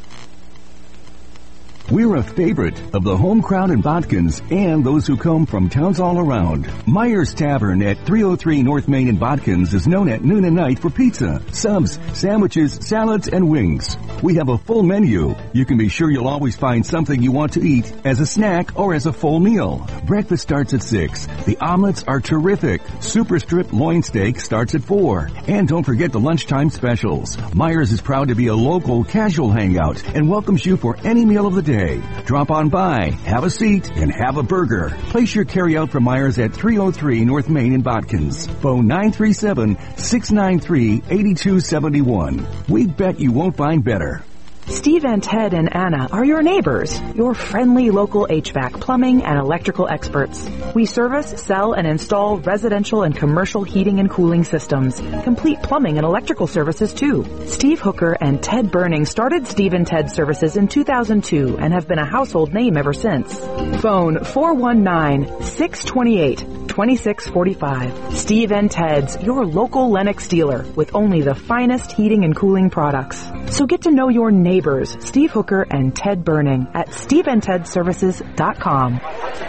Speaker 4: We're a favorite of the home crowd in Botkins and those who come from towns all around. Myers Tavern at three oh three North Main in Botkins is known at noon and night for pizza, subs, sandwiches, salads, and wings. We have a full menu. You can be sure you'll always find something you want to eat as a snack or as a full meal. Breakfast starts at six. The omelets are terrific. Super strip loin steak starts at four. And don't forget the lunchtime specials. Myers is proud to be a local casual hangout and welcomes you for any meal of the day. Drop on by, have a seat, and have a burger. Place your carryout from Myers at three oh three North Main in Botkins. Phone nine three seven, six nine three, eight two seven one. We bet you won't find better.
Speaker 14: Steve and Ted and Anna are your neighbors, your friendly local H V A C, plumbing, and electrical experts. We service, sell, and install residential and commercial heating and cooling systems, complete plumbing and electrical services too. Steve Hooker and Ted Burning started Steve and Ted Services in two thousand two and have been a household name ever since. Phone four one nine, six two eight, two six four five. Steve and Ted's, your local Lennox dealer with only the finest heating and cooling products. So get to know your neighbors. Steve Hooker and Ted Burning at steve and ted services dot com.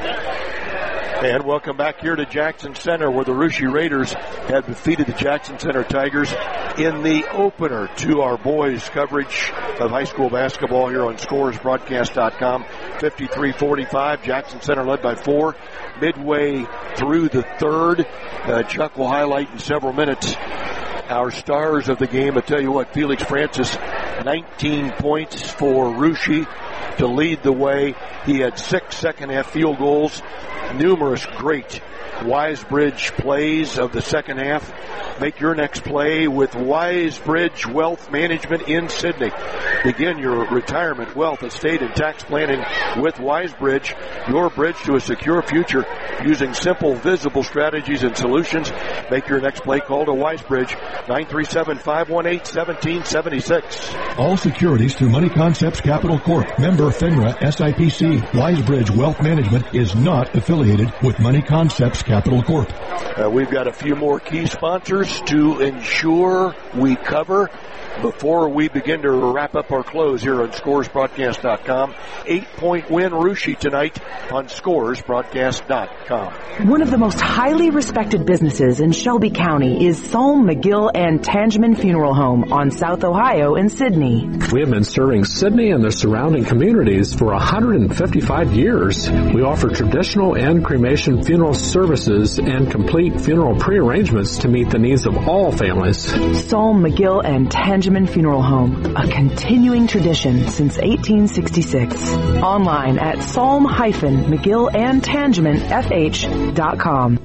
Speaker 12: And welcome back here to Jackson Center, where the Russia Raiders had defeated the Jackson Center Tigers in the opener to our boys' coverage of high school basketball here on scores broadcast dot com. fifty-three forty-five, Jackson Center led by four. Midway through the third, uh, Chuck will highlight in several minutes our stars of the game. I tell you what, Felix Francis, nineteen points for Russia to lead the way. He had six second-half field goals, numerous great Wisebridge plays of the second half. Make your next play with Wisebridge Wealth Management in Sydney. Begin your retirement, wealth, estate, and tax planning with Wisebridge, your bridge to a secure future using simple, visible strategies and solutions. Make your next play call to Wisebridge, nine three seven, five one eight, one seven seven six.
Speaker 2: All securities through Money Concepts Capital Corp. Member FINRA S I P C. Wisebridge Wealth Management is not affiliated with Money Concepts Capital Corp.
Speaker 12: Uh, we've got a few more key sponsors to ensure we cover before we begin to wrap up our close here on scores broadcast dot com. Eight-point win Russia tonight on scores broadcast dot com.
Speaker 14: One of the most highly respected businesses in Shelby County is Psalm, McGill, and Tangeman Funeral Home on South Ohio in Sydney.
Speaker 15: We have been serving Sydney and the surrounding communities for one hundred fifty-five years. We offer traditional and cremation funeral services and complete funeral prearrangements to meet the needs of all families.
Speaker 14: Psalm, McGill, and Tangeman Funeral Home, a continuing tradition since eighteen sixty-six. Online at psalm dash mcgill and tangeman f h dot com.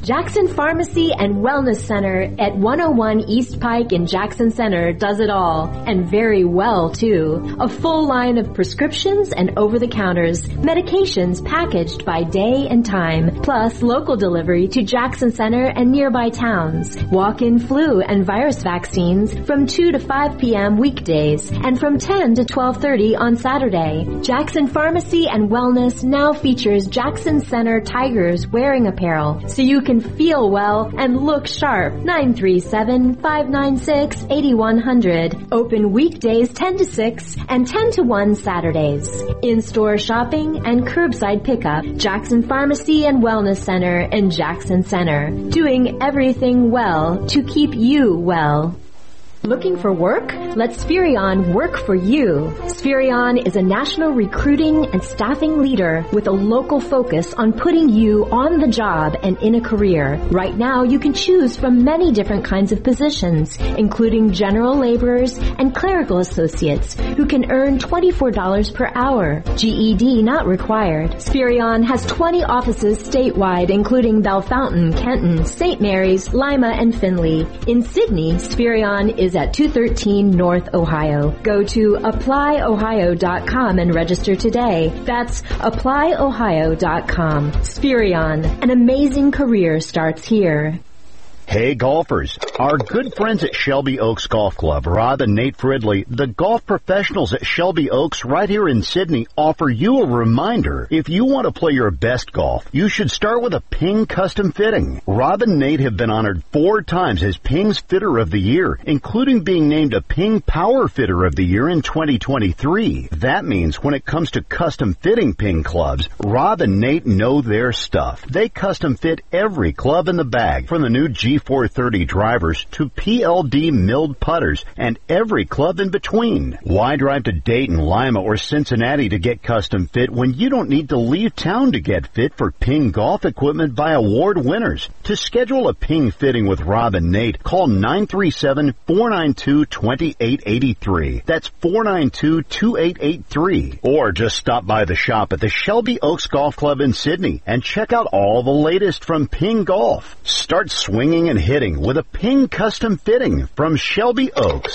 Speaker 21: Jackson Pharmacy and Wellness Center at one oh one East Pike in Jackson Center does it all, and very well too. A full line of prescriptions and over-the-counters, medications packaged by day and time, plus local delivery to Jackson Center and nearby towns. Walk-in flu and virus vaccines from two to five p.m. weekdays and from ten to twelve thirty on Saturday. Jackson Pharmacy and Wellness now features Jackson Center Tigers wearing apparel, so you can feel well and look sharp. nine three seven, five nine six, eight one zero zero. Open weekdays ten to six and ten to one Saturdays. In-store shopping and curbside pickup. Jackson Pharmacy and Wellness Center in Jackson Center. Doing everything well to keep you well. Looking for work? Let Spherion work for you. Spherion is a national recruiting and staffing leader with a local focus on putting you on the job and in a career. Right now, you can choose from many different kinds of positions, including general laborers and clerical associates who can earn twenty-four dollars per hour. G E D not required. Spherion has twenty offices statewide, including Bellefontaine, Kenton, Saint Mary's, Lima, and Findlay. In Sydney, Spherion is at two thirteen North Ohio. Go to apply ohio dot com and register today. That's apply ohio dot com. Spherion, an amazing career starts here.
Speaker 11: Hey golfers, our good friends at Shelby Oaks Golf Club, Rob and Nate Fridley, the golf professionals at Shelby Oaks right here in Sydney, offer you a reminder. If you want to play your best golf, you should start with a Ping custom fitting. Rob and Nate have been honored four times as Ping's Fitter of the Year, including being named a Ping Power Fitter of the Year in twenty twenty-three. That means when it comes to custom fitting Ping clubs, Rob and Nate know their stuff. They custom fit every club in the bag, from the new G four thirty drivers to P L D milled putters and every club in between. Why drive to Dayton, Lima, or Cincinnati to get custom fit when you don't need to leave town to get fit for Ping golf equipment by award winners? To schedule a Ping fitting with Rob and Nate, call nine three seven, four nine two, two eight eight three. That's four nine two, two eight eight three. Or just stop by the shop at the Shelby Oaks Golf Club in Sydney and check out all the latest from Ping Golf. Start swinging and hitting with a Ping custom fitting from Shelby Oaks.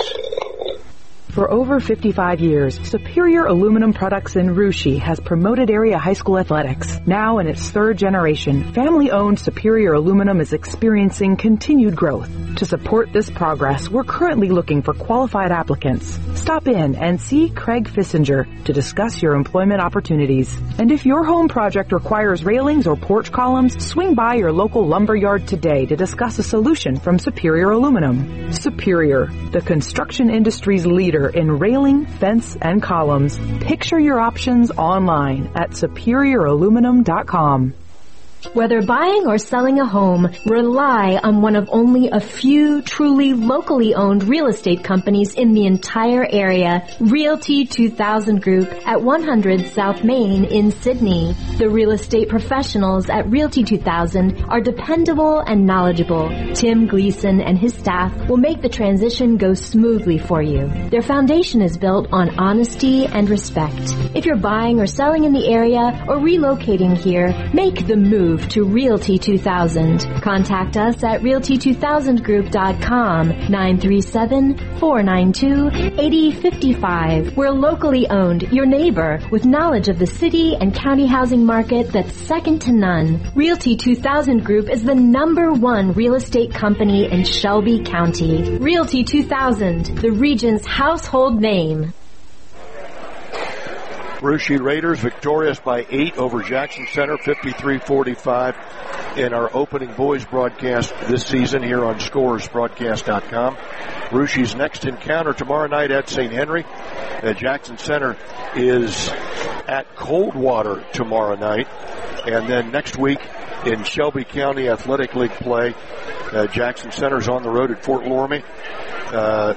Speaker 14: For over fifty-five years, Superior Aluminum Products in Russia has promoted area high school athletics. Now in its third generation, family-owned Superior Aluminum is experiencing continued growth. To support this progress, we're currently looking for qualified applicants. Stop in and see Craig Fissinger to discuss your employment opportunities. And if your home project requires railings or porch columns, swing by your local lumber yard today to discuss a solution from Superior Aluminum. Superior, the construction industry's leader in railing, fence, and columns. Picture your options online at superior aluminum dot com.
Speaker 21: Whether buying or selling a home, rely on one of only a few truly locally owned real estate companies in the entire area. Realty two thousand Group at one hundred South Main in Sydney. The real estate professionals at Realty two thousand are dependable and knowledgeable. Tim Gleason and his staff will make the transition go smoothly for you. Their foundation is built on honesty and respect. If you're buying or selling in the area or relocating here, make the move to Realty two thousand. Contact us at realty two thousand group dot com, nine three seven, four nine two, eight zero five five. We're locally owned, your neighbor, with knowledge of the city and county housing market that's second to none. Realty two thousand Group is the number one real estate company in Shelby County. Realty two thousand, the region's household name.
Speaker 12: Russia Raiders victorious by eight over Jackson Center, fifty-three forty-five in our opening boys broadcast this season here on scores broadcast dot com. Russia's next encounter tomorrow night at Saint Henry. Uh, Jackson Center is at Coldwater tomorrow night. And then next week in Shelby County Athletic League play, uh, Jackson Center's on the road at Fort Loramie. Uh,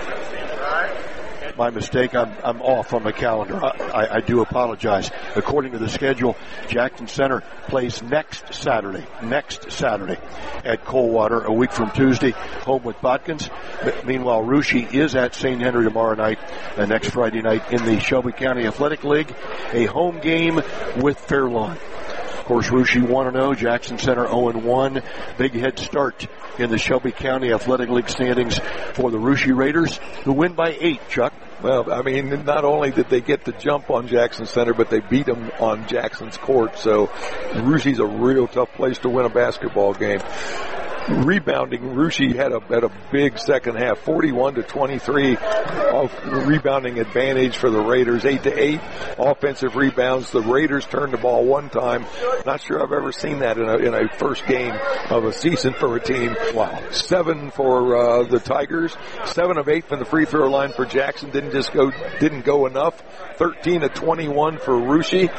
Speaker 12: My mistake. I'm, I'm off on the calendar. I, I, I do apologize. According to the schedule, Jackson Center plays next Saturday, next Saturday at Coldwater, a week from Tuesday, home with Botkins. Meanwhile, Russia is at Saint Henry tomorrow night, and next Friday night in the Shelby County Athletic League, a home game with Fairlawn. course, Russia one and oh, Jackson Center oh and one. Big head start in the Shelby County Athletic League standings for the Russia Raiders, who win by eight, Chuck.
Speaker 13: Well, I mean, not only did they get the jump on Jackson Center, but they beat them on Jackson's court. So Russia's a real tough place to win a basketball game. Rebounding, Russia had a had a big second half, forty-one to twenty-three, of rebounding advantage for the Raiders, eight to eight offensive rebounds. The Raiders turned the ball one time. Not sure I've ever seen that in a in a first game of a season for a team. Wow, seven for uh, the Tigers, seven of eight from the free throw line for Jackson. Didn't just go didn't go enough. thirteen to twenty-one for Russia.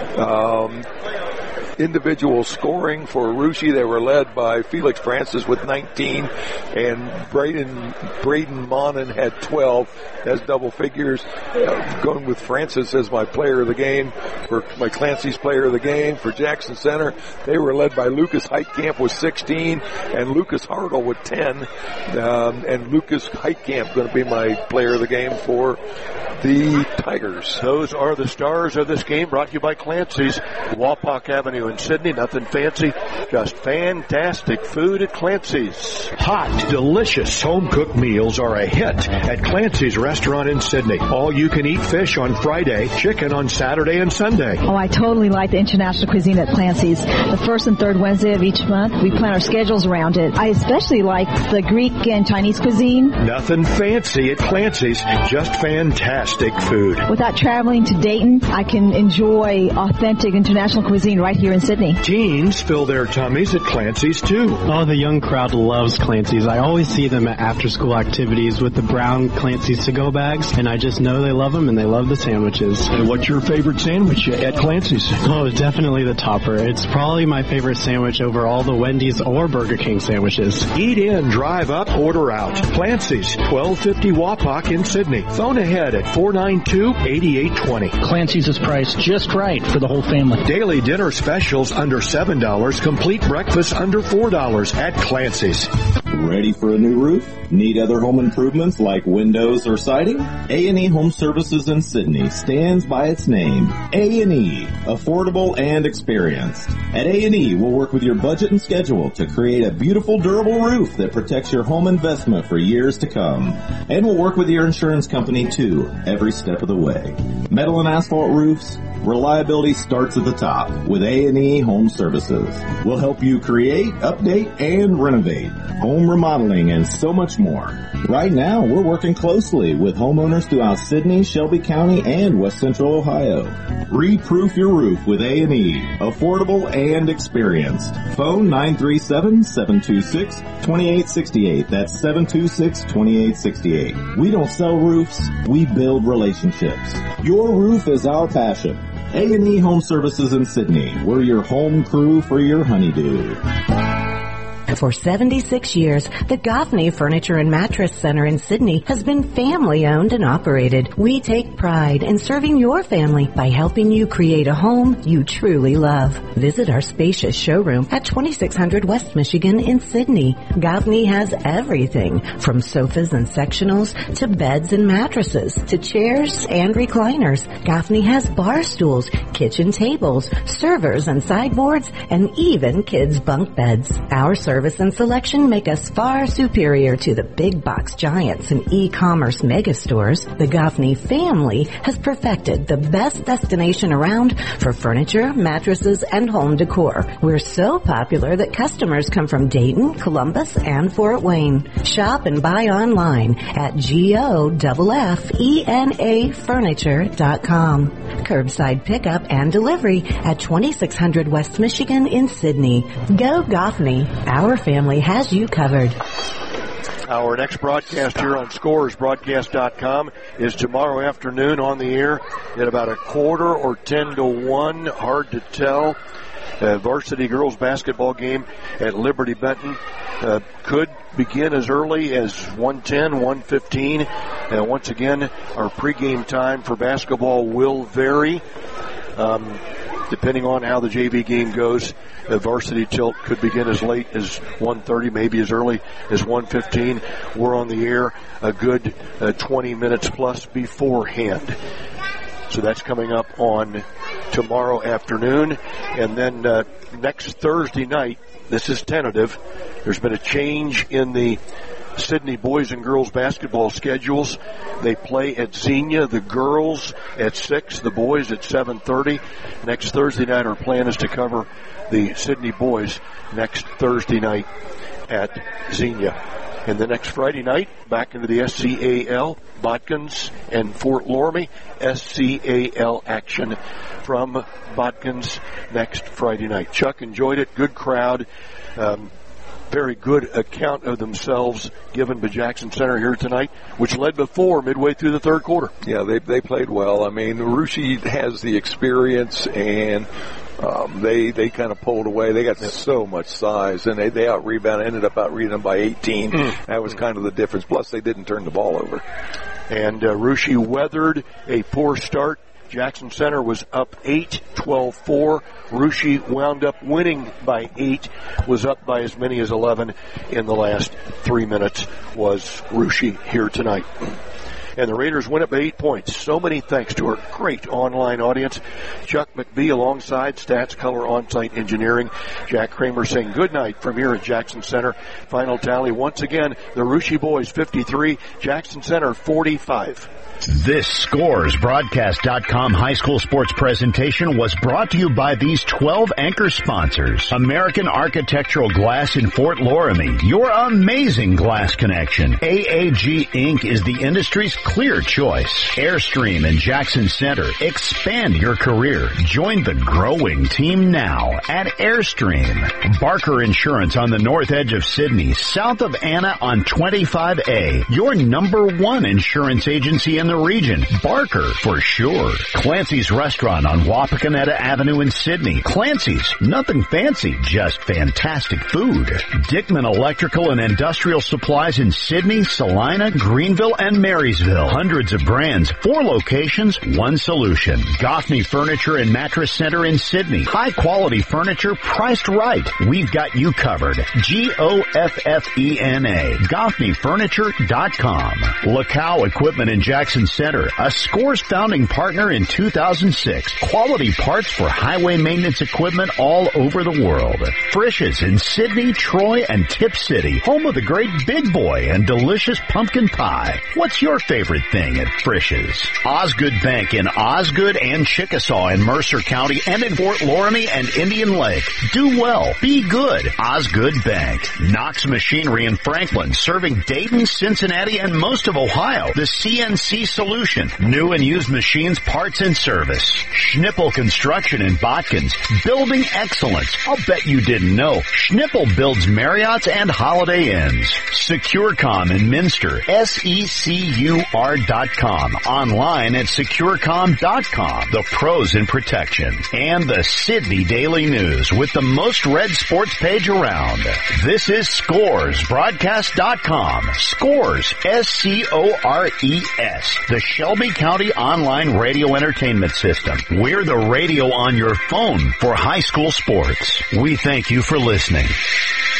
Speaker 13: Um, individual scoring for Russia, they were led by Felix Francis with nineteen, and Braden Braden Monin had twelve. That's double figures. Uh, going with Francis as my player of the game, for my Clancy's player of the game. For Jackson Center, they were led by Lucas Heitkamp with sixteen, and Lucas Hartle with ten. Um, and Lucas Heitkamp going to be my player of the game for the Tigers.
Speaker 12: Those are the stars of this game, brought to you by Clancy's, Wapak Avenue in Sydney. Nothing fancy, just fantastic food at Clancy's.
Speaker 2: Hot, delicious home-cooked meals are a hit at Clancy's Restaurant in Sydney. All-you-can-eat fish on Friday, chicken on Saturday and Sunday.
Speaker 16: Oh, I totally like the international cuisine at Clancy's. The first and third Wednesday of each month, we plan our schedules around it. I especially like the Greek and Chinese cuisine.
Speaker 2: Nothing fancy at Clancy's, just fantastic food.
Speaker 16: Without traveling to Dayton, I can enjoy authentic international cuisine right here in Sydney.
Speaker 2: Teens fill their tummies at Clancy's too.
Speaker 17: Oh, the young crowd loves Clancy's. I always see them at after-school activities with the brown Clancy's to-go bags, and I just know they love them and they love the sandwiches.
Speaker 2: And what's your favorite sandwich at Clancy's?
Speaker 17: Oh, definitely the topper. It's probably my favorite sandwich over all the Wendy's or Burger King sandwiches.
Speaker 2: Eat in, drive up, order out. Clancy's, twelve fifty Wapak in Sydney. Phone ahead at four nine two, eight eight two zero.
Speaker 18: Clancy's is priced just right for the whole family.
Speaker 2: Daily dinner specials under seven dollars, complete breakfast under four dollars at Clancy's.
Speaker 19: Ready for a new roof? Need other home improvements like windows or siding? A and E Home Services in Sydney stands by its name. A and E, affordable and experienced. At A and E, we'll work with your budget and schedule to create a beautiful, durable roof that protects your home investment for years to come. And we'll work with your insurance company too, every step of the way. Metal and asphalt roofs, reliability starts at the top with A and E Home Services. We'll help you create, update, and renovate, home remodeling, and so much more. Right now, we're working closely with homeowners throughout Sydney, Shelby County, and West Central Ohio. Re-proof your roof with A and E, affordable and experienced. Phone nine three seven, seven two six, two eight six eight. That's seven two six, two eight six eight. We don't sell roofs, we build relationships. Your roof is our passion. A and E Home Services in Sydney. We're your home crew for your honeydew.
Speaker 9: For seventy-six years, the Goffney Furniture and Mattress Center in Sydney has been family-owned and operated. We take pride in serving your family by helping you create a home you truly love. Visit our spacious showroom at twenty-six hundred West Michigan in Sydney. Goffney has everything from sofas and sectionals to beds and mattresses to chairs and recliners. Goffney has bar stools, kitchen tables, servers and sideboards, and even kids' bunk beds. Our service and selection make us far superior to the big box giants and e-commerce megastores. The Goffney family has perfected the best destination around for furniture, mattresses, and home decor. We're so popular that customers come from Dayton, Columbus, and Fort Wayne. Shop and buy online at G O F F E N A furniture dot com. Curbside pickup and delivery at twenty-six hundred West Michigan in Sydney. Go Goffney. Our family has you covered.
Speaker 12: Our next broadcast here on Scores Broadcast dot com is tomorrow afternoon on the air at about a quarter or ten to one. Hard to tell. Uh, varsity girls basketball game at Liberty Benton uh, could begin as early as one ten, one fifteen. Uh, once again, our pregame time for basketball will vary. Um, depending on how the J V game goes. The varsity tilt could begin as late as one thirty, maybe as early as one fifteen. We're on the air a good uh, twenty minutes plus beforehand. So that's coming up on tomorrow afternoon. And then uh, next Thursday night, this is tentative, there's been a change in the Sidney boys and girls basketball schedules. They play at Xenia, the girls at six, the boys at seven thirty. Next Thursday night, our plan is to cover the Sidney boys next Thursday night at Xenia. And the next Friday night, back into the S C A L, Botkins and Fort Loramie, S C A L action from Botkins next Friday night. Chuck enjoyed it, good crowd. Um, Very good account of themselves given by Jackson Center here tonight, which led before midway through the third quarter.
Speaker 13: Yeah, they they played well. I mean, Russia has the experience, and um, they they kind of pulled away. They got so much size, and they they out rebounded, ended up out rebounding by eighteen. Mm. That was kind of the difference. Plus, they didn't turn the ball over.
Speaker 12: And uh, Russia weathered a poor start. Jackson Center was up eight, twelve four. Russia wound up winning by eight, was up by as many as eleven in the last three minutes, was Russia here tonight. And the Raiders win it by eight points. So many thanks to our great online audience. Chuck McBee alongside Stats Color On-Site Engineering. Jack Kramer saying good night from here at Jackson Center. Final tally once again, the Russia boys fifty-three, Jackson Center forty-five.
Speaker 11: This Scores Broadcast dot com high school sports presentation was brought to you by these twelve anchor sponsors. American Architectural Glass in Fort Loramie, your amazing glass connection. A A G Incorporated is the industry's clear choice. Airstream in Jackson Center. Expand your career. Join the growing team now at Airstream. Barker Insurance on the north edge of Sidney, south of Anna on twenty-five A. Your number one insurance agency in the region. Barker, for sure. Clancy's Restaurant on Wapakoneta Avenue in Sidney. Clancy's, nothing fancy, just fantastic food. Dickman Electrical and Industrial Supplies in Sidney, Salina, Greenville, and Marysville. Hundreds of brands, four locations, one solution. Goffney Furniture and Mattress Center in Sidney. High quality furniture priced right. We've got you covered. G O F F E N A. Goffney Furniture dot com. Lacow Equipment in Jackson Center, a Scores founding partner in two thousand six. Quality parts for highway maintenance equipment all over the world. Frisch's in Sidney, Troy, and Tip City, home of the great Big Boy and delicious pumpkin pie. What's your favorite thing at Frisch's? Osgood Bank in Osgood and Chickasaw in Mercer County and in Fort Loramie and Indian Lake. Do well. Be good. Osgood Bank. Knox Machinery in Franklin, serving Dayton, Cincinnati, and most of Ohio. The C N C Solution. New and used machines, parts, and service. Schnippel Construction in Botkins. Building excellence. I'll bet you didn't know. Schnippel builds Marriotts and Holiday Inns. SecureCom in Minster. S E C U R dot com. Online at SecureCom dot com. The pros in protection. And the Sidney Daily News with the most read sports page around. This is Scores Broadcast dot com. Scores. S C O R E S. The Shelby County Online Radio Entertainment System. We're the radio on your phone for high school sports. We thank you for listening.